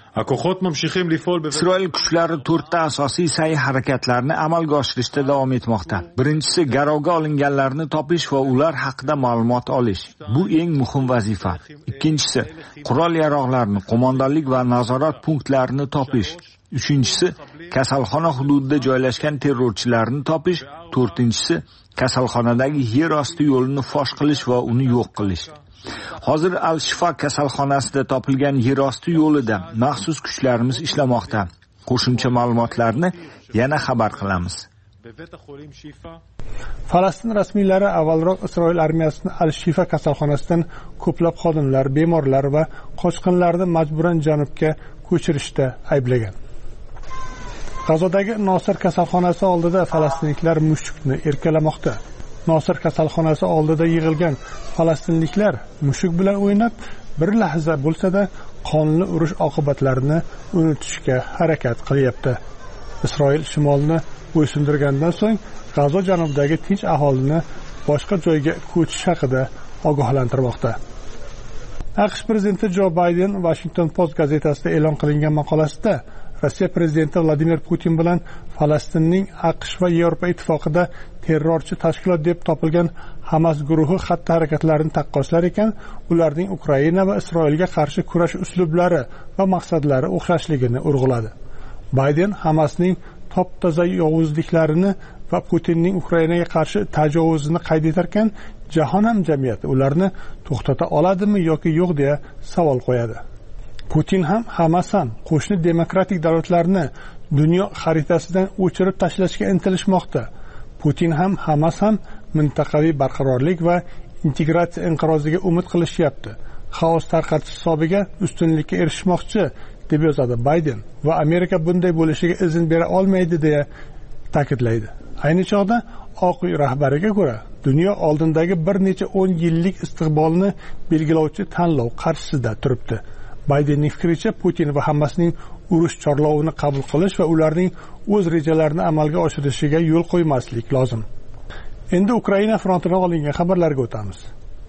Isroil kuchlari 4 ta asosiy sa'y harakatlarni amalga oshirishda davom etmoqda. Birinchisi garovga olinganlarni topish va ular haqida ma'lumot olish. Bu eng muhim vazifa. Ikkinchisi qurol-yarog'larni, qo'mondonlik va nazorat punktlarini topish. Uchinchisi kasalxona hududida joylashgan terrorchilarni topish. To'rtinchisi kasalxonadagi yer osti yo'lini fosh qilish va uni yo'q qilish. Hozir Al-Shifa kasalxonasida topilgan yer osti yo'lida maxsus kuchlarimiz ishlamoqda. Qo'shimcha ma'lumotlarni yana xabar qilamiz. Falastin rasmiylari avvalroq Isroil armiyasini Al-Shifa kasalxonasidan ko'plab xodimlar, bemorlar va qochqinlarni majburan janubga ko'chirishda ayblagan. G'azodagi Nosir kasalxonasi oldida falastinliklar mushukni erkalamoqda. Nosir kasalxonasi oldida yig'ilgan falastinliklar mushuk bilan o'ynab, bir lahza bo'lsa-da qonli urush oqibatlarini unutishga harakat qilyapti. Isroil shimolni bo'ysundirgandan so'ng G'azo janubidagi tinch aholini boshqa joyga ko'chish haqida ogohlantirmoqda. AQSh prezidenti Jo Bayden Washington Post gazetasida e'lon qilingan maqolasida Rossiya prezidenti Vladimir Putin bilan Falastinning AQSh va Yevropa ittifoqida terrorchi tashkilot deb topilgan Hamas guruhi xatti-harakatlarini taqqoslar ekan, ularning Ukraina va Isroilga qarshi kurash uslublari va maqsadlari o'xshashligini urg'uladi. Bayden Hamasning top-toza yovuzliklarini va Putinning Ukrainaga qarshi tajovuzini qayd etarkan, jahon hamjamiyati ularni to'xtata oladimi yoki yo'q deya savol qo'yadi. Putin ham, Hamas ham qo'shni demokratik davlatlarni dunyo xaritasidan o'chirib tashlashga intilishmoqda. Putin ham, Hamas ham mintaqaviy barqarorlik va integratsiya inqiroziga umid qilishyapti. Xaos tarqatish hisobiga ustunlikka erishmoqchi deb yozadi Bayden va Amerika bunday bo'lishiga izn bera olmaydi deya ta'kidlaydi. Ayni chog'da Oq uy rahbariga ko'ra, dunyo oldindagi bir necha 10 yillik istiqbolni belgilovchi tanlov qarshisida turibdi. Baydenning fikricha, Putin va Hamasning urush chorlovini qabul qilish va ularning o'z rejalarini amalga oshirishiga yo'l qo'ymaslik lozim. Endi Ukraina frontidan olingan xabarlarga o'tamiz.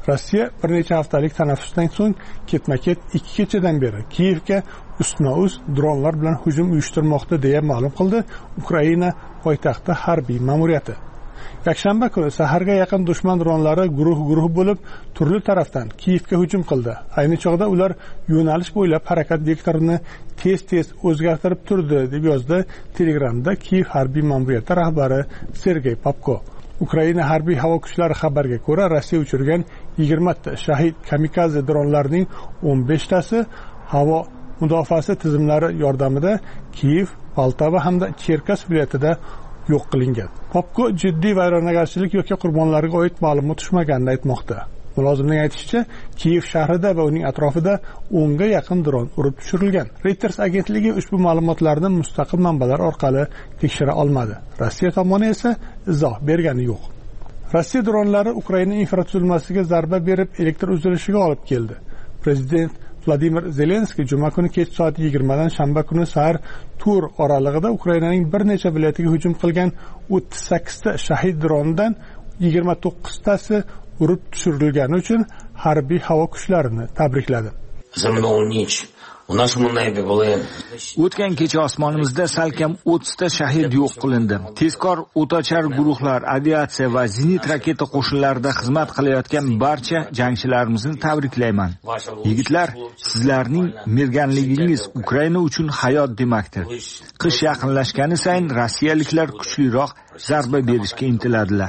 Rossiya bir necha haftalik tanaffusdan so'ng ketma-ket 2 kechadan beri Kiyevga ustma-ust dronlar bilan hujum uyushtirmoqda deya ma'lum qildi Ukraina poytaxti harbiy ma'muriyati. Yakshanba kuni saharga yaqin dushman dronlari guruh bo'lib turli tarafdan Kiyevga hujum qildi. Ayni chog'da ular yo'nalish bo'ylab harakat vektorini tez o'zgartirib turdi, deb yozdi Telegramda Kiyev harbiy ma'muriyati rahbari Sergey Popko. Ukraina harbiy havo kuchlari xabarga ko'ra, Rossiya uchirgan 20 ta shahid kamikaze dronlarining 15 tasi havo mudofaasi tizimlari yordamida Kiyev, Poltava hamda Cherkas viloyatida yo'q qilingan. Popko jiddiy vayronagarchilik yoki qurbonlarga oid ma'lumot tushmaganini aytmoqda. Mulozimning aytishicha, Kiyev shahrida va uning atrofida 10 ga yaqin dron urib tushirilgan. Reuters agentligi ushbu ma'lumotlarni mustaqil manbalar orqali tekshira olmadi. Rossiya tomoni esa izoh bergani yo'q. Rossiya dronlari Ukraina infratuzilmasiga zarba berib, elektr uzilishiga olib keldi. Prezident Vladimir Zelenskiy juma kuni kech soat 20 dan shanba kuni sahar tur oralig'ida Ukrainaning bir necha viloyatiga hujum qilgan 38 ta shahid drondan 29 tasi urib tushirilgani uchun harbiy havo kuchlarini tabrikladi. O'tgan kecha osmonimizda salkam 30 ta shahid yo'q qilindi. Tezkor o'tochar guruhlar, aviatsiya va zenit raketa qo'shinlarida xizmat qilayotgan barcha jangchilarimizni tabriklayman. Yigitlar, sizlarning merganligingiz Ukraina uchun hayot demakdir. Qish yaqinlashgani sayin rossiyaliklar kuchliroq zarba berishga intiladilar.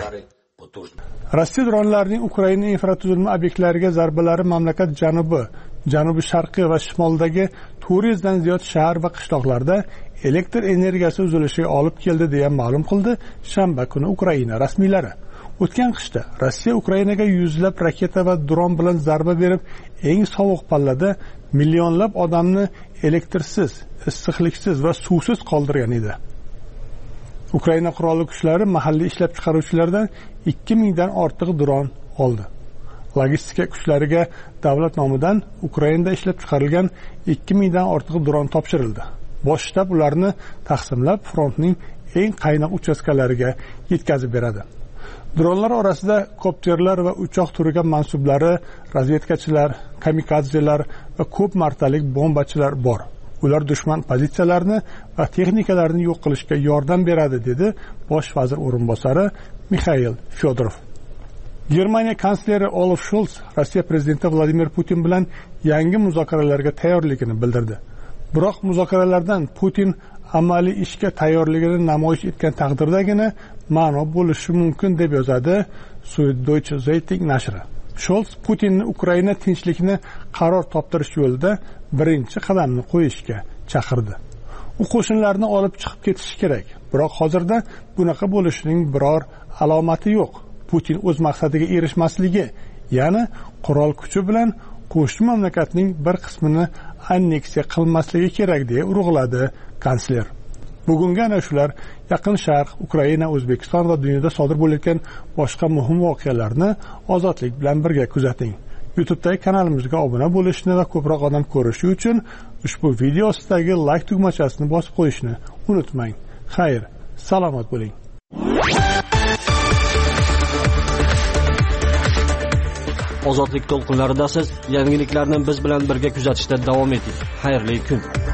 Rossiya dronlarining Ukraina infratuzilma obyektlariga zarbalari mamlakat janubi sharqiy va shimoldagi 400 dan ziyod shahar va qishloqlarda elektr energiyasi uzilishiga olib keldi deya ma'lum qildi shanba kuni Ukraina rasmiylari. O'tgan qishda Rossiya Ukrainaga yuzlab raketa va dron bilan zarba berib, eng sovuq pallada millionlab odamni elektrsiz, issiqliksiz va suvsiz qoldirgan edi. Ukraina qurolli kuchlari mahalliy ishlab chiqaruvchilardan 2000 dan ortiq dron oldi. Logistika kuchlariga davlat nomidan Ukrainada ishlab chiqarilgan 2000 dan ortiq dron topshirildi. Bosh shtab ularni taqsimlab frontning eng qaynoq uchastkalariga yetkazib beradi. Dronlar orasida kopterlar va uchoq turiga mansublari, razvedkachilar, kamikadzelar va ko'p martalik bombachilar bor. Ular dushman pozitsiyalarini va texnikalarini yo'q qilishga yordam beradi, dedi bosh vazir o'rinbosari Mikhail Fyodorov. Germaniya kansleri Olaf Scholz Rossiya prezidenti Vladimir Putin bilan yangi muzokaralarga tayyorligini bildirdi. Biroq muzokaralardan Putin amaliy ishga tayyorligini namoyish etgan taqdirdagina ma'no bo'lishi mumkin, deb yozadi Süddeutsche Zeitung nashri. Scholz Putinni Ukraina tinchlikni qaror toptirish yo'lida birinchi qadamni qo'yishga chaqirdi. U qo'shinlarni olib chiqib ketishi kerak, biroq hozirda bunaqa bo'lishining biror alomati yo'q. Putin o'z maqsadiga erishmasligi, ya'ni qurol kuchi bilan qo'shni mamlakatning bir qismini anneksiya qilmasligi kerak, deya urg'uladi kansler. Bugungi ana shular Yaqin Sharq, Ukraina, O'zbekiston va dunyoda sodir bo'layotgan boshqa muhim voqealarni ozodlik bilan birga kuzating. YouTube'dagi kanalimizga obuna bo'lishni va ko'proq odam ko'rishi uchun ushbu video ostidagi like tugmachasini bosib qo'yishni unutmang. Xayr, salomat bo'ling. Ozodlik to'lqinlarida siz yangiliklarni biz bilan birga kuzatishda davom eting. Xayrli kun.